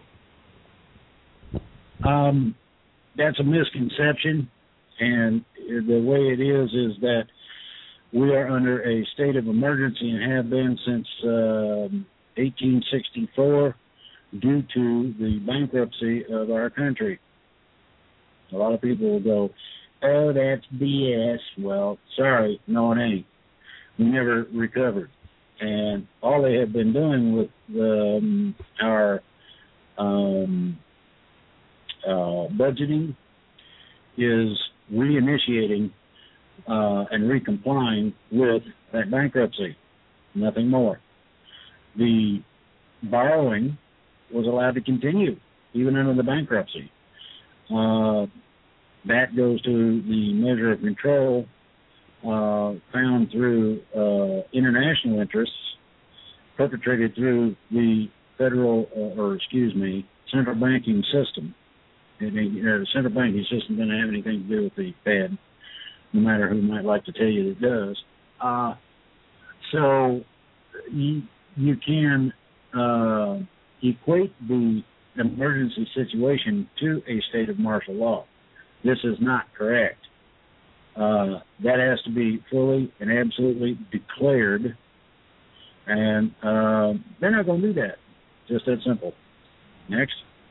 Um, that's a misconception, and the way it is is that we are under a state of emergency and have been since uh, eighteen sixty-four due to the bankruptcy of our country. A lot of people will go, oh, that's B S. Well, sorry, no it ain't. We never recovered. And all they have been doing with um, our um, uh, budgeting is reinitiating uh, and recomplying with that bankruptcy. Nothing more. The borrowing was allowed to continue, even under the bankruptcy. Uh, that goes to the measure of control uh, found through uh, international interests perpetrated through the federal, uh, or excuse me, central banking system. And the, you know, the central banking system doesn't have anything to do with the Fed, no matter who might like to tell you it does. Uh, so you, you can uh, equate the emergency situation to a state of martial law. This is not correct. Uh, that has to be fully and absolutely declared, and uh, they're not going to do that. Just that simple. Next.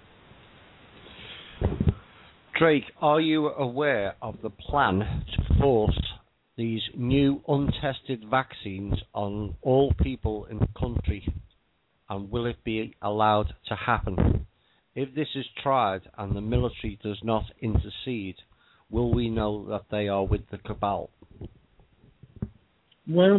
Drake, are you aware of the plan to force these new untested vaccines on all people in the country, and will it be allowed to happen? If this is tried and the military does not intercede, will we know that they are with the cabal? Well,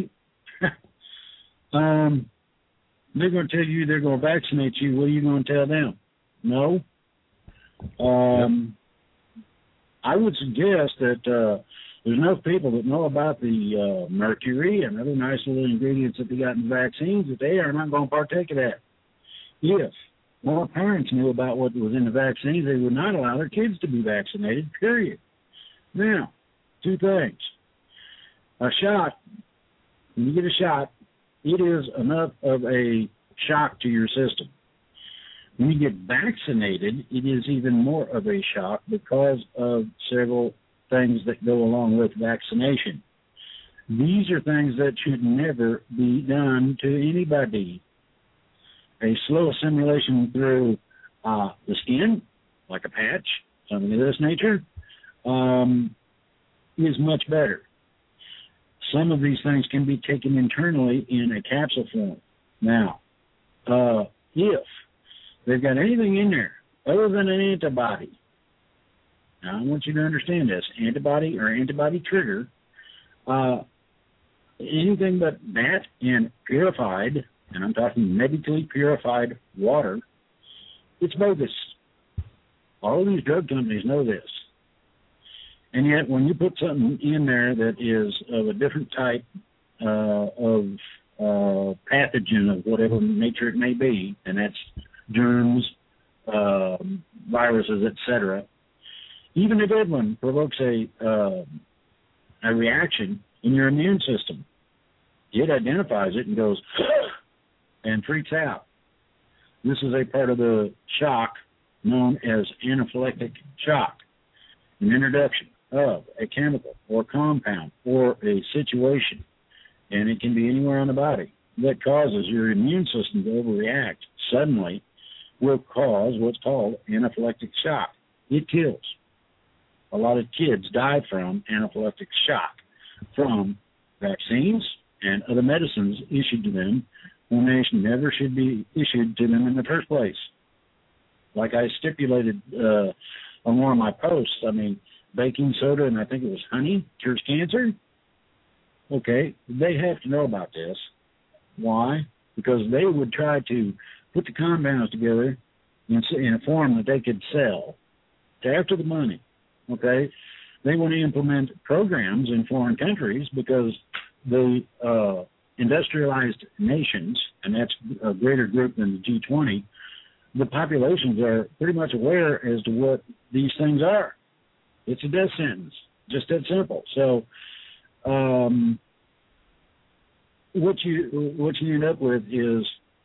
um, they're going to tell you they're going to vaccinate you. What are you going to tell them? No. Um, yep. I would suggest that uh, there's enough people that know about the uh, mercury and other nice little ingredients that they got in vaccines that they are not going to partake of that. If more parents knew about what was in the vaccines, they would not allow their kids to be vaccinated, period. Now, two things. A shot, when you get a shot, it is enough of a shock to your system. When you get vaccinated, it is even more of a shock because of several things that go along with vaccination. These are things that should never be done to anybody. A slow assimilation through uh, the skin, like a patch, something of this nature, um, is much better. Some of these things can be taken internally in a capsule form. Now, uh, if they've got anything in there other than an antibody, Now, I want you to understand this. Antibody or antibody trigger, uh, anything but that and purified, and I'm talking medically purified water, it's bogus. All of these drug companies know this. And yet, when you put something in there that is of a different type uh, of uh, pathogen of whatever nature it may be, and that's germs, uh, viruses, et cetera, even a dead one provokes a uh, a reaction in your immune system. It identifies it and goes and freaks out. This is a part of the shock known as anaphylactic shock, an introduction of a chemical or compound or a situation, and it can be anywhere on the body, that causes your immune system to overreact suddenly, will cause what's called anaphylactic shock. It kills. A lot of kids die from anaphylactic shock from vaccines and other medicines issued to them when they never should be issued to them in the first place. Like I stipulated uh, on one of my posts, I mean, baking soda and I think it was honey cures cancer. Okay, they have to know about this. Why? Because they would try to put the compounds together in, in a form that they could sell to after the money. Okay, they want to implement programs in foreign countries because the uh, industrialized nations, and that's a greater group than the G twenty, the populations are pretty much aware as to what these things are. It's a death sentence, just that simple. So, um, what you what you end up with is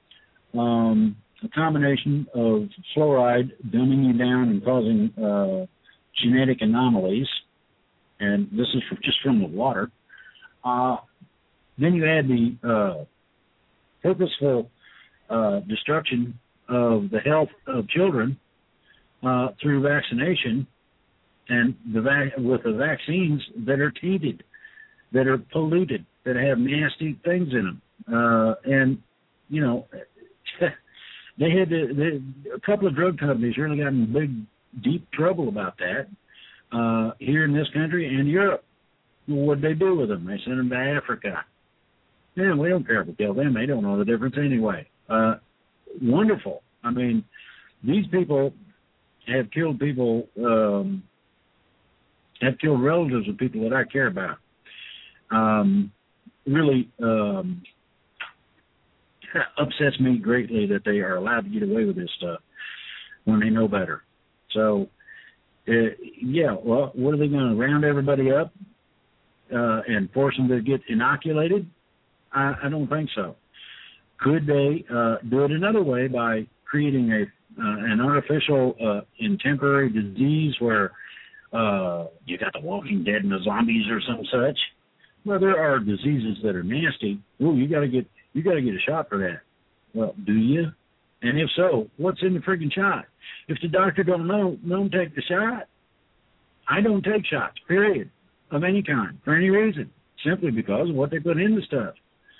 um, a combination of fluoride dumbing you down and causing uh, genetic anomalies, and this is from, just from the water. Uh, then you add the uh, purposeful uh, destruction of the health of children uh, through vaccination, and the vac- with the vaccines that are tainted, that are polluted, that have nasty things in them. Uh, and, you know, they had to, they, a couple of drug companies really got in big, deep trouble about that uh, here in this country and Europe. What'd they do with them? They sent them to Africa. Yeah, we don't care if we kill them. They don't know the difference anyway. Uh, wonderful. I mean, these people have killed people, um, have killed relatives of people that I care about. Um, really um, upsets me greatly that they are allowed to get away with this stuff when they know better. So, uh, yeah, well, what are they going to round everybody up uh, and force them to get inoculated? I, I don't think so. Could they uh, do it another way by creating a uh, an artificial uh, and temporary disease where uh, you got the Walking Dead and the zombies or some such? Well, there are diseases that are nasty. Ooh, you got to get you got to get a shot for that. Well, do you? And if so, what's in the freaking shot? If the doctor don't know, don't take the shot. I don't take shots, period, of any kind, for any reason, simply because of what they put in the stuff.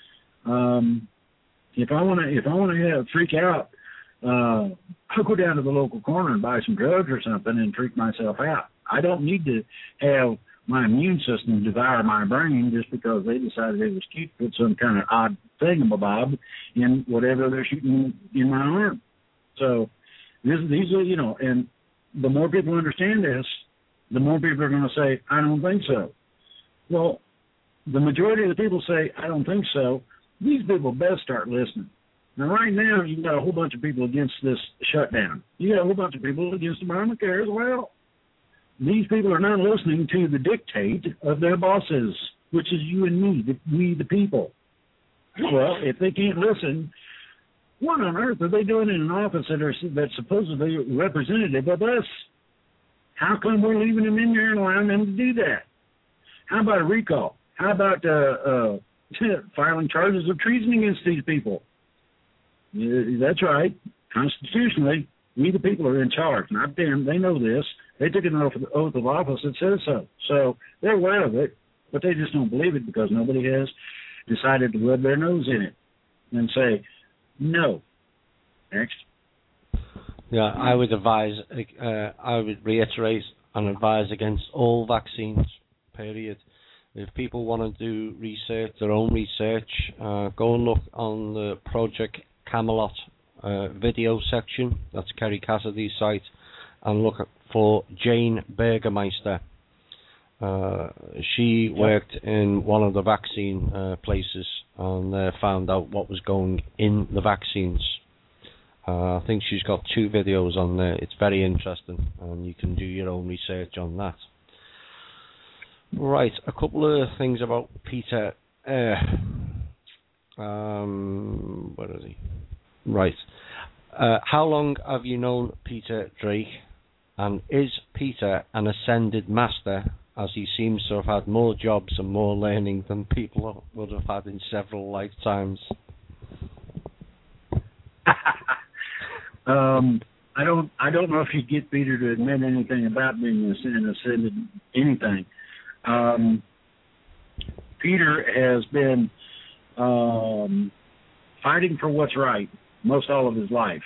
Um, if I want to, if I want to have freak out, uh, I'll go down to the local corner and buy some drugs or something and freak myself out. I don't need to have my immune system devour my brain just because they decided it was cute to put some kind of odd thingamabob in whatever they're shooting in my arm. So this, these are, you know, and the more people understand this, the more people are going to say, I don't think so. Well, the majority of the people say, I don't think so. These people best start listening. Now, right now, you've got a whole bunch of people against this shutdown. You got a whole bunch of people against Obamacare as well. These people are not listening to the dictate of their bosses, which is you and me, the, we the people. Well, if they can't listen, what on earth are they doing in an office that are, that's supposedly representative of us? How come we're leaving them in there and allowing them to do that? How about a recall? How about uh, uh, filing charges of treason against these people? Uh, that's right. Constitutionally, we the people are in charge, not them. They know this. They took an oath, oath of office that says so. So they're aware of it, but they just don't believe it because nobody has decided to rub their nose in it and say, no. Next. Yeah, I would advise, uh, I would reiterate and advise against all vaccines, period. If people want to do research, their own research, uh, go and look on the Project Camelot uh, video section, that's Kerry Cassidy's site, and look for Jane Burgermeister. Uh, she worked in one of the vaccine uh, places and uh, found out what was going in the vaccines. Uh, I think she's got two videos on there. It's very interesting, and you can do your own research on that. Right, a couple of things about Peter uh, um, where is he? Right. Uh, how long have you known Peter Drake? And is Peter an ascended master, as he seems to have had more jobs and more learning than people would have had in several lifetimes? um, I don't. I don't know if you get Peter to admit anything about being an ascended anything. Um, Peter has been um, fighting for what's right most all of his life.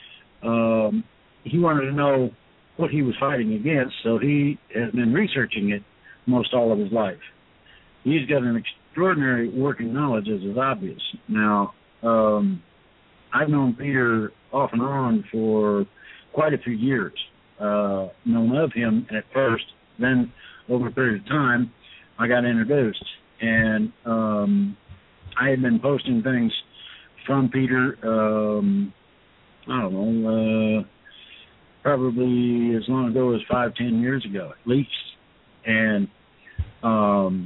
Um, he wanted to know what he was fighting against, so he has been researching it most all of his life. He's got an extraordinary working knowledge, as is obvious. Now, um, I've known Peter off and on for quite a few years, uh, known of him at first, then over a period of time, I got introduced, and um, I had been posting things from Peter, um, I don't know, uh, probably as long ago as five, ten years ago, at least. And um,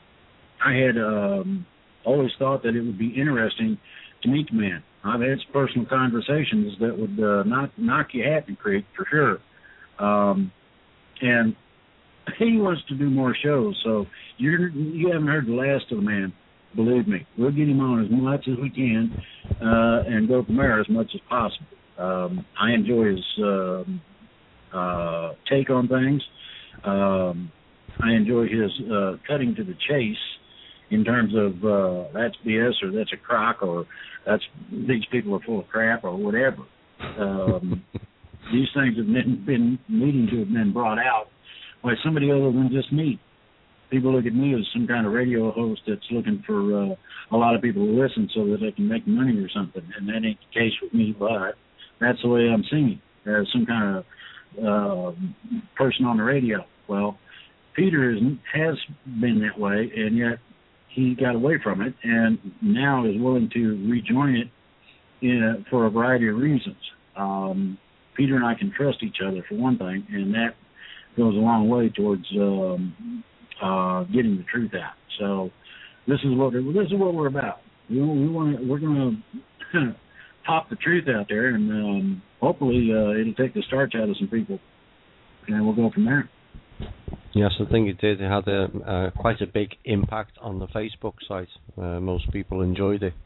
I had um, always thought that it would be interesting to meet the man. I've had some personal conversations that would uh, knock, knock your hat in the creek, for sure. Um, and he wants to do more shows, so you're, you haven't heard the last of the man. Believe me, we'll get him on as much as we can uh, and go from there as much as possible. Um, I enjoy his uh, uh, take on things. Um, I enjoy his uh, cutting to the chase in terms of uh, that's B S or that's a crock or that's these people are full of crap or whatever. Um, these things have been, been needing to have been brought out by somebody other than just me. People look at me as some kind of radio host that's looking for uh, a lot of people to listen so that they can make money or something, and that ain't the case with me, but that's the way I'm singing, as some kind of uh, person on the radio. Well, Peter is, has been that way, and yet he got away from it, and now is willing to rejoin it in a, for a variety of reasons. Um, Peter and I can trust each other, for one thing, and that goes a long way towards um, uh, getting the truth out. So this is what this is what we're about. We, we want we're going to pop the truth out there, and um, hopefully uh, it'll take the starch out of some people, and we'll go from there. Yes, I think it did. It had a, uh, quite a big impact on the Facebook site. Uh, most people enjoyed it.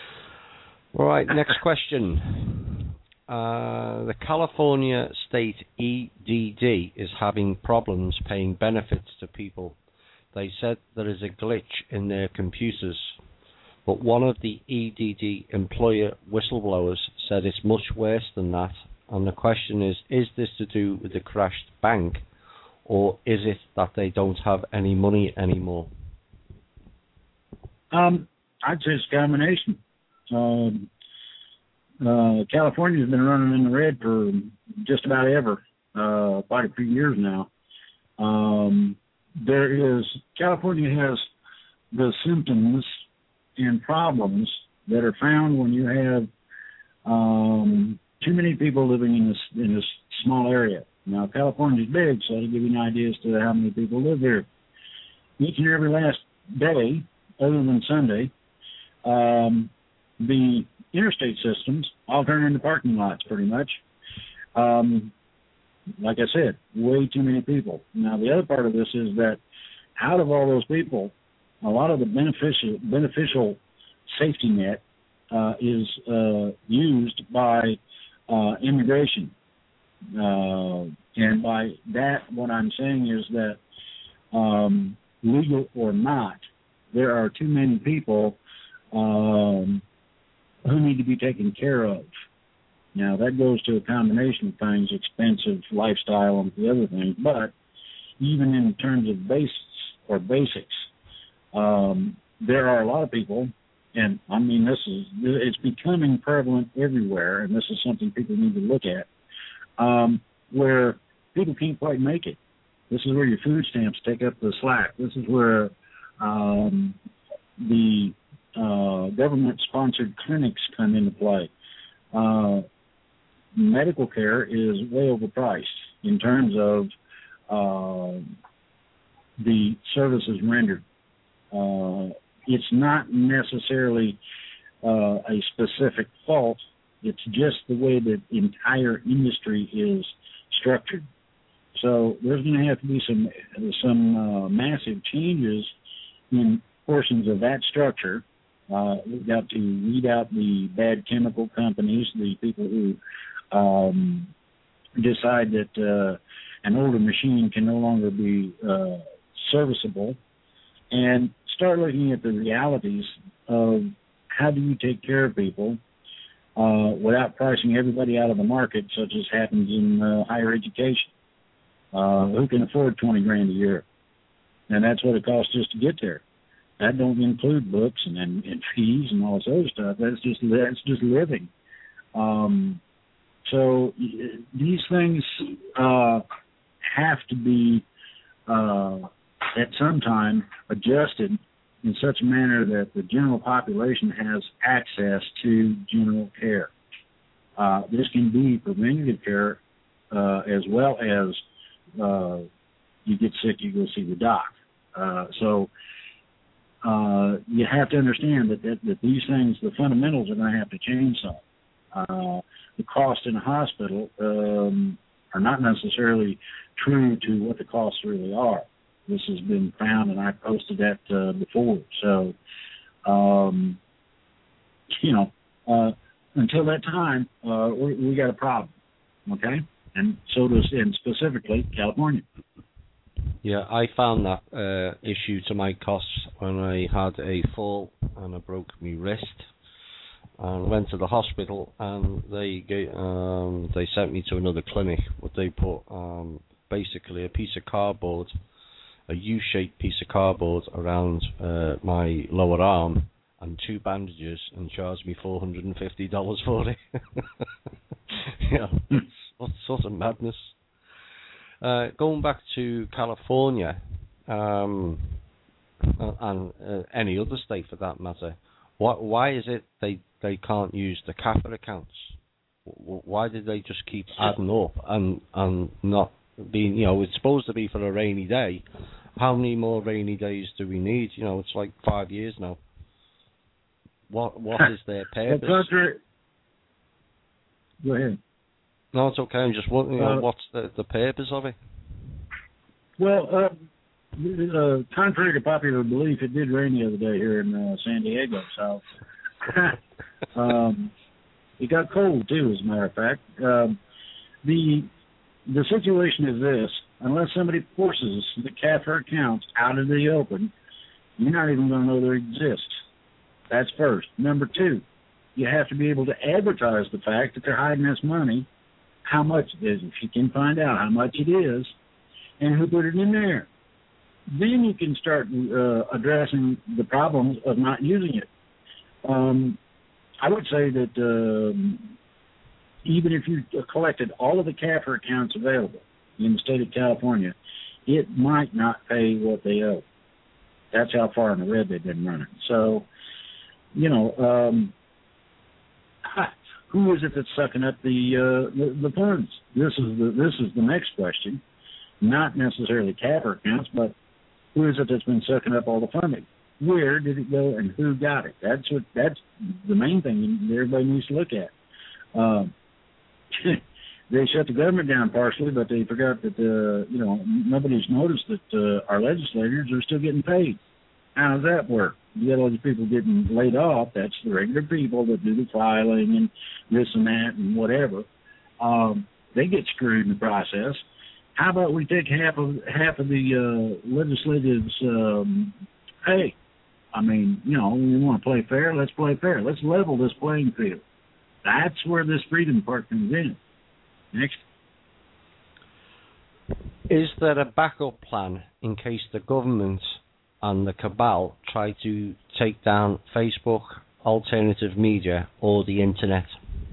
All right, next question. Uh, the California State E D D is having problems paying benefits to people. They said there is a glitch in their computers, but one of the E D D employer whistleblowers said it's much worse than that. And the question is, is this to do with the crashed bank, or is it that they don't have any money anymore? Um, I'd say it's a combination. Um, uh, California's been running in the red for just about ever, uh, quite a few years now. Um, there is, California has the symptoms and problems that are found when you have um, too many people living in this in this small area. Now, California's big, so to give you an idea as to how many people live here. Each and every last day, other than Sunday, um, the interstate systems all turn into parking lots, pretty much. Um, like I said, way too many people. Now, the other part of this is that out of all those people, a lot of the beneficial beneficial safety net uh, is uh, used by uh, immigration. Uh, and by that, what I'm saying is that um, legal or not, there are too many people um, who need to be taken care of. Now, that goes to a combination of things, expensive lifestyle and the other things, but even in terms of basics or basics, um, there are a lot of people, and I mean, this is, it's becoming prevalent everywhere, and this is something people need to look at, um, where people can't quite make it. This is where your food stamps take up the slack. This is where um, the uh, government-sponsored clinics come into play. Uh, medical care is way overpriced in terms of uh, the services rendered. Uh, it's not necessarily uh, a specific fault. It's just the way that the entire industry is structured. So there's going to have to be some some uh, massive changes in portions of that structure. Uh, we've got to weed out the bad chemical companies, the people who um, decide that uh, an older machine can no longer be uh, serviceable, and start looking at the realities of how do you take care of people uh, without pricing everybody out of the market, such as happens in uh, higher education. Uh, who can afford twenty grand a year? And that's what it costs just to get there. That don't include books and, and, and fees and all this other stuff. That's just that's just living. Um, so these things uh, have to be uh, at some time adjusted in such a manner that the general population has access to general care. Uh, this can be preventative care uh, as well as Uh, you get sick, you go see the doc. Uh, so uh, you have to understand that, that, that these things, the fundamentals are going to have to change some. Uh, the cost in a hospital um, are not necessarily true to what the costs really are. This has been found, and I posted that uh, before. So, um, you know, uh, until that time, uh, we, we got a problem, okay? And so does, and specifically, California. Yeah, I found that uh, issue to my costs when I had a fall and I broke my wrist, and went to the hospital, and they gave, um, they sent me to another clinic. But they put um, basically a piece of cardboard, a U-shaped piece of cardboard around uh, my lower arm, and two bandages, and charged me four hundred and fifty dollars for it. Yeah. What sort of madness? Uh, going back to California, um, and uh, any other state for that matter, why, why is it they, they can't use the C A F R accounts? Why did they just keep adding up and, and not being, you know, it's supposed to be for a rainy day. How many more rainy days do we need? You know, it's like five years now. What What is their purpose? Go ahead. No, it's okay. I'm just wondering, you know, uh, what's the, the purpose of it? Well, uh, uh, contrary to popular belief, it did rain the other day here in uh, San Diego. So um, it got cold too, as a matter of fact. Um, the the situation is this: unless somebody forces the C A F R accounts out of the open, you're not even going to know they exist. That's first. Number two, you have to be able to advertise the fact that they're hiding this money. How much it is, if you can find out how much it is, and who put it in there. Then you can start uh, addressing the problems of not using it. Um, I would say that um, even if you collected all of the C A F R accounts available in the state of California, it might not pay what they owe. That's how far in the red they've been running. So, you know, um, who is it that's sucking up the, uh, the the funds? This is the this is the next question. Not necessarily C A F R accounts, but who is it that's been sucking up all the funding? Where did it go, and who got it? That's what that's the main thing everybody needs to look at. Um, they shut the government down partially, but they forgot that uh, you know nobody's noticed that uh, our legislators are still getting paid. How does that work? You got all these people getting laid off. That's the regular people that do the filing and this and that and whatever. Um, they get screwed in the process. How about we take half of half of the uh, legislative's um, pay? I mean, you know, we want to play fair. Let's play fair. Let's level this playing field. That's where this freedom part comes in. Next. Is there a backup plan in case the government and the cabal try to take down Facebook, alternative media, or the internet?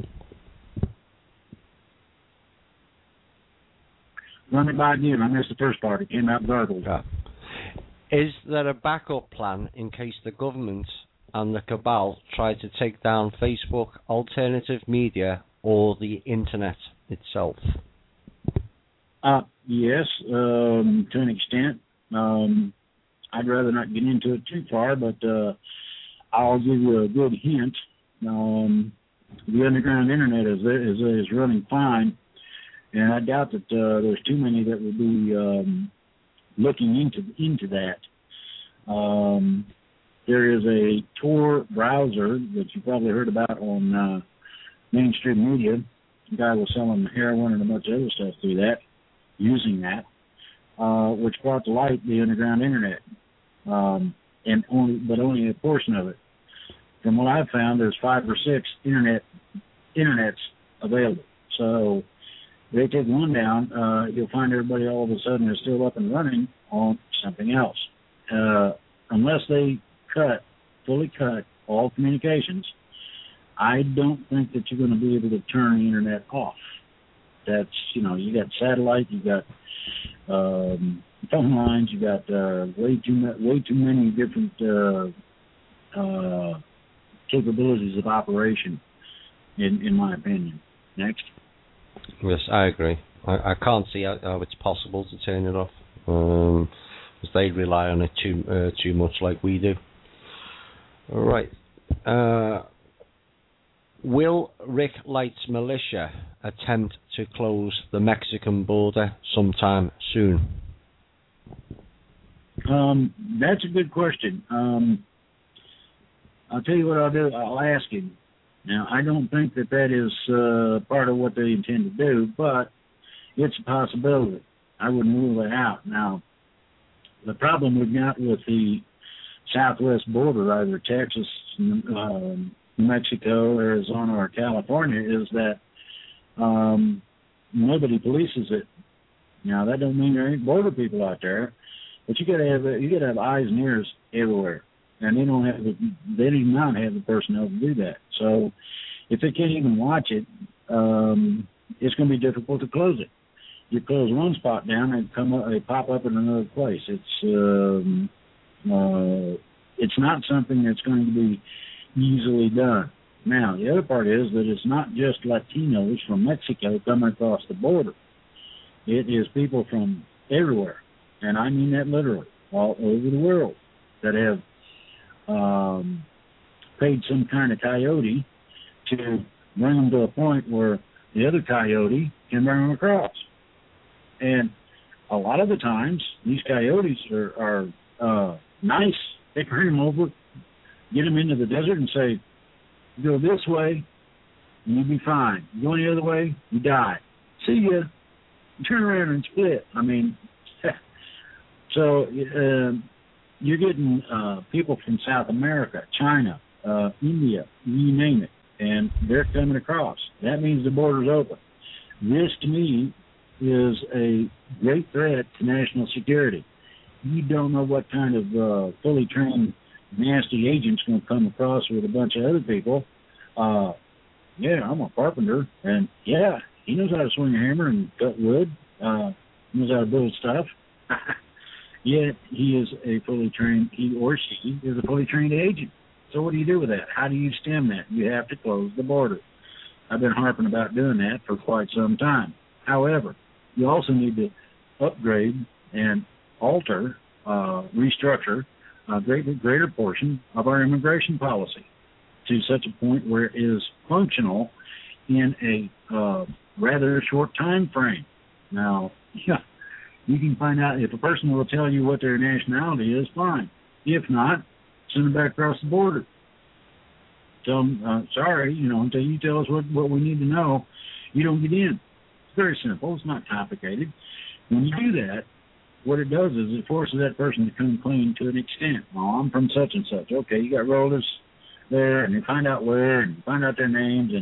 Run it by again. I missed the first part. It came out garbled. Yeah. Is there a backup plan in case the government and the cabal try to take down Facebook, alternative media, or the internet itself? Uh, yes, um, to an extent. Um, I'd rather not get into it too far, but uh, I'll give you a good hint. Um, the underground internet is, is is running fine, and I doubt that uh, there's too many that will be um, looking into into that. Um, there is a Tor browser that you probably heard about on uh, mainstream media. The guy was selling heroin and a bunch of other stuff through that, using that, uh, which brought to light the underground internet, um, and only but only a portion of it. From what I've found, there's five or six internet internets available. So if they take one down, uh, you'll find everybody all of a sudden is still up and running on something else. Uh, unless they cut, fully cut all communications, I don't think that you're going to be able to turn the internet off. That's, you know, you got satellite, you got um, phone lines, you got uh, way too ma- way too many different uh, uh, capabilities of operation, in, in my opinion. Next. Yes, I agree. I, I can't see how, how it's possible to turn it off, because um, they rely on it too uh, too much, like we do. All right. Uh, will Rick Light's militia attempt to close the Mexican border sometime soon? Um, that's a good question. Um, I'll tell you what I'll do. I'll ask him. Now, I don't think that that is uh, part of what they intend to do, but it's a possibility. I wouldn't rule it out. Now, the problem we've got with the southwest border, either Texas, um, New Mexico, Arizona, or California, is that um, nobody polices it. Now, that don't mean there ain't border people out there, but you got to have you got to have eyes and ears everywhere. And they don't have the, they do not have the personnel to do that. So if they can't even watch it, um, it's going to be difficult to close it. You close one spot down, and come up, they pop up in another place. It's um, uh, it's not something that's going to be easily done. Now the other part is that it's not just Latinos from Mexico coming across the border. It is people from everywhere, and I mean that literally, all over the world, that have Um, paid some kind of coyote to bring them to a point where the other coyote can bring them across. And a lot of the times, these coyotes are, are uh, nice. They bring them over, get them into the desert and say, go this way, and you'll be fine. You go any other way, you die. See ya. Turn around and split. I mean, so... Uh, You're getting uh, people from South America, China, uh, India, you name it, and they're coming across. That means the border's open. This, to me, is a great threat to national security. You don't know what kind of uh, fully trained, nasty agent's going to come across with a bunch of other people. Uh, yeah, I'm a carpenter, and yeah, he knows how to swing a hammer and cut wood. Uh, he knows how to build stuff. Yet he is a fully trained, he or she is a fully trained agent. So what do you do with that? How do you stem that? You have to close the border. I've been harping about doing that for quite some time. However, you also need to upgrade and alter, uh, restructure a greater, greater portion of our immigration policy to such a point where it is functional in a uh, rather short time frame. Now, yeah. You can find out if a person will tell you what their nationality is, fine. If not, send them back across the border. Tell them, uh, sorry, you know, until you tell us what, what we need to know, you don't get in. It's very simple. It's not complicated. When you do that, what it does is it forces that person to come clean to an extent. Oh, I'm from such and such. Okay, you got relatives there, and you find out where, and you find out their names, and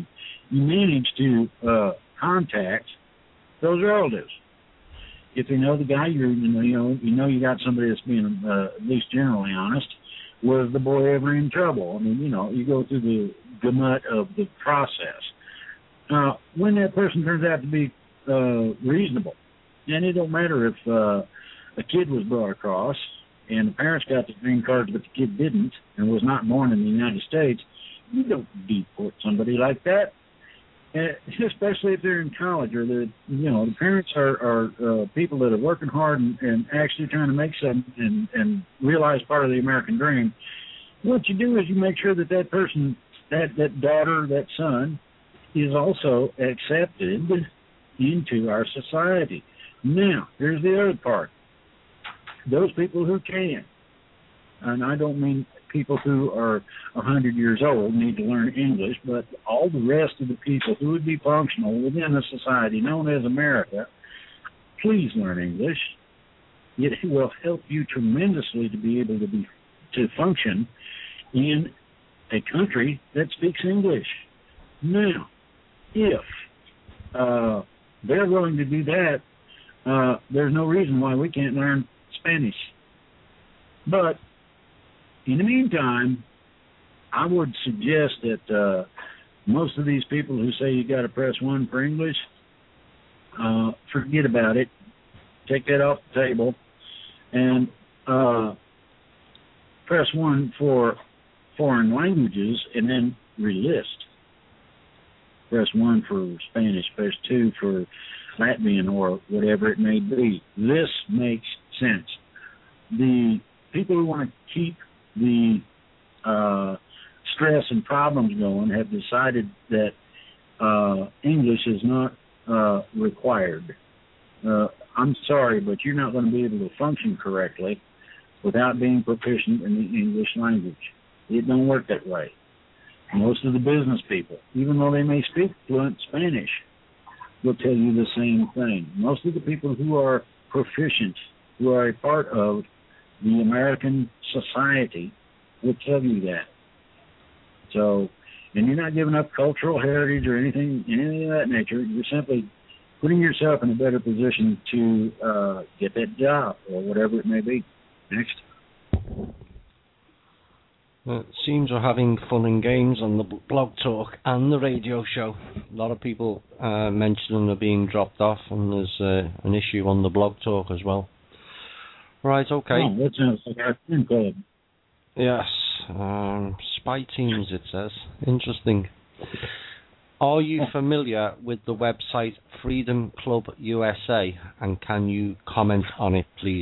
you manage to uh, contact those relatives. If you know the guy, you're, you know, you know, you know you got somebody that's being uh, at least generally honest. Was the boy ever in trouble? I mean, you know, you go through the gamut of the process. Uh, when that person turns out to be uh, reasonable, and it don't matter if uh, a kid was brought across and the parents got the green card but the kid didn't and was not born in the United States, you don't deport somebody like that. And especially if they're in college or the you know the parents are, are uh, people that are working hard and, and actually trying to make something and, and realize part of the American dream. What you do is you make sure that that person, that, that daughter, that son, is also accepted into our society. Now, here's the other part. Those people who can, and I don't mean people who are one hundred years old need to learn English, but all the rest of the people who would be functional within a society known as America, please learn English. It will help you tremendously to be able to be to function in a country that speaks English. Now, if uh, they're willing to do that, uh, there's no reason why we can't learn Spanish. But in the meantime, I would suggest that uh, most of these people who say you got to press one for English, uh, forget about it. Take that off the table and uh, press one for foreign languages and then relist. Press one for Spanish, press two for Latvian or whatever it may be. This makes sense. The people who want to keep the uh, stress and problems going have decided that uh, English is not uh, required. Uh, I'm sorry, but you're not going to be able to function correctly without being proficient in the English language. It don't work that way. Most of the business people, even though they may speak fluent Spanish, will tell you the same thing. Most of the people who are proficient, who are a part of the American society, will tell you that. So, and you're not giving up cultural heritage or anything, anything of that nature. You're simply putting yourself in a better position to uh, get that job or whatever it may be. Next. Well, it seems we're having fun and games on the blog talk and the radio show. A lot of people uh, mentioning they're being dropped off, and there's uh, an issue on the blog talk as well. Right, okay. Oh, that sounds like our team club. Yes, um, spy teams, it says. Interesting. Are you familiar with the website Freedom Club U S A, and can you comment on it, please?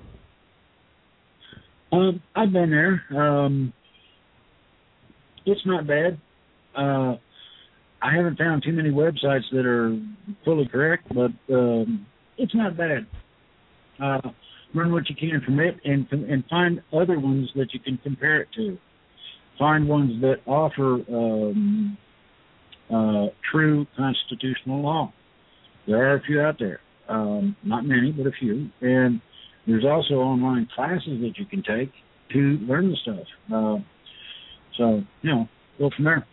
Um, I've been there. Um, it's not bad. Uh, I haven't found too many websites that are fully correct, but um, it's not bad. Uh, learn what you can from it, and and find other ones that you can compare it to. Find ones that offer um, uh, true constitutional law. There are a few out there. Um, not many, but a few. And there's also online classes that you can take to learn the stuff. Uh, so, you know, go from there.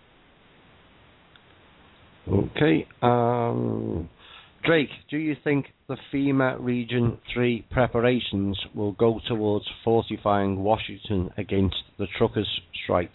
Okay. Um, Drake, do you think the FEMA Region three preparations will go towards fortifying Washington against the truckers' strike?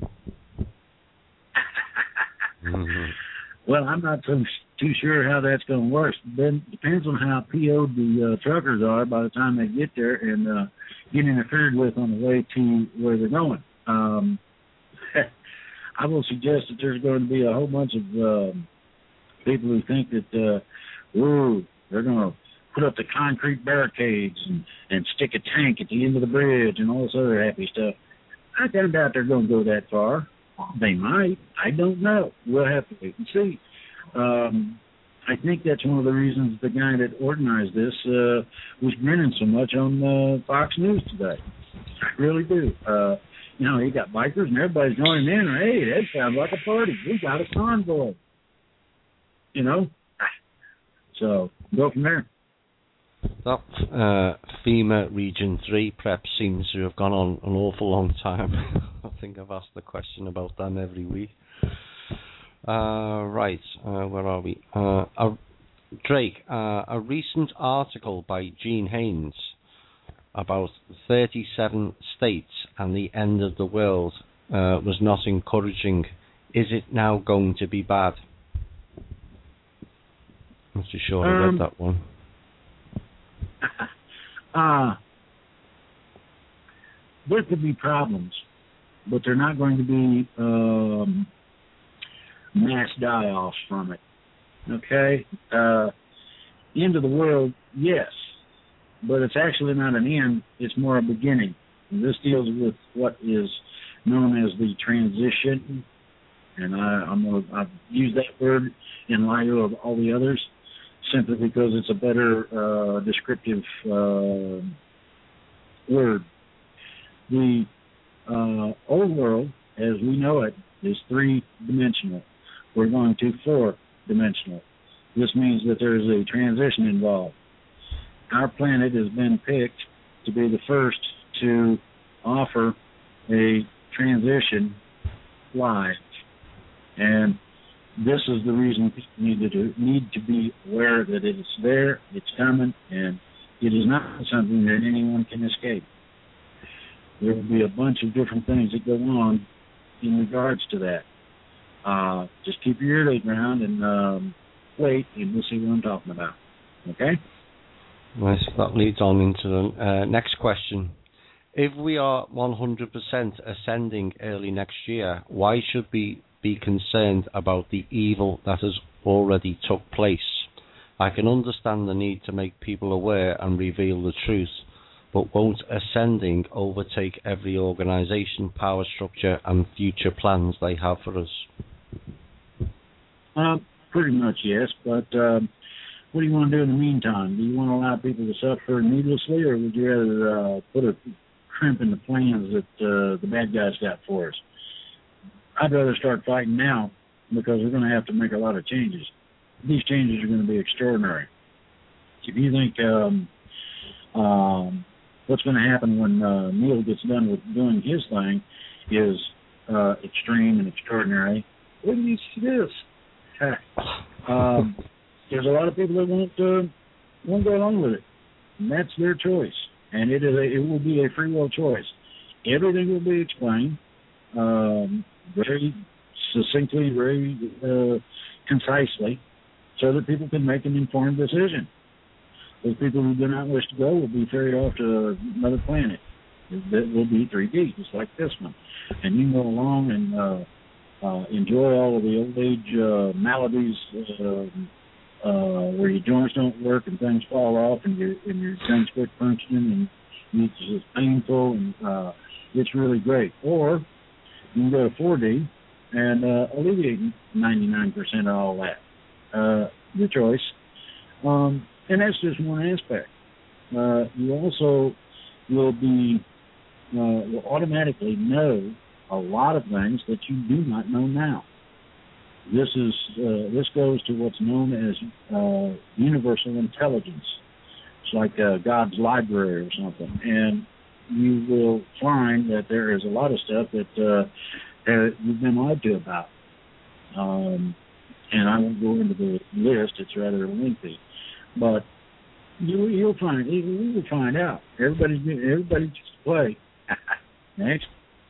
mm-hmm. Well, I'm not too, too sure how that's going to work. Then depends on how P O'd the uh, truckers are by the time they get there and uh, get interfered with on the way to where they're going. Um, I will suggest that there's going to be a whole bunch of uh, people who think that, uh, ooh, they're going to put up the concrete barricades and, and stick a tank at the end of the bridge and all this other happy stuff. I kind of doubt they're going to go that far. They might. I don't know. We'll have to wait and see. Um, I think that's one of the reasons the guy that organized this uh, was grinning so much on uh, Fox News today. I really do. Uh, you know, he got bikers and everybody's joining in. Hey, that sounds like a party. We got a convoy. You know? So, go from there. That uh, FEMA Region three prep seems to have gone on an awful long time. I think I've asked the question about them every week. Uh, right, uh, where are we? Uh, a, Drake, uh, a recent article by Gene Haynes about thirty-seven states and the end of the world uh, was not encouraging. Is it now going to be bad? I'm not too sure I read Um, that one. uh, there could be problems, but they're not going to be um, mass die-offs from it. Okay? Uh, end of the world, yes, but it's actually not an end. It's more a beginning. And this deals with what is known as the transition, and I, I'm gonna, I've used that word in lieu of all the others simply because it's a better uh, descriptive uh, word. The uh, old world, as we know it, is three-dimensional. We're going to four-dimensional. This means that there is a transition involved. Our planet has been picked to be the first to offer a transition live. And this is the reason people need to do, need to be aware that it is there, it's coming, and it is not something that anyone can escape. There will be a bunch of different things that go on in regards to that. Uh, just keep your ear to the ground and um, wait, and we'll see what I'm talking about. Okay? Nice. That leads on into the uh, next question. If we are one hundred percent ascending early next year, why should we be concerned about the evil that has already took place? I can understand the need to make people aware and reveal the truth, but won't ascending overtake every organisation, power structure and future plans they have for us? Uh, pretty much, yes, but um, what do you want to do in the meantime? Do you want to allow people to suffer needlessly, or would you rather uh, put a crimp in the plans that uh, the bad guys got for us? I'd rather start fighting now because we're going to have to make a lot of changes. These changes are going to be extraordinary. If you think um, um, what's going to happen when uh, Neil gets done with doing his thing is uh, extreme and extraordinary, what do you see this? um, there's a lot of people that won't uh, won't go along with it, and that's their choice. And it is a, it will be a free will choice. Everything will be explained um, very succinctly, very uh, concisely, so that people can make an informed decision. Those people who do not wish to go will be ferried off to another planet. That will be three D, just like this one. And you can go along and uh, uh, enjoy all of the old age uh, maladies uh, uh, where your joints don't work and things fall off and your and your things quit functioning and it's just painful and uh, it's really great. Or you can go to four D and uh, alleviate ninety-nine percent of all that. Uh, your choice. Um, and that's just one aspect. Uh, you also will be uh, will automatically know a lot of things that you do not know now. This is uh, this goes to what's known as uh, universal intelligence. It's like uh, God's library or something, and you will find that there is a lot of stuff that uh, that you've been lied to about. Um, and I won't go into the list; it's rather lengthy, but you you'll find we will find out. Everybody's everybody gets to play. Next.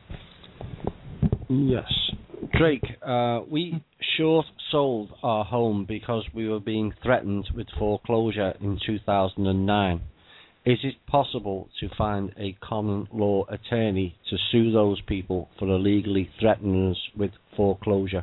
Yes. Drake, uh, we short sold our home because we were being threatened with foreclosure in two thousand nine. Is it possible to find a common law attorney to sue those people for illegally threatening us with foreclosure?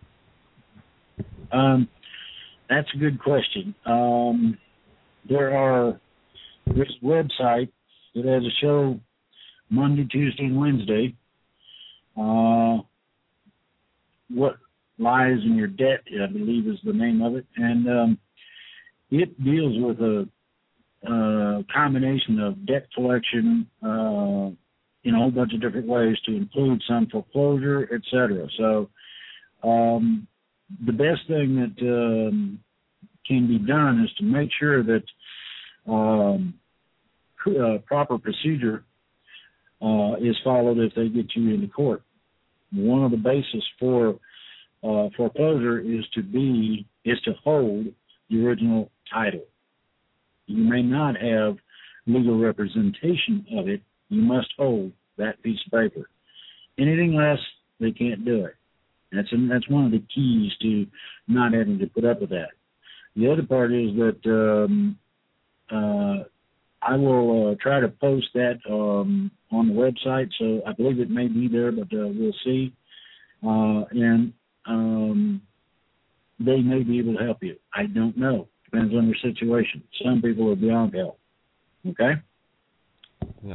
Um, that's a good question. Um, there are there's a website that has a show Monday, Tuesday, and Wednesday. Uh, what lies in your debt, I believe, is the name of it, and um, it deals with a, a combination of debt collection uh, in a whole bunch of different ways, to include some foreclosure, et cetera. So um, the best thing that um, can be done is to make sure that um, uh, proper procedure uh, is followed if they get you into court. One of the basis for uh, foreclosure is to be is to hold the original title. You may not have legal representation of it. You must hold that piece of paper. Anything less, they can't do it. That's that's one of the keys to not having to put up with that. The other part is that um, uh, I will uh, try to post that um, on the website. So I believe it may be there, but uh, we'll see. Uh, and um, they may be able to help you. I don't know. Depends on your situation. Some people are beyond help. Okay? Yes.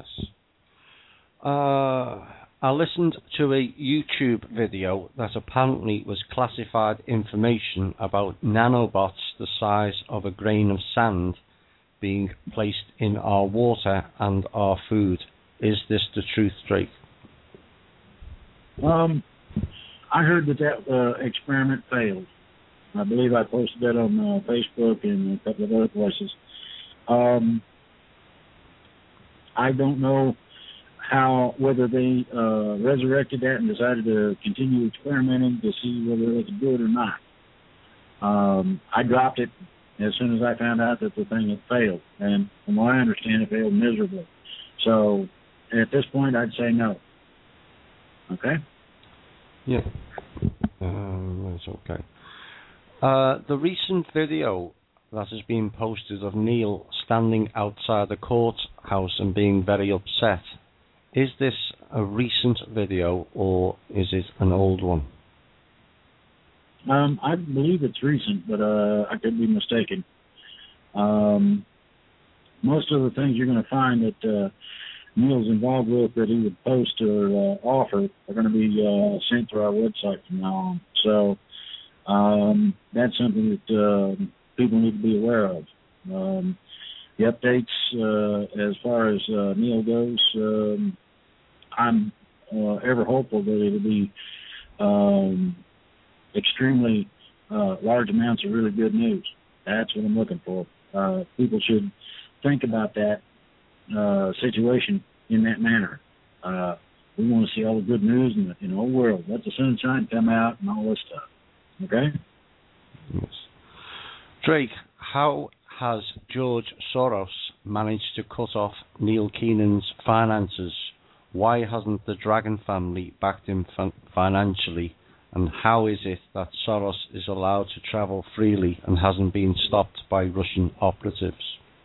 Uh, I listened to a YouTube video that apparently was classified information about nanobots the size of a grain of sand being placed in our water and our food. Is this the truth, Drake? Um, I heard that that uh, experiment failed. I believe I posted that on uh, Facebook and a couple of other places. Um, I don't know how whether they uh, resurrected that and decided to continue experimenting to see whether they could do it or not. Um, I dropped it as soon as I found out that the thing had failed, and from what I understand, it failed miserably. So at this point, I'd say no. Okay? Yeah. Um, that's okay. Uh, the recent video that has been posted of Neil standing outside the courthouse and being very upset, is this a recent video or is it an old one? Um, I believe it's recent, but uh, I could be mistaken. Um, most of the things you're going to find that uh, Neil's involved with that he would post or uh, offer are going to be uh, sent to our website from now on. So um, that's something that uh, people need to be aware of. Um, the updates uh, as far as uh, Neil goes, um, I'm uh, ever hopeful that it'll be um, extremely uh, large amounts of really good news. That's what I'm looking for. Uh, people should think about that uh, situation in that manner. Uh, we want to see all the good news in the, in the whole world. Let the sunshine come out and all this stuff. Okay? Yes. Drake, how has George Soros managed to cut off Neil Keenan's finances? Why hasn't the Dragon family backed him fin- financially? And how is it that Soros is allowed to travel freely and hasn't been stopped by Russian operatives?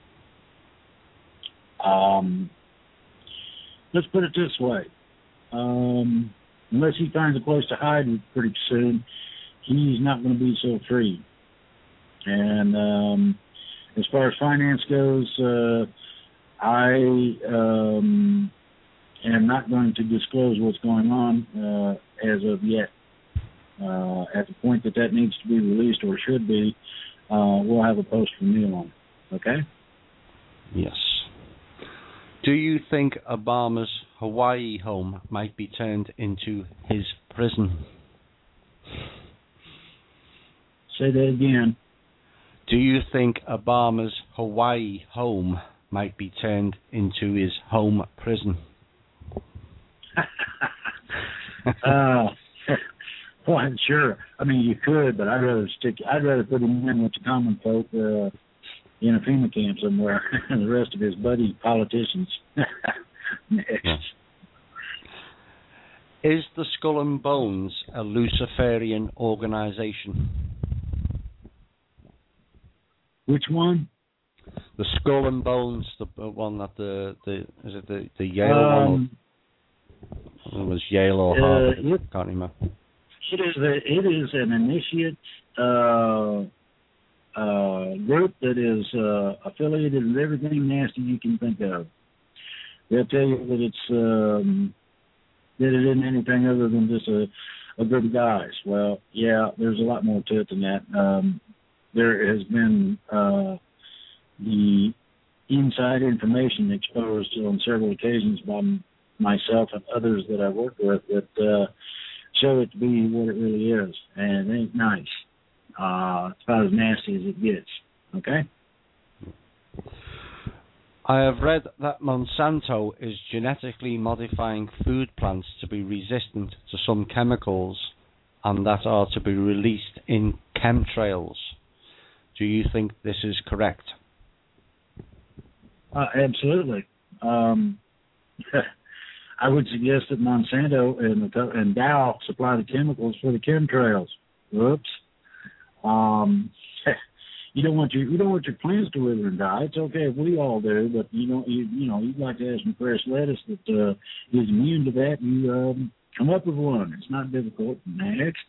Um, let's put it this way. Um, unless he finds a place to hide pretty soon, he's not going to be so free. And um, as far as finance goes, uh, I um, am not going to disclose what's going on uh, as of yet. Uh, at the point that that needs to be released or should be, uh, we'll have a post from Neil on it. Okay? Yes. Do you think Obama's Hawaii home might be turned into his prison? Say that again. Do you think Obama's Hawaii home might be turned into his home prison? uh, well, I'm sure. I mean, you could, but I'd rather stick. I'd rather put him in with the common folk uh, in a FEMA camp somewhere, and the rest of his buddy politicians. Next. Yeah. Is the Skull and Bones a Luciferian organization? Which one? The Skull and Bones, the one that the the is it the the Yale um, one? It was Yale or uh, Harvard. it, I can't remember. It is a, it is an initiate uh, uh, group that is uh, affiliated with everything nasty you can think of. They'll tell you that it's um, that it isn't anything other than just a, a group of guys. Well, yeah, there's a lot more to it than that. Um, there has been uh, the inside information exposed on several occasions by myself and others that I work with that uh, show it to be what it really is, and it ain't nice. Uh, it's about as nasty as it gets. Okay? I have read that Monsanto is genetically modifying food plants to be resistant to some chemicals and that are to be released in chemtrails. Do you think this is correct? Uh, absolutely. Um, I would suggest that Monsanto and, the, co- and Dow supply the chemicals for the chemtrails. Whoops. Um, you don't want your you don't want your plants to wither and die. It's okay if we all do, but you know you you know you'd like to have some fresh lettuce that uh, is immune to that. You um, come up with one. It's not difficult. Next.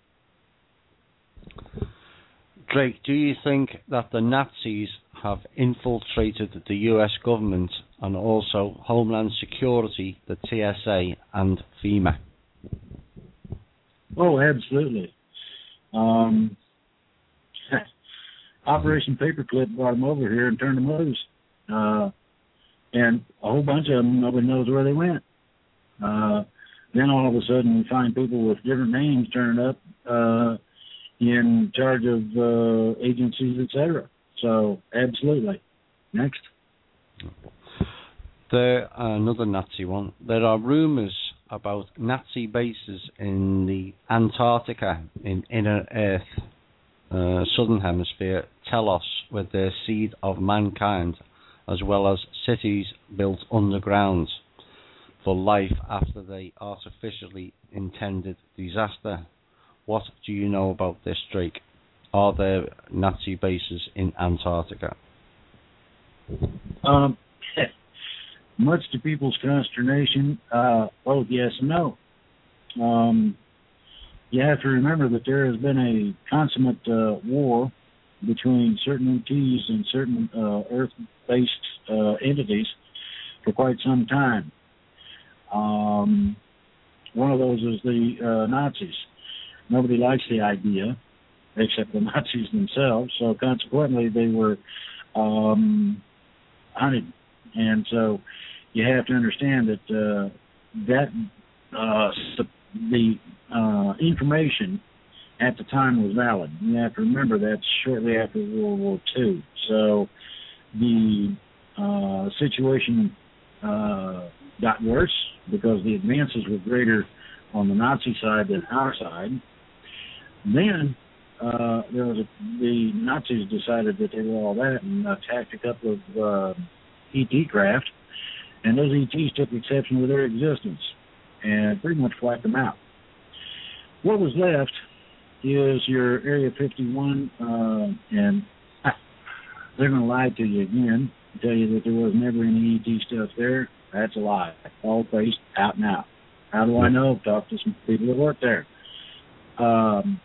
Drake, do you think that the Nazis have infiltrated the U S government and also Homeland Security, the T S A, and FEMA? Oh, absolutely. Um, Operation Paperclip brought them over here and turned them loose. Uh, and a whole bunch of them, nobody knows where they went. Uh, then all of a sudden we find people with different names turning up uh, in charge of uh, agencies, et cetera. So, absolutely. Next. There, another Nazi one. There are rumours about Nazi bases in the Antarctica, in inner Earth, uh, southern hemisphere, Telos, with their seed of mankind, as well as cities built underground for life after the artificially intended disaster. What do you know about this, Drake? Are there Nazi bases in Antarctica? Um, much to people's consternation, uh, both yes and no. Um, you have to remember that there has been a consummate uh, war between certain E Ts and certain uh, Earth-based uh, entities for quite some time. Um, one of those is the uh, Nazis. Nobody likes the idea, except the Nazis themselves, so consequently they were um, hunted. And so you have to understand that uh, that uh, the uh, information at the time was valid. You have to remember that's shortly after World War Two. So the uh, situation uh, got worse because the advances were greater on the Nazi side than our side. Then uh, there was a, the Nazis decided that they were all that and attacked a couple of uh, E T craft, and those E Ts took exception with their existence and pretty much wiped them out. What was left is your Area fifty-one, uh, and ah, they're going to lie to you again, tell you that there was never any E T stuff there. That's a lie. All faced out and out. How do I know? Talk to some people that work there. Um,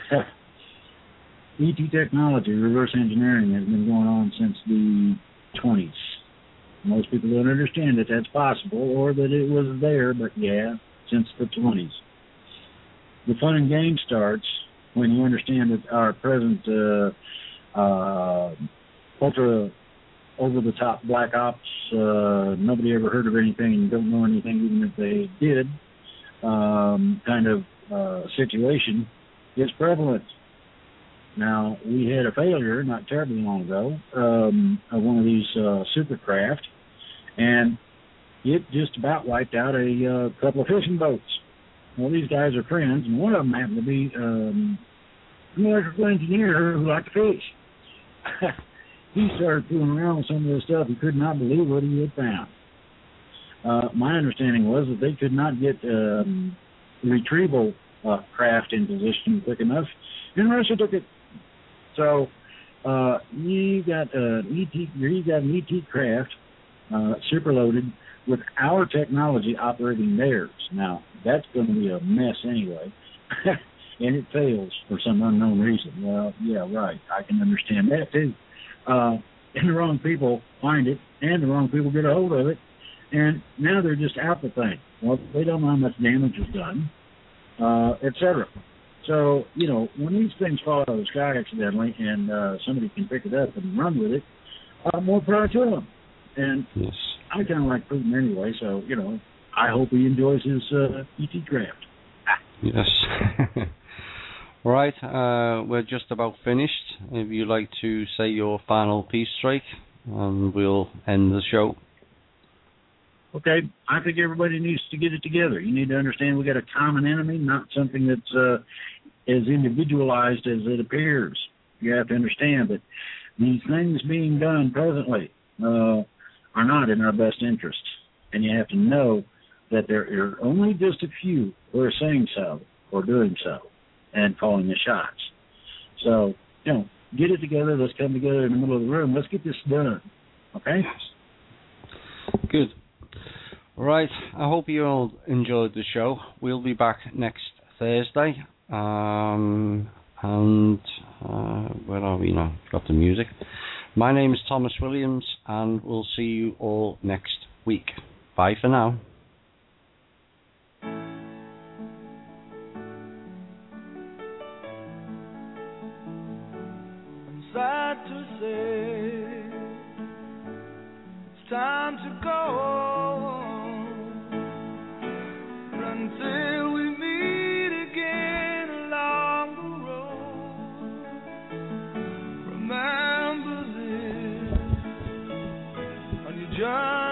E T technology, reverse engineering, has been going on since the twenties. Most people don't understand that that's possible or that it was there, but yeah, since the twenties. The fun and game starts when you understand that our present uh, uh, ultra over-the-top black ops, uh, nobody ever heard of anything and don't know anything even if they did, um, kind of uh, situation is prevalent. Now, we had a failure not terribly long ago um, of one of these uh, supercraft, and it just about wiped out a uh, couple of fishing boats. Well, these guys are friends, and one of them happened to be um, an electrical engineer who liked to fish. He started fooling around with some of this stuff. He could not believe what he had found. Uh, my understanding was that they could not get um, retrieval uh, craft in position quick enough, and Russia took it. So uh, you got uh, E T, you got an E T craft uh, superloaded with our technology operating theirs. Now that's going to be a mess anyway, and it fails for some unknown reason. Well, yeah, right. I can understand that too. Uh, and the wrong people find it, and the wrong people get a hold of it, and now they're just out the thing. Well, they don't know how much damage is done, uh, et cetera. So, you know, when these things fall out of the sky accidentally and uh, somebody can pick it up and run with it, uh, more power to them. And yes. I kind of like Putin anyway, so, you know, I hope he enjoys his uh, E T craft. Yes. All right, uh, we're just about finished. If you'd like to say your final piece, Drake, and we'll end the show. Okay, I think everybody needs to get it together. You need to understand we got a common enemy, not something that's uh, as individualized as it appears. You have to understand that these things being done presently uh, are not in our best interest. And you have to know that there are only just a few who are saying so or doing so and calling the shots. So, you know, get it together. Let's come together in the middle of the room. Let's get this done. Okay? Good. Right. I hope you all enjoyed the show. We'll be back next Thursday. Um, and uh, where are we now? Got the music. My name is Thomas Williams, and we'll see you all next week. Bye for now. I'm sad to say it's time to go. But until we meet again along the road, remember this on your journey.